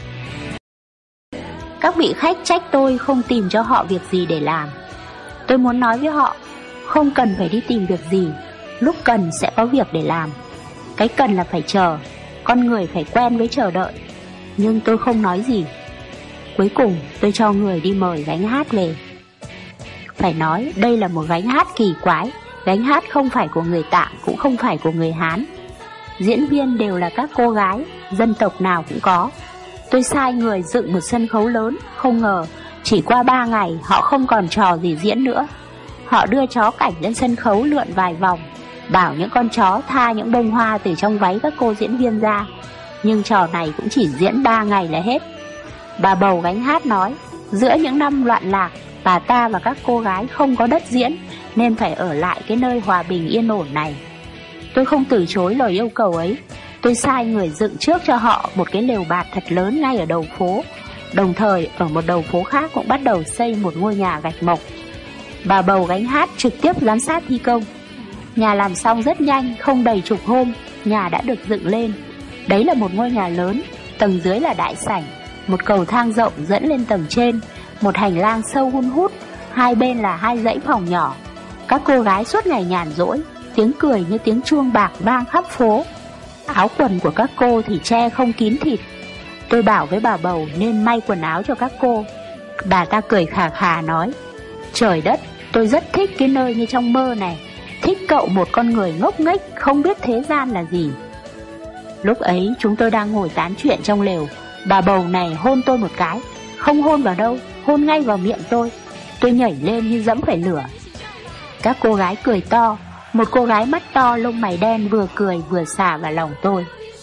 Các vị khách trách tôi không tìm cho họ việc gì để làm. Tôi muốn nói với họ, không cần phải đi tìm việc gì, lúc cần sẽ có việc để làm. Cái cần là phải chờ, con người phải quen với chờ đợi. Nhưng tôi không nói gì. Cuối cùng tôi cho người đi mời gánh hát về. Phải nói đây là một gánh hát kỳ quái. Gánh hát không phải của người Tạng, cũng không phải của người Hán. Diễn viên đều là các cô gái, dân tộc nào cũng có. Tôi sai người dựng một sân khấu lớn, không ngờ chỉ qua 3 ngày họ không còn trò gì diễn nữa. Họ đưa chó cảnh lên sân khấu lượn vài vòng, bảo những con chó tha những bông hoa từ trong váy các cô diễn viên ra. Nhưng trò này cũng chỉ diễn 3 ngày là hết. Bà bầu gánh hát nói, giữa những năm loạn lạc, bà ta và các cô gái không có đất diễn, nên phải ở lại cái nơi hòa bình yên ổn này. Tôi không từ chối lời yêu cầu ấy. Tôi sai người dựng trước cho họ một cái lều bạt thật lớn ngay ở đầu phố. Đồng thời ở một đầu phố khác cũng bắt đầu xây một ngôi nhà gạch mộc. Bà bầu gánh hát trực tiếp giám sát thi công. Nhà làm xong rất nhanh, không đầy chục hôm, nhà đã được dựng lên. Đấy là một ngôi nhà lớn, tầng dưới là đại sảnh, một cầu thang rộng dẫn lên tầng trên, một hành lang sâu hun hút, hai bên là 2 dãy phòng nhỏ. Các cô gái suốt ngày nhàn rỗi, tiếng cười như tiếng chuông bạc vang khắp phố. Áo quần của các cô thì che không kín thịt. Tôi bảo với bà bầu nên may quần áo cho các cô. Bà ta cười khà khà nói, trời đất, tôi rất thích cái nơi như trong mơ này. Thích cậu một con người ngốc nghếch, không biết thế gian là gì. Lúc ấy chúng tôi đang ngồi tán chuyện trong lều. Bà bầu này hôn tôi một cái. Không hôn vào đâu, hôn ngay vào miệng tôi. Tôi nhảy lên như dẫm phải lửa. Các cô gái cười to. Một cô gái mắt to lông mày đen vừa cười vừa xả vào lòng tôi.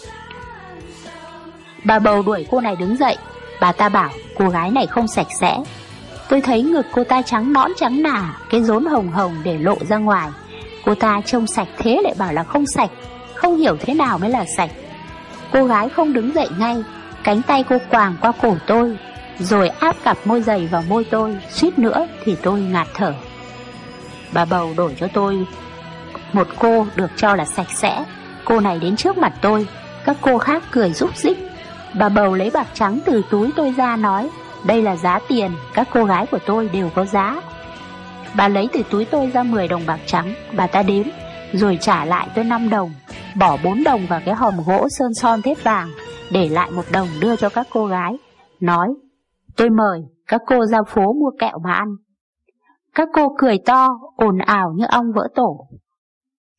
Bà bầu đuổi cô này đứng dậy. Bà ta bảo cô gái này không sạch sẽ. Tôi thấy ngực cô ta trắng nõn trắng nà, cái rốn hồng hồng để lộ ra ngoài. Cô ta trông sạch thế lại bảo là không sạch. Không hiểu thế nào mới là sạch. Cô gái không đứng dậy ngay. Cánh tay cô quàng qua cổ tôi, rồi áp cặp môi dày vào môi tôi. Suýt nữa thì tôi ngạt thở. Bà bầu đổi cho tôi một cô được cho là sạch sẽ. Cô này đến trước mặt tôi. Các cô khác cười rúc rích. Bà bầu lấy bạc trắng từ túi tôi ra nói, đây là giá tiền, các cô gái của tôi đều có giá. Bà lấy từ túi tôi ra 10 đồng bạc trắng. Bà ta đếm rồi trả lại tôi 5 đồng, bỏ 4 đồng vào cái hòm gỗ sơn son thép vàng, để lại 1 đồng đưa cho các cô gái, nói, tôi mời các cô ra phố mua kẹo mà ăn. Các cô cười to, ồn ào như ong vỡ tổ.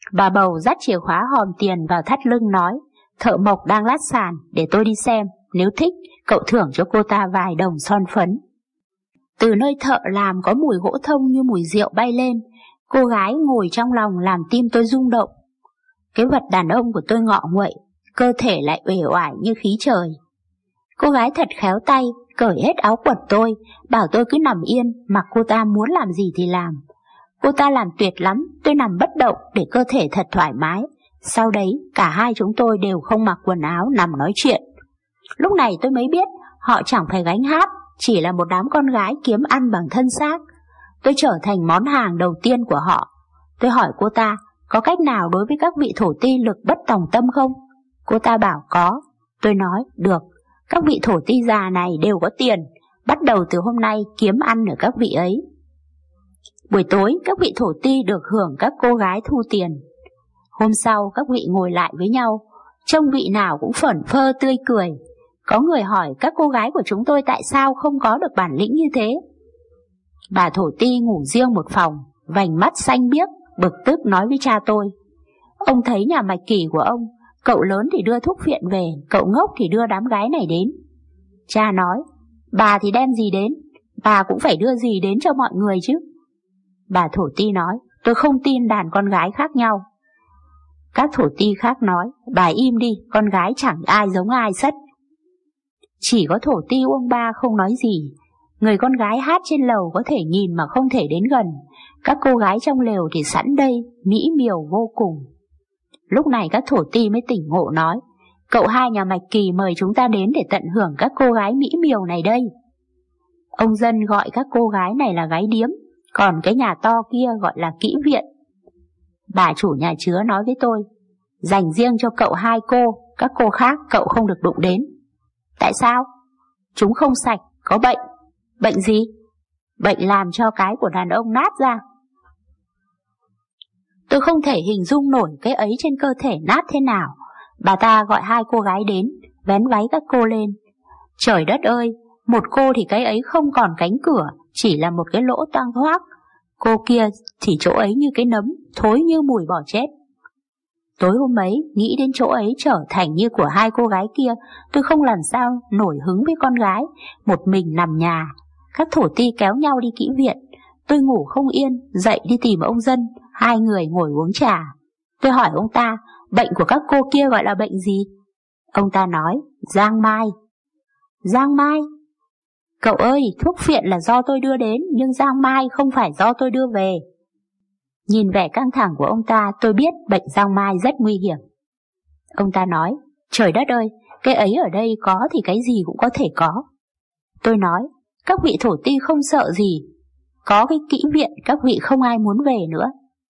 Bà bầu dắt chìa khóa hòm tiền vào thắt lưng nói, thợ mộc đang lát sàn, để tôi đi xem, nếu thích, cậu thưởng cho cô ta vài đồng son phấn. Từ nơi thợ làm có mùi gỗ thông như mùi rượu bay lên, cô gái ngồi trong lòng làm tim tôi rung động. Cái vật đàn ông của tôi ngọ nguậy, cơ thể lại uể oải như khí trời. Cô gái thật khéo tay, cởi hết áo quần tôi, bảo tôi cứ nằm yên, mặc cô ta muốn làm gì thì làm. Cô ta làm tuyệt lắm, tôi nằm bất động để cơ thể thật thoải mái. Sau đấy, cả hai chúng tôi đều không mặc quần áo nằm nói chuyện. Lúc này tôi mới biết, họ chẳng phải gánh hát, chỉ là một đám con gái kiếm ăn bằng thân xác. Tôi trở thành món hàng đầu tiên của họ. Tôi hỏi cô ta, có cách nào đối với các vị thổ ti lực bất tòng tâm không? Cô ta bảo có. Tôi nói, được, các vị thổ ti già này đều có tiền, bắt đầu từ hôm nay kiếm ăn ở các vị ấy. Buổi tối, các vị thổ ti được hưởng các cô gái thu tiền. Hôm sau, các vị ngồi lại với nhau, trông vị nào cũng phởn phơ tươi cười. Có người hỏi các cô gái của chúng tôi tại sao không có được bản lĩnh như thế. Bà thổ ti ngủ riêng một phòng, vành mắt xanh biếc, bực tức nói với cha tôi, ông thấy nhà mạch kỳ của ông, cậu lớn thì đưa thuốc phiện về, cậu ngốc thì đưa đám gái này đến. Cha nói, bà thì đem gì đến, bà cũng phải đưa gì đến cho mọi người chứ. Bà thổ ti nói, tôi không tin đàn con gái khác nhau. Các thổ ti khác nói, bà im đi, con gái chẳng ai giống ai sất. Chỉ có thổ ti Uông Ba không nói gì. Người con gái hát trên lầu có thể nhìn mà không thể đến gần. Các cô gái trong lều thì sẵn đây, mỹ miều vô cùng. Lúc này các thổ ti mới tỉnh ngộ nói, cậu hai nhà mạch kỳ mời chúng ta đến để tận hưởng các cô gái mỹ miều này đây. Ông dân gọi các cô gái này là gái điếm, còn cái nhà to kia gọi là kỹ viện. Bà chủ nhà chứa nói với tôi, dành riêng cho cậu hai cô, các cô khác cậu không được đụng đến. Tại sao? Chúng không sạch, có bệnh. Bệnh gì? Bệnh làm cho cái của đàn ông nát ra. Tôi không thể hình dung nổi cái ấy trên cơ thể nát thế nào. Bà ta gọi hai cô gái đến, vén váy các cô lên. Trời đất ơi, một cô thì cái ấy không còn cánh cửa, chỉ là một cái lỗ toang thoác. Cô kia thì chỗ ấy như cái nấm, thối như mùi bò chết. Tối hôm ấy, nghĩ đến chỗ ấy trở thành như của hai cô gái kia, tôi không làm sao nổi hứng với con gái, một mình nằm nhà. Các thổ ti kéo nhau đi kỹ viện, tôi ngủ không yên, dậy đi tìm ông dân, hai người ngồi uống trà. Tôi hỏi ông ta, bệnh của các cô kia gọi là bệnh gì? Ông ta nói, giang mai. Giang mai? Cậu ơi, thuốc phiện là do tôi đưa đến, nhưng giang mai không phải do tôi đưa về. Nhìn vẻ căng thẳng của ông ta, tôi biết bệnh giang mai rất nguy hiểm. Ông ta nói, trời đất ơi, cái ấy ở đây có thì cái gì cũng có thể có. Tôi nói, các vị thổ ti không sợ gì, có cái kỹ viện các vị không ai muốn về nữa.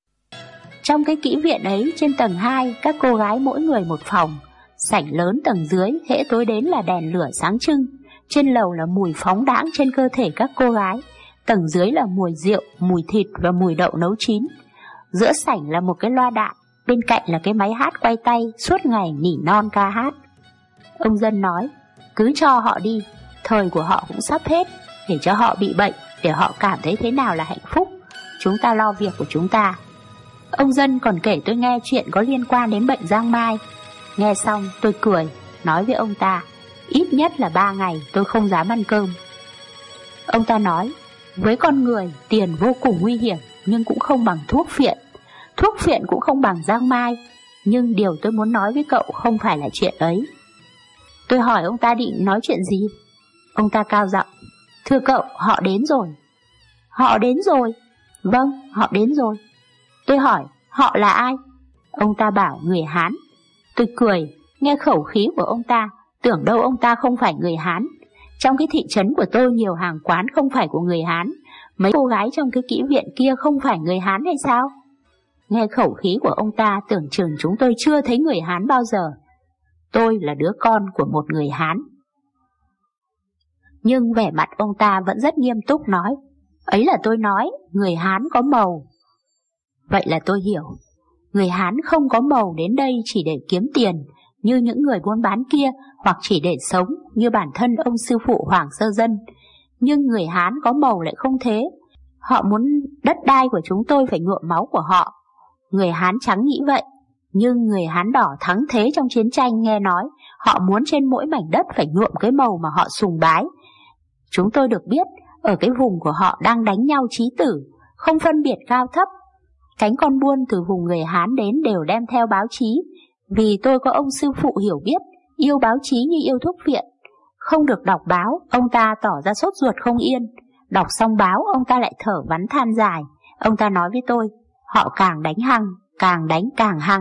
Trong cái kỹ viện ấy, trên tầng 2, các cô gái mỗi người một phòng, sảnh lớn tầng dưới, hễ tối đến là đèn lửa sáng trưng. Trên lầu là mùi phóng đãng trên cơ thể các cô gái, tầng dưới là mùi rượu, mùi thịt và mùi đậu nấu chín. Giữa sảnh là một cái loa đạn, bên cạnh là cái máy hát quay tay, suốt ngày nỉ non ca hát. Ông dân nói, cứ cho họ đi, thời của họ cũng sắp hết, để cho họ bị bệnh, để họ cảm thấy thế nào là hạnh phúc. Chúng ta lo việc của chúng ta. Ông dân còn kể tôi nghe chuyện có liên quan đến bệnh giang mai. Nghe xong tôi cười, nói với ông ta, ít nhất là 3 ngày tôi không dám ăn cơm. Ông ta nói, với con người tiền vô cùng nguy hiểm, nhưng cũng không bằng thuốc phiện. Thuốc phiện cũng không bằng giang mai. Nhưng điều tôi muốn nói với cậu không phải là chuyện ấy. Tôi hỏi ông ta định nói chuyện gì. Ông ta cao giọng, thưa cậu, họ đến rồi. Họ đến rồi? Vâng, họ đến rồi. Tôi hỏi, họ là ai? Ông ta bảo người Hán. Tôi cười, nghe khẩu khí của ông ta, tưởng đâu ông ta không phải người Hán. Trong cái thị trấn của tôi nhiều hàng quán không phải của người Hán. Mấy cô gái trong cái kỹ viện kia không phải người Hán hay sao? Nghe khẩu khí của ông ta, tưởng chừng chúng tôi chưa thấy người Hán bao giờ. Tôi là đứa con của một người Hán. Nhưng vẻ mặt ông ta vẫn rất nghiêm túc nói, ấy là tôi nói, người Hán có màu. Vậy là tôi hiểu, người Hán không có màu đến đây chỉ để kiếm tiền, như những người buôn bán kia, hoặc chỉ để sống như bản thân ông sư phụ Hoàng Sơ Dân. Nhưng người Hán có màu lại không thế. Họ muốn đất đai của chúng tôi phải nhuộm máu của họ. Người Hán trắng nghĩ vậy, nhưng người Hán đỏ thắng thế trong chiến tranh nghe nói họ muốn trên mỗi mảnh đất phải nhuộm cái màu mà họ sùng bái. Chúng tôi được biết ở cái vùng của họ đang đánh nhau chí tử, không phân biệt cao thấp. Cánh con buôn từ vùng người Hán đến đều đem theo báo chí, vì tôi có ông sư phụ hiểu biết, yêu báo chí như yêu thuốc viện. Không được đọc báo, ông ta tỏ ra sốt ruột không yên. Đọc xong báo, ông ta lại thở vắn than dài. Ông ta nói với tôi, họ càng đánh hăng, càng đánh càng hăng.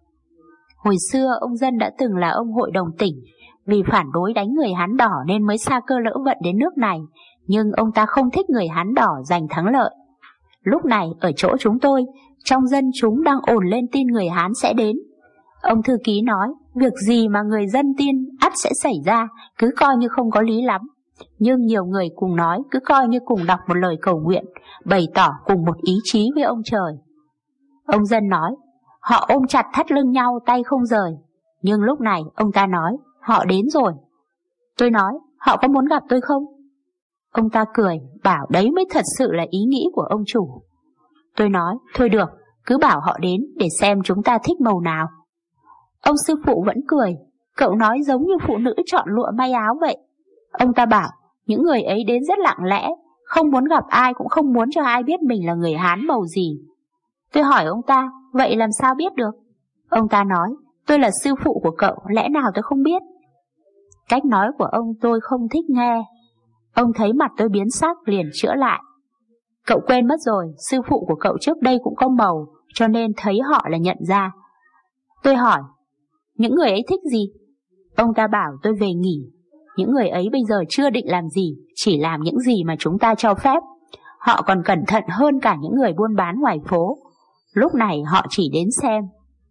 Hồi xưa, ông Dân đã từng là ông hội đồng tỉnh. Vì phản đối đánh người Hán đỏ nên mới sa cơ lỡ vận đến nước này. Nhưng ông ta không thích người Hán đỏ giành thắng lợi. Lúc này, ở chỗ chúng tôi, trong dân chúng đang ồn lên tin người Hán sẽ đến. Ông thư ký nói, việc gì mà người dân tin ắt sẽ xảy ra, cứ coi như không có lý lắm. Nhưng nhiều người cùng nói, cứ coi như cùng đọc một lời cầu nguyện, bày tỏ cùng một ý chí với ông trời. Ông Dân nói, họ ôm chặt thắt lưng nhau, tay không rời. Nhưng lúc này, ông ta nói, họ đến rồi. Tôi nói, họ có muốn gặp tôi không? Ông ta cười, bảo đấy mới thật sự là ý nghĩ của ông chủ. Tôi nói, thôi được, cứ bảo họ đến để xem chúng ta thích màu nào. Ông sư phụ vẫn cười, cậu nói giống như phụ nữ chọn lụa may áo vậy. Ông ta bảo, những người ấy đến rất lặng lẽ, không muốn gặp ai cũng không muốn cho ai biết mình là người Hán màu gì. Tôi hỏi ông ta, vậy làm sao biết được? Ông ta nói, tôi là sư phụ của cậu, lẽ nào tôi không biết? Cách nói của ông tôi không thích nghe. Ông thấy mặt tôi biến sắc liền chữa lại. Cậu quên mất rồi, sư phụ của cậu trước đây cũng có màu, cho nên thấy họ là nhận ra. Tôi hỏi, những người ấy thích gì? Ông ta bảo tôi về nghỉ. Những người ấy bây giờ chưa định làm gì, chỉ làm những gì mà chúng ta cho phép. Họ còn cẩn thận hơn cả những người buôn bán ngoài phố. Lúc này họ chỉ đến xem.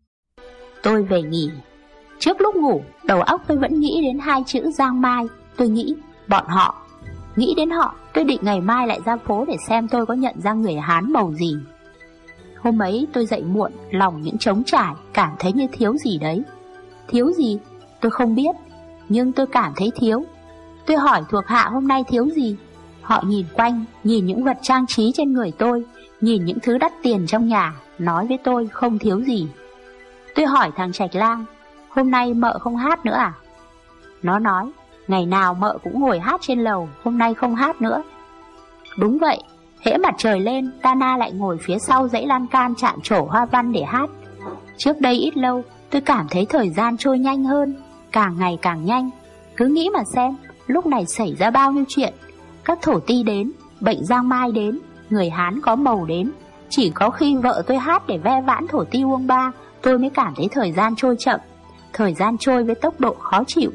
Tôi về nghỉ. Trước lúc ngủ, đầu óc tôi vẫn nghĩ đến hai chữ Giang Mai. Tôi nghĩ, bọn họ. Nghĩ đến họ, tôi định ngày mai lại ra phố để xem tôi có nhận ra người Hán màu gì. Hôm ấy tôi dậy muộn, lòng những trống trải, cảm thấy như thiếu gì đấy. Thiếu gì? Tôi không biết, nhưng tôi cảm thấy thiếu. Tôi hỏi thuộc hạ hôm nay thiếu gì. Họ nhìn quanh, nhìn những vật trang trí trên người tôi, nhìn những thứ đắt tiền trong nhà, nói với tôi không thiếu gì. Tôi hỏi thằng Trạch Lang, hôm nay mợ không hát nữa à? Nó nói, ngày nào mợ cũng ngồi hát trên lầu, hôm nay không hát nữa. Đúng vậy, hễ mặt trời lên, Tana lại ngồi phía sau dãy lan can chạm trổ hoa văn để hát. Trước đây ít lâu, tôi cảm thấy thời gian trôi nhanh hơn, càng ngày càng nhanh. Cứ nghĩ mà xem, lúc này xảy ra bao nhiêu chuyện. Các thổ ti đến, bệnh Giang Mai đến, người Hán có màu đến. Chỉ có khi vợ tôi hát để ve vãn thổ ti Uông Ba, tôi mới cảm thấy thời gian trôi chậm. Thời gian trôi với tốc độ khó chịu.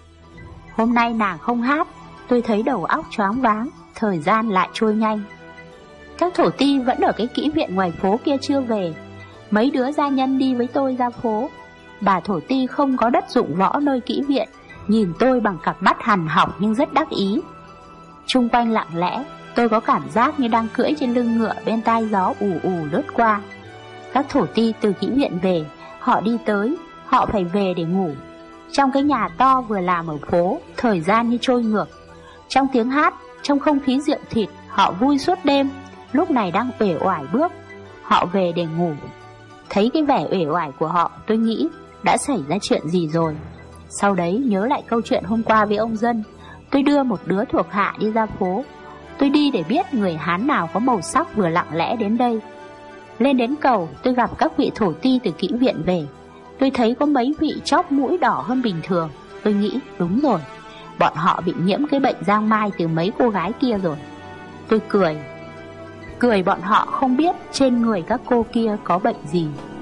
Hôm nay nàng không hát, tôi thấy đầu óc choáng váng, thời gian lại trôi nhanh. Các thổ ti vẫn ở cái kỹ viện ngoài phố kia chưa về. Mấy đứa gia nhân đi với tôi ra phố. Bà thổ ti không có đất dụng võ nơi kỹ viện, nhìn tôi bằng cặp mắt hằn học nhưng rất đắc ý. Chung quanh lặng lẽ, tôi có cảm giác như đang cưỡi trên lưng ngựa, bên tai gió ù ù lướt qua. Các thổ ti từ kỹ viện về, họ đi tới, họ phải về để ngủ. Trong cái nhà to vừa làm ở phố, thời gian như trôi ngược. Trong tiếng hát, trong không khí rượu thịt, họ vui suốt đêm. Lúc này đang uể oải bước, họ về để ngủ. Thấy cái vẻ uể oải của họ, tôi nghĩ đã xảy ra chuyện gì rồi. Sau đấy nhớ lại câu chuyện hôm qua với ông Dân. Tôi đưa một đứa thuộc hạ đi ra phố. Tôi đi để biết người Hán nào có màu sắc vừa lặng lẽ đến đây. Lên đến cầu, tôi gặp các vị thổ ti từ kỹ viện về. Tôi thấy có mấy vị chóp mũi đỏ hơn bình thường. Tôi nghĩ đúng rồi, bọn họ bị nhiễm cái bệnh Giang Mai từ mấy cô gái kia rồi. Tôi cười bọn họ không biết trên người các cô kia có bệnh gì.